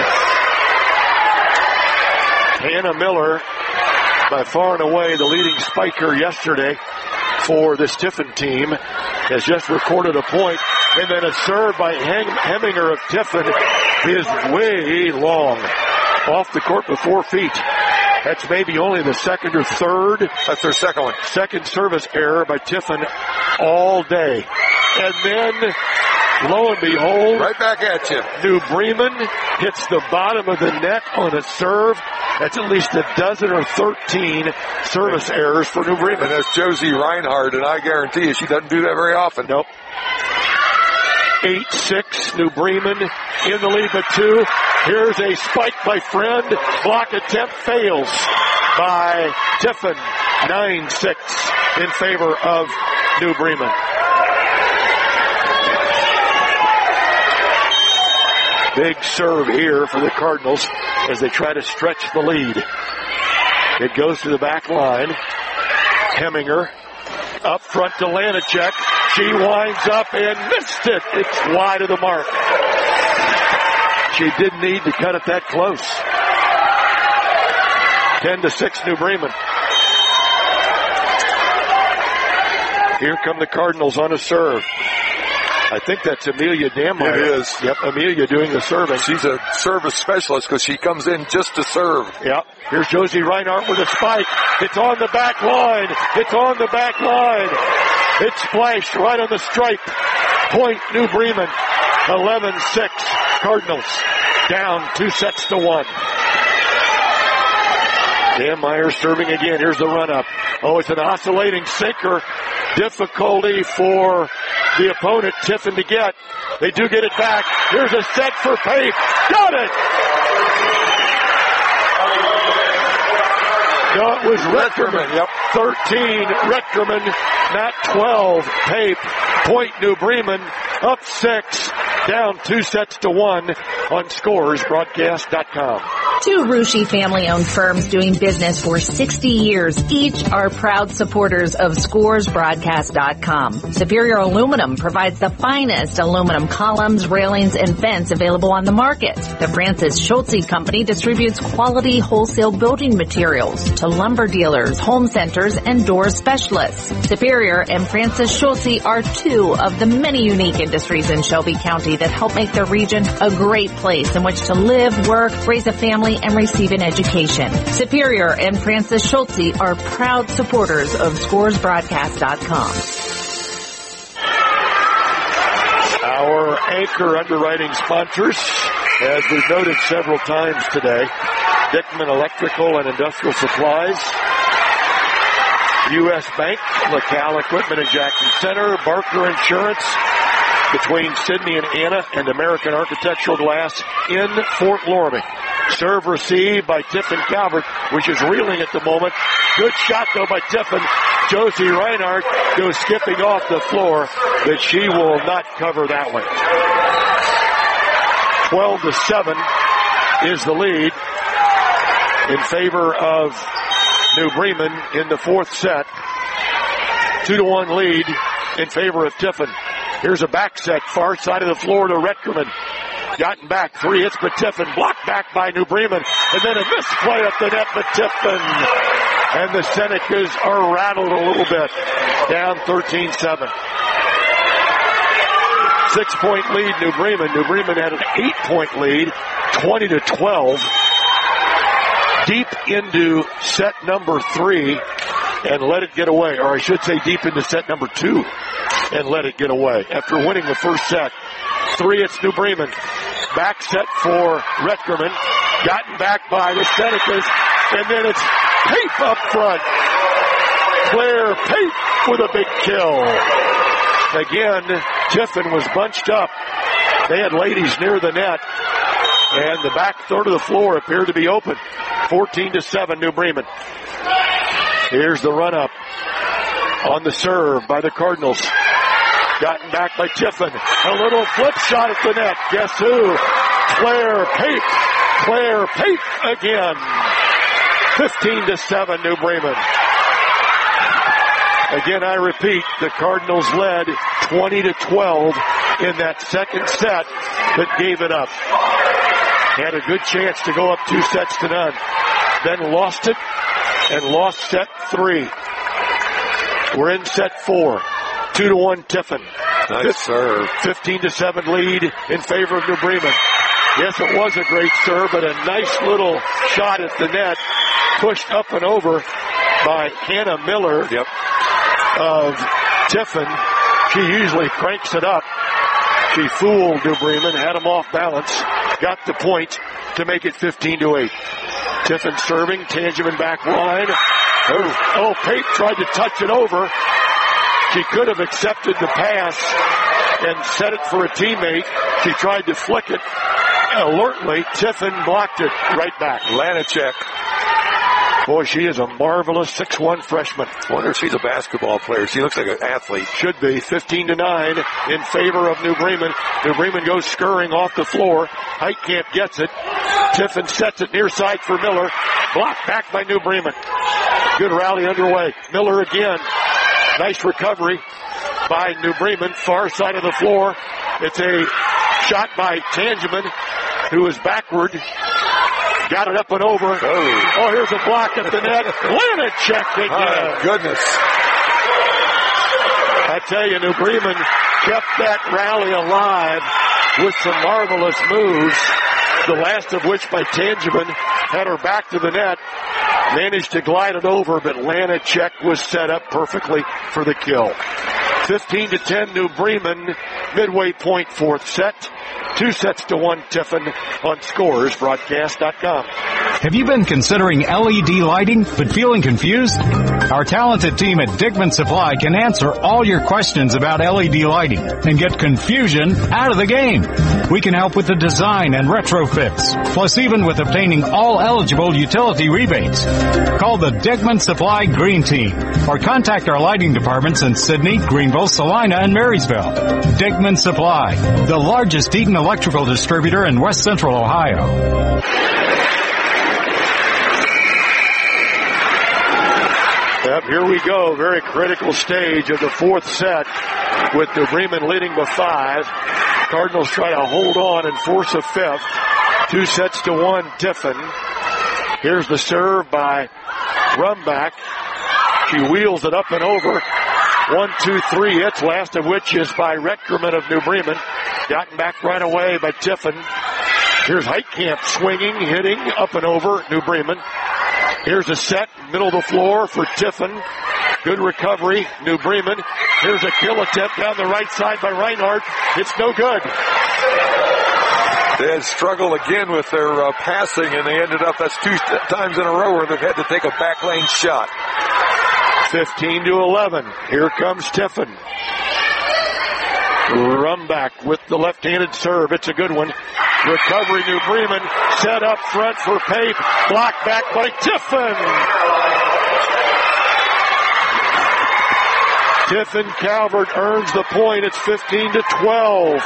Hannah Miller, by far and away the leading spiker yesterday for this Tiffin team, has just recorded a point. And then a serve by Heminger of Tiffin is way long. Off the court with 4 feet. That's maybe only the second or third. That's their second one. Second service error by Tiffin all day. And then, lo and behold, right back at you. New Bremen hits the bottom of the net on a serve. That's at least a dozen or 13 service errors for New Bremen. And that's Josie Reinhardt, and I guarantee you she doesn't do that very often. Nope. 8-6, New Bremen in the lead by 2. Here's a spike by Friend. Block attempt fails by Tiffin. 9-6 in favor of New Bremen. Big serve here for the Cardinals as they try to stretch the lead. It goes to the back line. Heminger up front to Lanacek. She winds up and missed it. It's wide of the mark. She didn't need to cut it that close. 10-6 New Bremen. Here come the Cardinals on a serve. I think that's Amelia Dammeier. It is. Yep, Amelia doing the serving. She's a service specialist because she comes in just to serve. Yep. Here's Josie Reinhardt with a spike. It's on the back line. It's on the back line. It's splashed right on the stripe. Point New Bremen. 11-6 Cardinals. Down 2-1. Dammeier serving again. Here's the run-up. Oh, it's an oscillating sinker. Difficulty for the opponent, Tiffin, to get. They do get it back. Here's a set for Pape. Got it! No, it was Retkerman. Yep. 13, Retkerman, not 12. Pape, point New Bremen, up 6, down 2-1 on scoresbroadcast.com. Two Rushi family-owned firms doing business for 60 years. Each are proud supporters of scoresbroadcast.com. Superior Aluminum provides the finest aluminum columns, railings, and vents available on the market. The Francis Schultze Company distributes quality wholesale building materials to lumber dealers, home centers, and door specialists. Superior and Francis Schultze are two of the many unique industries in Shelby County that help make the region a great place in which to live, work, raise a family, and receive an education. Superior and Francis Schultze are proud supporters of scoresbroadcast.com. Our anchor underwriting sponsors, as we've noted several times today, Dickman Electrical and Industrial Supplies, U.S. Bank, LaCal Equipment in Jackson Center, Barker Insurance, between Sydney and Anna, and American Architectural Glass in Fort Loramie. Serve received by Tiffin Calvert, which is reeling at the moment. Good shot, though, by Tiffin. Josie Reinhardt goes skipping off the floor, but she will not cover that one. 12-7 is the lead in favor of New Bremen in the fourth set. 2-1 lead in favor of Tiffin. Here's a back set, far side of the floor to Retkerman. Gotten back, 3 hits, but Tiffin blocked back by New Bremen. And then a misplay up the net, but Tiffin. And the Senecas are rattled a little bit. Down 13-7. 6-point lead, New Bremen. New Bremen had an 8-point lead, 20-12. Deep into set number 3 and let it get away. Or I should say deep into set number 2 and let it get away. After winning the first set, 3 hits New Bremen. Back set for Retkerman. Gotten back by the Senecas. And then it's Pape up front. Claire Pape with a big kill. Again, Tiffin was bunched up. They had ladies near the net. And the back third of the floor appeared to be open. 14-7, New Bremen. Here's the run-up on the serve by the Cardinals. Gotten back by Tiffin. A little flip shot at the net. Guess who? Claire Pape. Claire Pape again. 15-7, New Bremen. Again, I repeat, the Cardinals led 20-12 in that second set, but gave it up. Had a good chance to go up 2-0. Then lost it and lost set 3. We're in set 4. 2-1 Tiffin. Nice serve. 15-7 lead in favor of New Bremen. Yes, it was a great serve, but a nice little shot at the net, pushed up and over by Hannah Miller of Tiffin. She usually cranks it up. She fooled New Bremen, had them off balance, got the point to make it 15-8. Tiffin serving, Tangeman back line. Oh, Pape tried to touch it over. She could have accepted the pass and set it for a teammate. She tried to flick it alertly. Tiffin blocked it right back. Lanacek. Boy, she is a marvelous 6'1" freshman. I wonder if she's a basketball player. She looks like an athlete. Should be. 15-9 in favor of New Bremen. New Bremen goes scurrying off the floor. Heitkamp gets it. Tiffin sets it near side for Miller. Blocked back by New Bremen. Good rally underway. Miller again. Nice recovery by New Bremen. Far side of the floor. It's a shot by Tangeman, who is backward. Got it up and over. Oh, here's a block at the net. Lanacek again. My goodness. I tell you, New Bremen kept that rally alive with some marvelous moves, the last of which by Tangeman had her back to the net. Managed to glide it over, but Lanacek was set up perfectly for the kill. 15-10 New Bremen, midway point fourth set. 2-1 Tiffin on scoresbroadcast.com. Have you been considering LED lighting but feeling confused? Our talented team at Dickman Supply can answer all your questions about LED lighting and get confusion out of the game. We can help with the design and retrofits, plus even with obtaining all eligible utility rebates. Call the Dickman Supply Green Team or contact our lighting departments in Sydney, Greenville, Salina, and Marysville. Dickman Supply, the largest heat and electrical distributor in West Central Ohio. Yep, here we go. Very critical stage of the fourth set with New Bremen leading by 5. Cardinals try to hold on and force a fifth. 2-1 Tiffin. Here's the serve by Rumbach. She wheels it up and over. 1, 2, 3 hits, last of which is by Retkerman of New Bremen. Gotten back right away by Tiffin. Here's Heitkamp swinging, hitting, up and over New Bremen. Here's a set, middle of the floor for Tiffin. Good recovery, New Bremen. Here's a kill attempt down the right side by Reinhardt. It's no good. They had struggled again with their passing, and they ended up, that's 2 times in a row where they've had to take a back lane shot. 15-11. Here comes Tiffin. Rumbach with the left-handed serve. It's a good one. Recovery, New Bremen. Set up front for Pape. Blocked back by Tiffin. Tiffin Calvert earns the point. It's 15-12.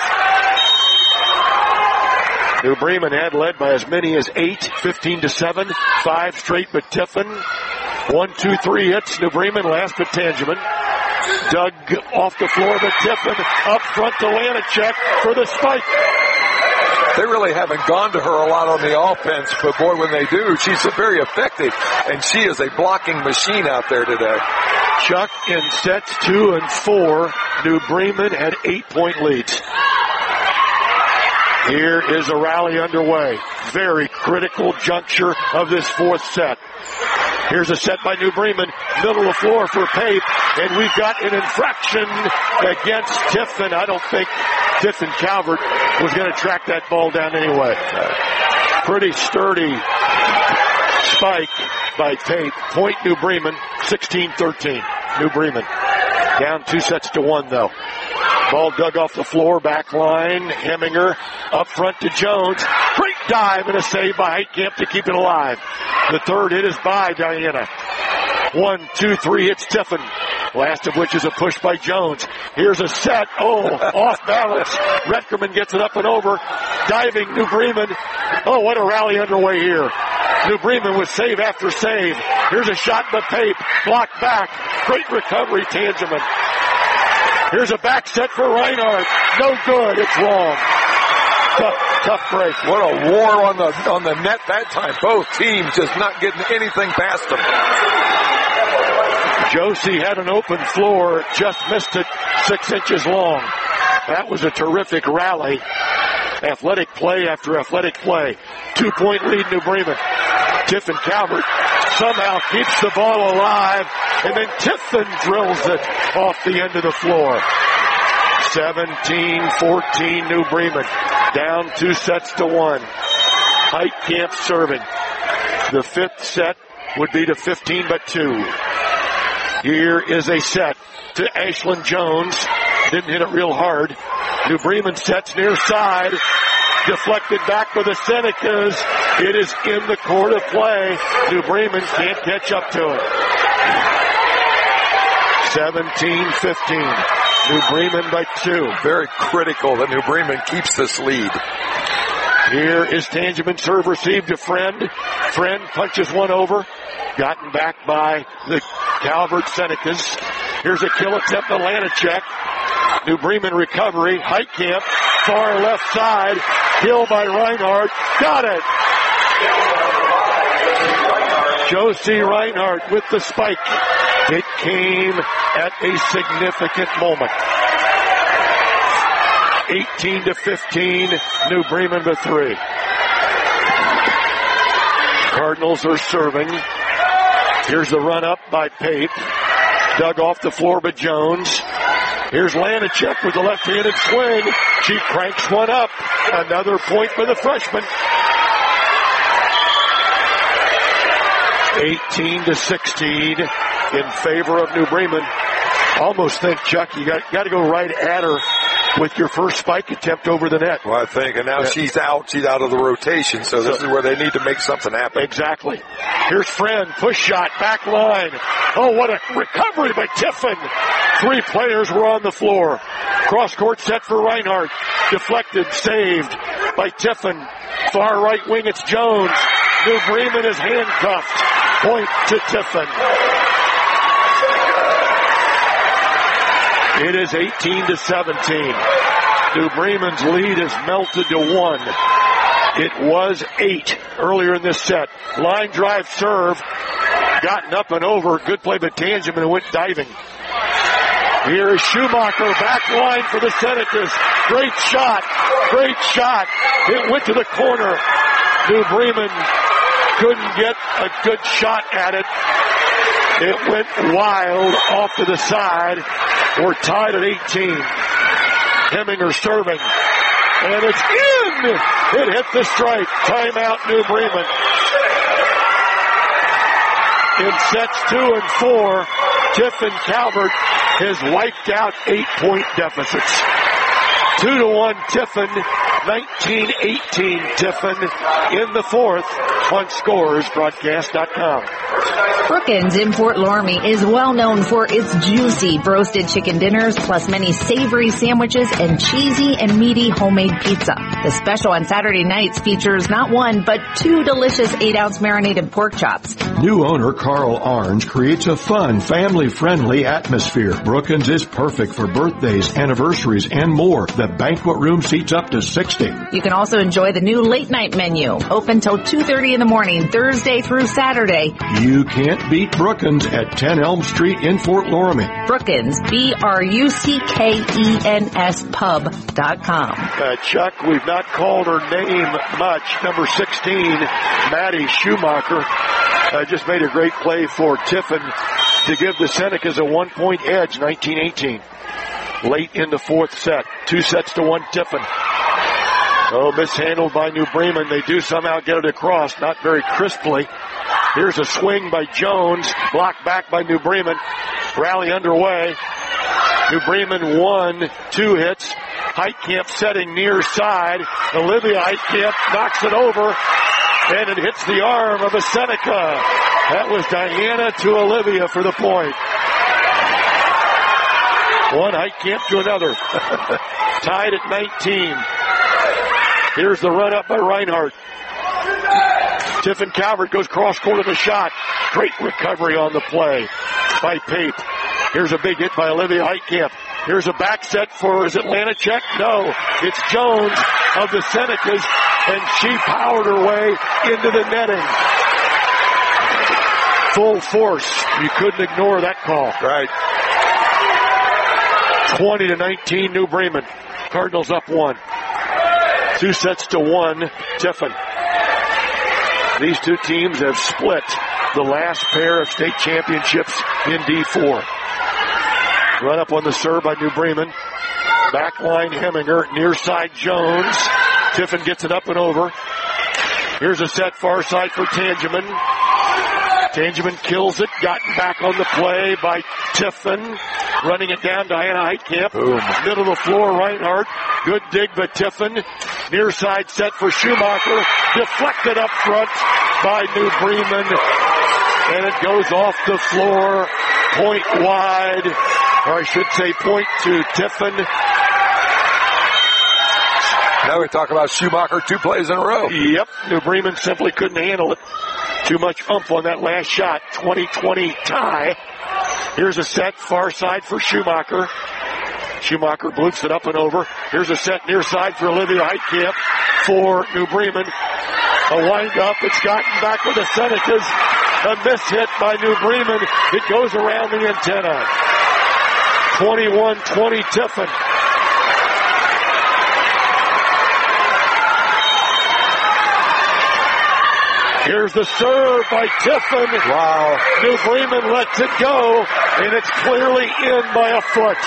New Bremen had led by as many as 8, 15-7. 5 straight, but Tiffin. 1, 2, 3 hits. New Bremen, last but Tangeman. Dug off the floor, but Tiffin up front to Lanacek for the spike. They really haven't gone to her a lot on the offense, but boy, when they do, she's very effective, and she is a blocking machine out there today. Chuck in sets 2 and 4. New Bremen had 8-point leads. Here is a rally underway. Very critical juncture of this fourth set. Here's a set by New Bremen. Middle of the floor for Pape. And we've got an infraction against Tiffin. I don't think Tiffin Calvert was going to track that ball down anyway. Pretty sturdy spike by Pape. Point New Bremen, 16-13. New Bremen down 2-1 though. Ball dug off the floor, back line. Heminger up front to Jones. Great dive and a save by Heitkamp to keep it alive. The third hit is by Diana. 1, 2, 3 hits Tiffin. Last of which is a push by Jones. Here's a set. Oh, off balance. Retkerman gets it up and over. Diving New Bremen. Oh, what a rally underway here. New Bremen with save after save. Here's a shot by Pape. Blocked back. Great recovery, Tangeman. Here's a back set for Reinhardt. No good. It's wrong. Tough break. What a war on the net that time. Both teams just not getting anything past them. Josie had an open floor, just missed it 6 inches long. That was a terrific rally. Athletic play after athletic play. 2-point lead, New Bremen. Tiffin Calvert somehow keeps the ball alive, and then Tiffin drills it off the end of the floor. 17-14, New Bremen. Down 2-1. Heitkamp serving. The fifth set would be to 15-2. Here is a set to Ashlyn Jones. Didn't hit it real hard. New Bremen sets near side. Deflected back by the Senecas. It is in the court of play. New Bremen can't catch up to it. 17-15. New Bremen by 2. Very critical that New Bremen keeps this lead. Here is Tangeman serve received to Friend. Friend punches one over. Gotten back by the Calvert Senecas. Here's a kill attempt to Lanacek. New Bremen recovery. Heitkamp, far left side. Kill by Reinhardt. Got it. Josie Reinhardt with the spike. It came at a significant moment. 18-15, New Bremen by 3. Cardinals are serving. Here's the run up by Pape. Dug off the floor by Jones. Here's Lanacek with the left-handed swing. She cranks one up. Another point for the freshman. 18-16 in favor of New Bremen. Almost think, Chuck, you got to go right at her with your first spike attempt over the net. Well, I think, and now she's out. She's out of the rotation, so this is where they need to make something happen. Exactly. Here's Friend, push shot, back line. Oh, what a recovery by Tiffin. 3 players were on the floor. Cross court set for Reinhardt. Deflected, saved by Tiffin. Far right wing, it's Jones. New Bremen is handcuffed. Point to Tiffin. It is 18-17. New Bremen's lead is melted to 1. It was 8 earlier in this set. Line drive serve. Gotten up and over. Good play by Tangeman and went diving. Here is Schumacher. Back line for the Senecas. Great shot. Great shot. It went to the corner. New Bremen couldn't get a good shot at it. It went wild off to the side. We're tied at 18. Heminger serving. And it's in! It hit the stripe. Timeout, New Bremen. In sets 2 and 4, Tiffin Calvert has wiped out 8-point deficits. 2-1 Tiffin, 19-18 Tiffin in the fourth on ScoresBroadcast.com. Brookins in Fort Loramie is well known for its juicy roasted chicken dinners, plus many savory sandwiches and cheesy and meaty homemade pizza. The special on Saturday nights features not 1, but 2 delicious 8-ounce marinated pork chops. New owner Carl Arns creates a fun, family-friendly atmosphere. Brookins is perfect for birthdays, anniversaries, and more. The banquet room seats up to 60. You can also enjoy the new late night menu, open till 2:30 in the morning, Thursday through Saturday. You can't beat Brookins at 10 Elm Street in Fort Loramie. Brookins, BRUCKENS pub.com. Chuck, we've not called her name much. Number 16, Maddie Schumacher, just made a great play for Tiffin to give the Senecas a 1-point edge, 19-18. Late in the fourth set. 2 sets to 1 Tiffin. Oh, mishandled by New Bremen. They do somehow get it across, not very crisply. Here's a swing by Jones, blocked back by New Bremen. Rally underway. New Bremen 1, 2 hits. Heitkamp setting near side. Olivia Heitkamp knocks it over, and it hits the arm of a Seneca. That was Diana to Olivia for the point. One Heitkamp to another. Tied at 19. Here's the run up by Reinhardt. Tiffin Calvert goes cross court of the shot. Great recovery on the play by Pape. Here's a big hit by Olivia Heitkamp. Here's a back set for, is it Lanacek? No, it's Jones of the Senecas, and she powered her way into the netting. Full force. You couldn't ignore that call. Right. 20-19 New Bremen. Cardinals up 1. 2 sets to 1 Tiffin. These two teams have split the last pair of state championships in D4. Run up on the serve by New Bremen. Backline Heminger, near side Jones. Tiffin gets it up and over. Here's a set far side for Tangeman. Tangeman kills it, gotten back on the play by Tiffin. Running it down, Diana Heitkamp. Boom. Middle of the floor, Reinhardt. Good dig by Tiffin. Near side set for Schumacher. Deflected up front by New Bremen. And it goes off the floor. Point wide. Or I should say point to Tiffin. Now we talk about Schumacher 2 plays in a row. Yep. New Bremen simply couldn't handle it. Too much oomph on that last shot. 20-20 tie. Here's a set far side for Schumacher. Schumacher boots it up and over. Here's a set near side for Olivia Heitkamp for New Bremen. A wind up. It's gotten back with the Senecas. A miss hit by New Bremen. It goes around the antenna. 21-20 Tiffin. Here's the serve by Tiffin. Wow. New Bremen lets it go, and it's clearly in by a foot.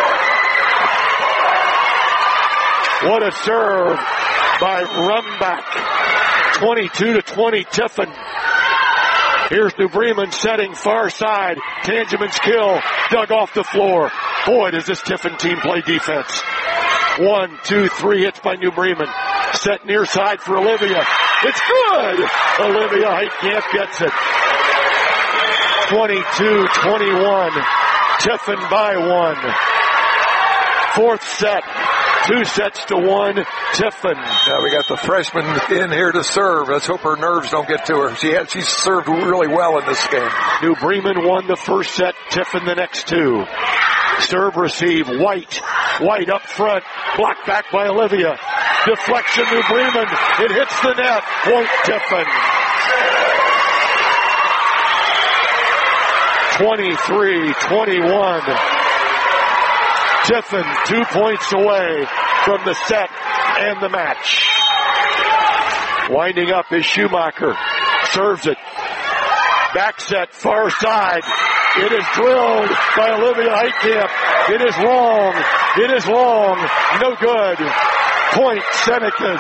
What a serve by Rumbach. 22-20 Tiffin. Here's New Bremen setting far side. Tangeman's kill. Dug off the floor. Boy, does this Tiffin team play defense. 1, 2, 3 hits by New Bremen. Set near side for Olivia. It's good! Olivia Heitkamp gets it. 22-21. Tiffin by 1. Fourth set. 2 sets to 1. Tiffin. Now we got the freshman in here to serve. Let's hope her nerves don't get to her. She's served really well in this game. New Bremen won the first set. Tiffin the next 2. Serve receive. White up front. Blocked back by Olivia. Deflection New Bremen. It hits the net. Point Tiffin. 23-21. Tiffin 2 points away from the set and the match. Winding up is Schumacher. Serves it. Back set far side. It is drilled by Olivia Heitkamp. It is long. It is long. No good. Point Senecas.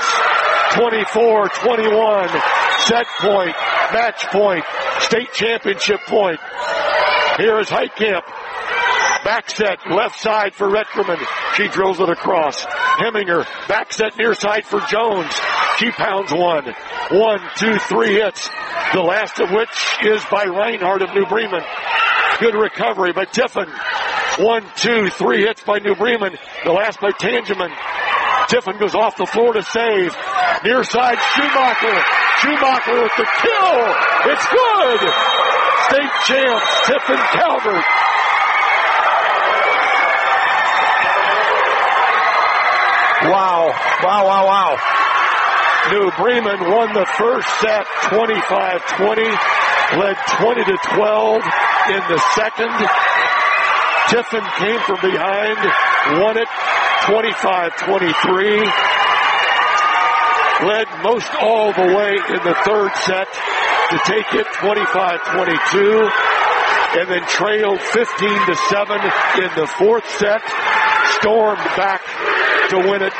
24-21. Set point. Match point. State championship point. Here is Heitkamp. Back set, left side for Retkerman. She drills it across. Heminger, back set near side for Jones. She pounds 1. 1, 2, 3 hits. The last of which is by Reinhardt of New Bremen. Good recovery by Tiffin. 1, 2, 3 hits by New Bremen. The last by Tangeman. Tiffin goes off the floor to save. Near side, Schumacher. Schumacher with the kill. It's good. State champs, Tiffin Calvert. Wow. New Bremen won the first set 25-20, led 20-12 in the second. Tiffin came from behind, won it 25-23, led most all the way in the third set to take it 25-22, and then trailed 15-7 in the fourth set, stormed back to win it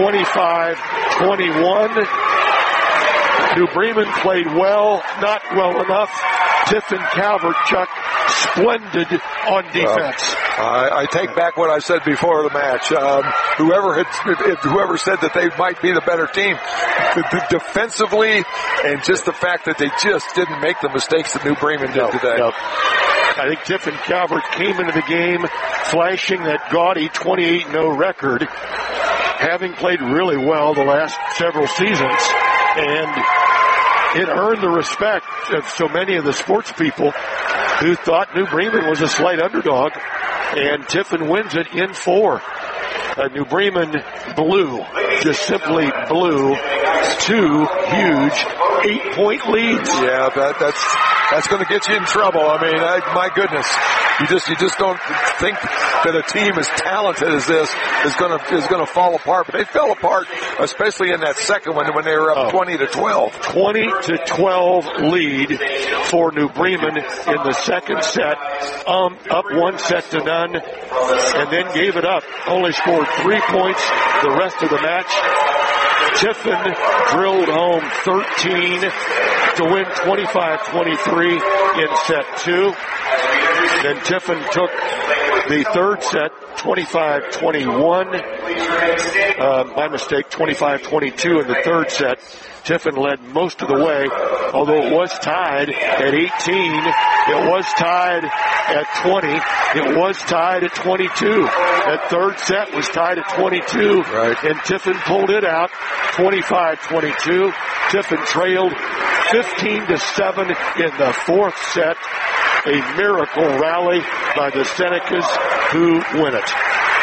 25-21. New Bremen played well, not well enough. Tiffin Calvert, Chuck, splendid on defense. I take back what I said before the match. Whoever said that they might be the better team, defensively, and just the fact that they just didn't make the mistakes that New Bremen did today. No. I think Tiffin Calvert came into the game flashing that gaudy 28-0 record, having played really well the last several seasons, and it earned the respect of so many of the sports people who thought New Bremen was a slight underdog, and Tiffin wins it in 4. New Bremen blew, just simply blew 2 huge 8-point leads. Yeah, that's going to get you in trouble. I mean, my goodness, you just don't think that a team as talented as this is going to fall apart. But they fell apart, especially in that second one when they were up 20-12. 20-12 lead for New Bremen in the second set, up 1 set to none, and then gave it up. Only scored 3 points the rest of the match. Tiffin drilled home 13 to win 25-23 in set 2. Then Tiffin took the third set, 25-21. My mistake, 25-22 in the third set. Tiffin led most of the way, although it was tied at 18. It was tied at 20. It was tied at 22. That third set was tied at 22. Right. And Tiffin pulled it out, 25-22. Tiffin trailed 15-7 in the fourth set. A miracle rally by the Senecas, who win it.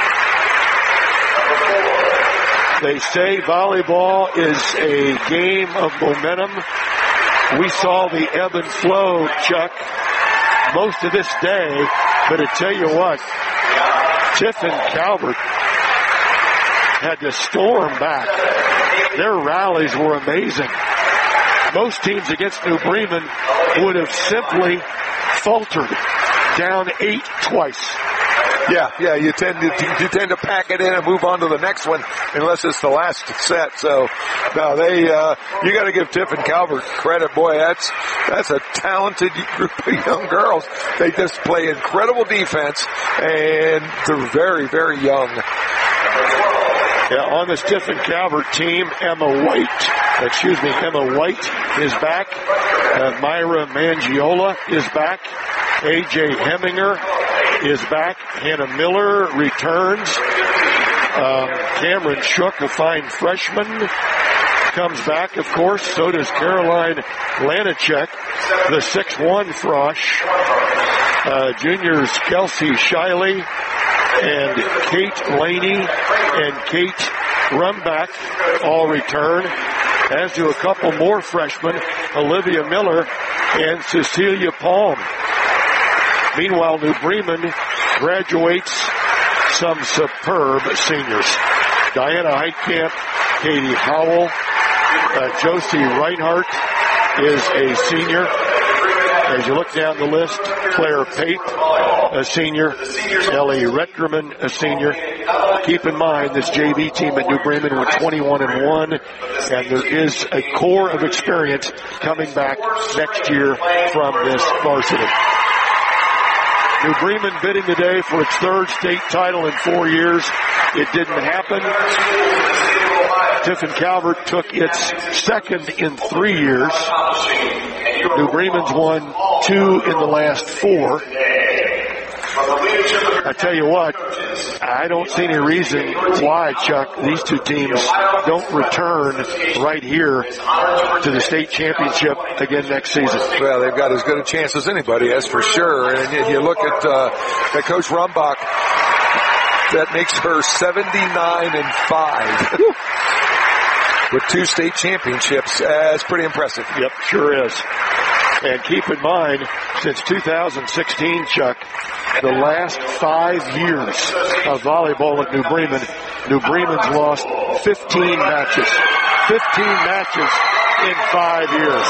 They say volleyball is a game of momentum. We saw the ebb and flow, Chuck, most of this day. But I tell you what, Tiffin Calvert had to storm back. Their rallies were amazing. Most teams against New Bremen would have simply faltered, down 8 twice. Yeah, you tend to pack it in and move on to the next one unless it's the last set. So, no, you got to give Tiffin Calvert credit. Boy, that's a talented group of young girls. They just play incredible defense, and they're very, very young. Yeah, on this Tiffin Calvert team, Emma White is back. Myra Mangiola is back. A.J. Heminger is back. Hannah Miller returns. Cameron Shook, a fine freshman, comes back, of course. So does Caroline Lanichek, the 6'1 frosh. Juniors Kelsey Shiley and Kate Laney and Kate Rumbach all return, as do a couple more freshmen, Olivia Miller and Cecilia Palm. Meanwhile, New Bremen graduates some superb seniors. Diana Heitkamp, Katie Howell, Josie Reinhardt is a senior. As you look down the list, Claire Pape, a senior. Ellie Retgerman, a senior. Keep in mind, this JV team at New Bremen went 21-1, and there is a core of experience coming back next year from this varsity. New Bremen bidding today for its third state title in 4 years. It didn't happen. Tiffin Calvert took its second in 3 years. New Bremen's won 2 in the last 4. I tell you what, I don't see any reason why, Chuck, these two teams don't return right here to the state championship again next season. Well, they've got as good a chance as anybody, that's for sure. And you look at Coach Rumbach, that makes her 79-5. With 2 state championships. It's pretty impressive. Yep, sure is. And keep in mind, since 2016, Chuck, the last 5 years of volleyball at New Bremen's lost 15 matches. 15 matches in 5 years.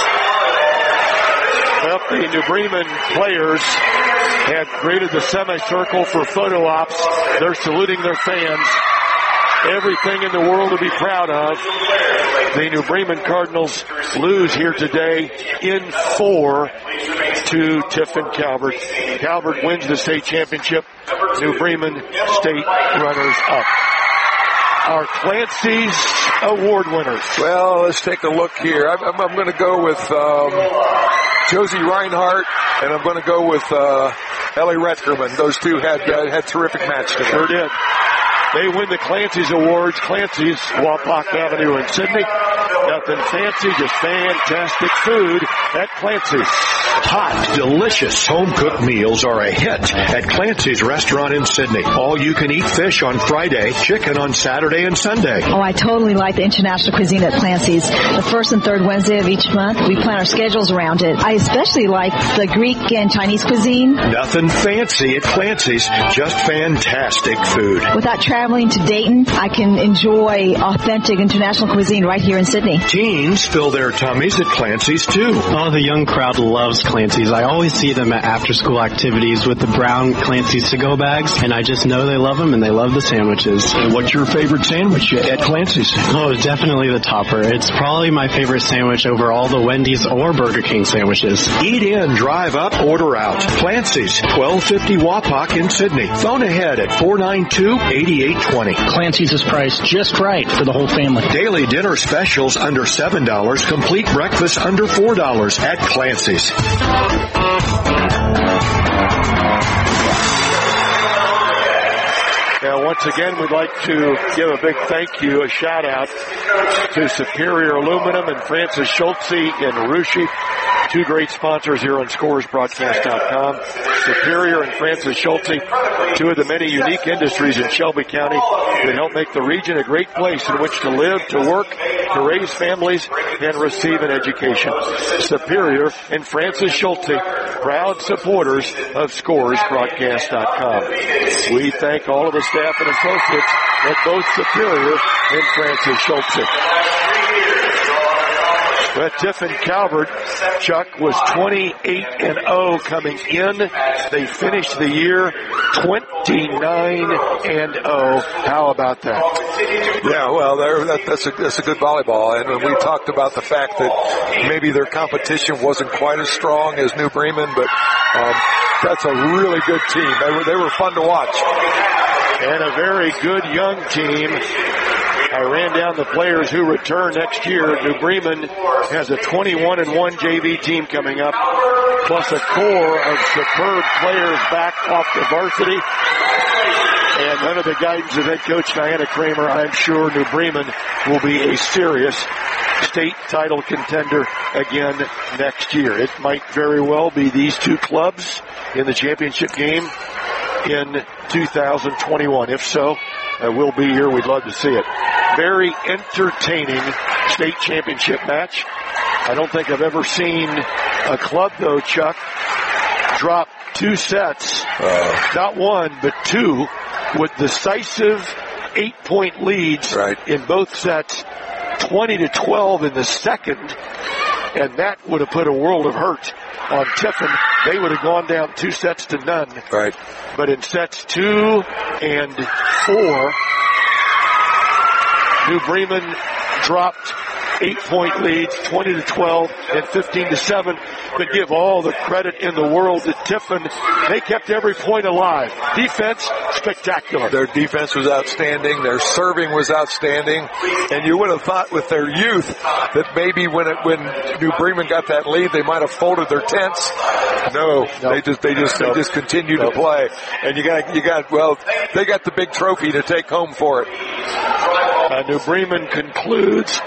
Well, the New Bremen players had created the semicircle for photo ops. They're saluting their fans. Everything in the world to be proud of. The New Bremen Cardinals lose here today in 4 to Tiffin Calvert. Calvert wins the state championship. New Bremen state runners up. Our Clancy's award winners. Well, let's take a look here. I'm going to go with Josie Reinhardt, and I'm going to go with Ellie Retgerman. Those two had terrific matches today. Sure did. They win the Clancy's Awards. Clancy's, Wapak Avenue in Sydney. Nothing fancy, just fantastic food at Clancy's. Hot, delicious home-cooked meals are a hit at Clancy's Restaurant in Sydney. All-you-can-eat fish on Friday, chicken on Saturday and Sunday. Oh, I totally like the international cuisine at Clancy's. The first and third Wednesday of each month, we plan our schedules around it. I especially like the Greek and Chinese cuisine. Nothing fancy at Clancy's, just fantastic food. Without traveling to Dayton, I can enjoy authentic international cuisine right here in Sydney. Teens fill their tummies at Clancy's, too. Oh, the young crowd loves Clancy's. I always see them at after-school activities with the brown Clancy's to-go bags, and I just know they love them and they love the sandwiches. And what's your favorite sandwich at Clancy's? Oh, definitely the topper. It's probably my favorite sandwich over all the Wendy's or Burger King sandwiches. Eat in, drive up, order out. Clancy's, 1250 Wapak in Sydney. Phone ahead at 492-8820. Clancy's is priced just right for the whole family. Daily dinner specials under $7, complete breakfast under $4 at Clancy's. Now, once again, we'd like to give a big thank you, a shout out to Superior Aluminum and Francis Schultze in Rushi, 2 great sponsors here on ScoresBroadcast.com. Superior and Francis Schultze, 2 of the many unique industries in Shelby County that help make the region a great place in which to live, to work, to raise families, and receive an education. Superior and Francis Schultze, proud supporters of ScoresBroadcast.com. We thank all of the staff and associates at both Superior and Francis Schultze. But Tiffin Calvert, Chuck, was 28-0 coming in. They finished the year 29-0. How about that? Yeah, well, that's a good volleyball. And we talked about the fact that maybe their competition wasn't quite as strong as New Bremen, but that's a really good team. They were fun to watch. And a very good young team. I ran down the players who return next year. New Bremen has a 21-1 JV team coming up, plus a core of superb players back off the varsity. And under the guidance of head coach Diana Kramer, I'm sure New Bremen will be a serious state title contender again next year. It might very well be these two clubs in the championship game in 2021. If so, we'll be here. We'd love to see it. Very entertaining state championship match. I don't think I've ever seen a club, though, Chuck, drop 2 sets, not one, but 2, with decisive 8-point leads in both sets, 20-12 in the second, and that would have put a world of hurt on Tiffin. They would have gone down 2 sets to none. Right. But in sets 2 and 4, New Bremen dropped 8-point leads, 20-12 and 15-7. But give all the credit in the world to Tiffin. They kept every point alive. Defense, spectacular. Their defense was outstanding. Their serving was outstanding. And you would have thought with their youth that maybe when New Bremen got that lead, they might have folded their tents. No. They just continued to play. And they got the big trophy to take home for it. New Bremen concludes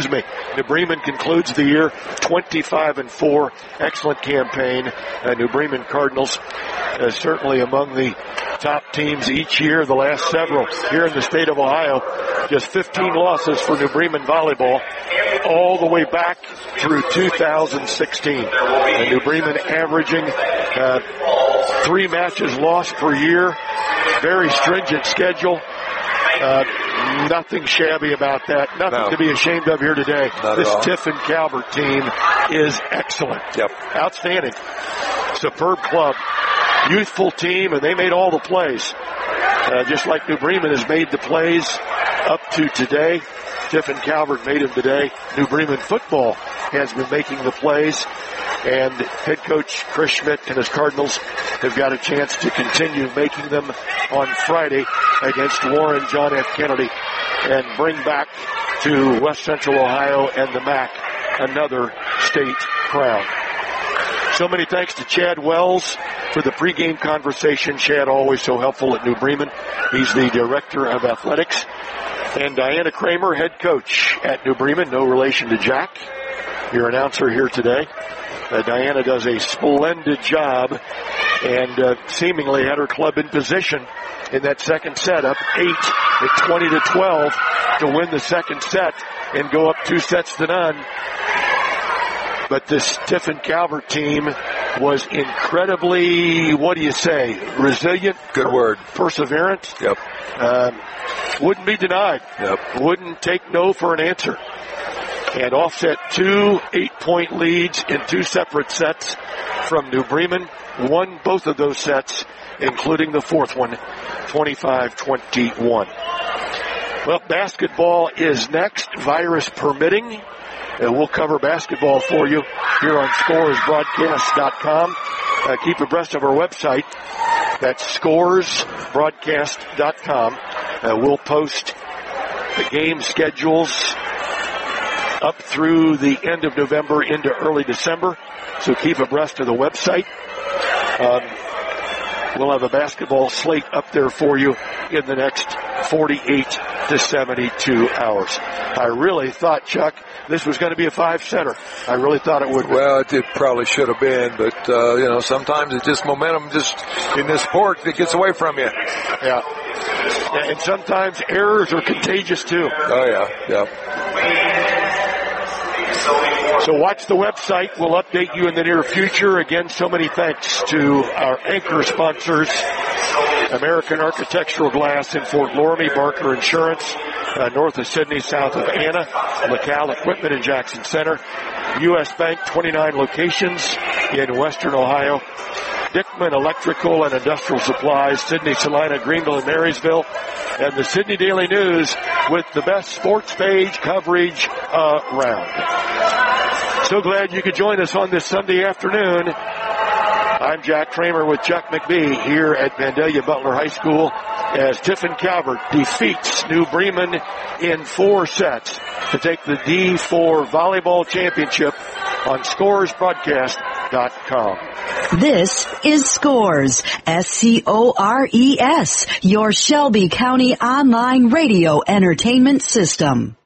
the year 25-4. Excellent campaign. New Bremen Cardinals certainly among the top teams each year, the last several here in the state of Ohio. Just 15 losses for New Bremen volleyball all the way back through 2016. And New Bremen averaging 3 matches lost per year. Very stringent schedule. Nothing shabby about that. Nothing to be ashamed of here today. This Tiffin Calvert team is excellent. Yep. Outstanding. Superb club. Youthful team, and they made all the plays. Just like New Bremen has made the plays up to today. Tiffin Calvert made them today. New Bremen football has been making the plays. And head coach Chris Schmidt and his Cardinals have got a chance to continue making them on Friday against Warren John F. Kennedy and bring back to West Central Ohio and the MAC another state crown. So many thanks to Chad Wells for the pregame conversation. Chad, always so helpful at New Bremen. He's the director of athletics. And Diana Kramer, head coach at New Bremen, no relation to Jack, your announcer here today. Diana does a splendid job and seemingly had her club in position in that second set, up 8 at 20-12 to win the second set and go up 2 sets to none. But this Tiffin Calvert team was incredibly, resilient. Good word. Perseverant. Yep. Wouldn't be denied. Yep. Wouldn't take no for an answer. And offset 2 8-point leads in 2 separate sets from New Bremen. Won both of those sets, including the 4th one, 25-21. Well, basketball is next, virus permitting. We'll cover basketball for you here on ScoresBroadcast.com. Keep abreast of our website. That's ScoresBroadcast.com. We'll post the game schedules up through the end of November into early December. So keep abreast of the website. We'll have a basketball slate up there for you in the next 48 to 72 hours. I really thought, Chuck, this was going to be a 5-setter. I really thought it would be. Well, it probably should have been, but, sometimes it's just momentum in this sport that gets away from you. Yeah. And sometimes errors are contagious too. Oh, yeah. So watch the website. We'll update you in the near future. Again, so many thanks to our anchor sponsors, American Architectural Glass in Fort Loramie, Barker Insurance, north of Sydney, south of Anna, LaCal Equipment in Jackson Center, U.S. Bank, 29 locations in Western Ohio. Dickman Electrical and Industrial Supplies, Sidney, Salina, Greenville, and Marysville. And the Sydney Daily News with the best sports page coverage around. So glad you could join us on this Sunday afternoon. I'm Jack Kramer with Chuck McBee here at Vandalia Butler High School as Tiffin Calvert defeats New Bremen in 4 sets to take the D4 Volleyball Championship on ScoresBroadcast.com. This is Scores, SCORES, your Shelby County online radio entertainment system.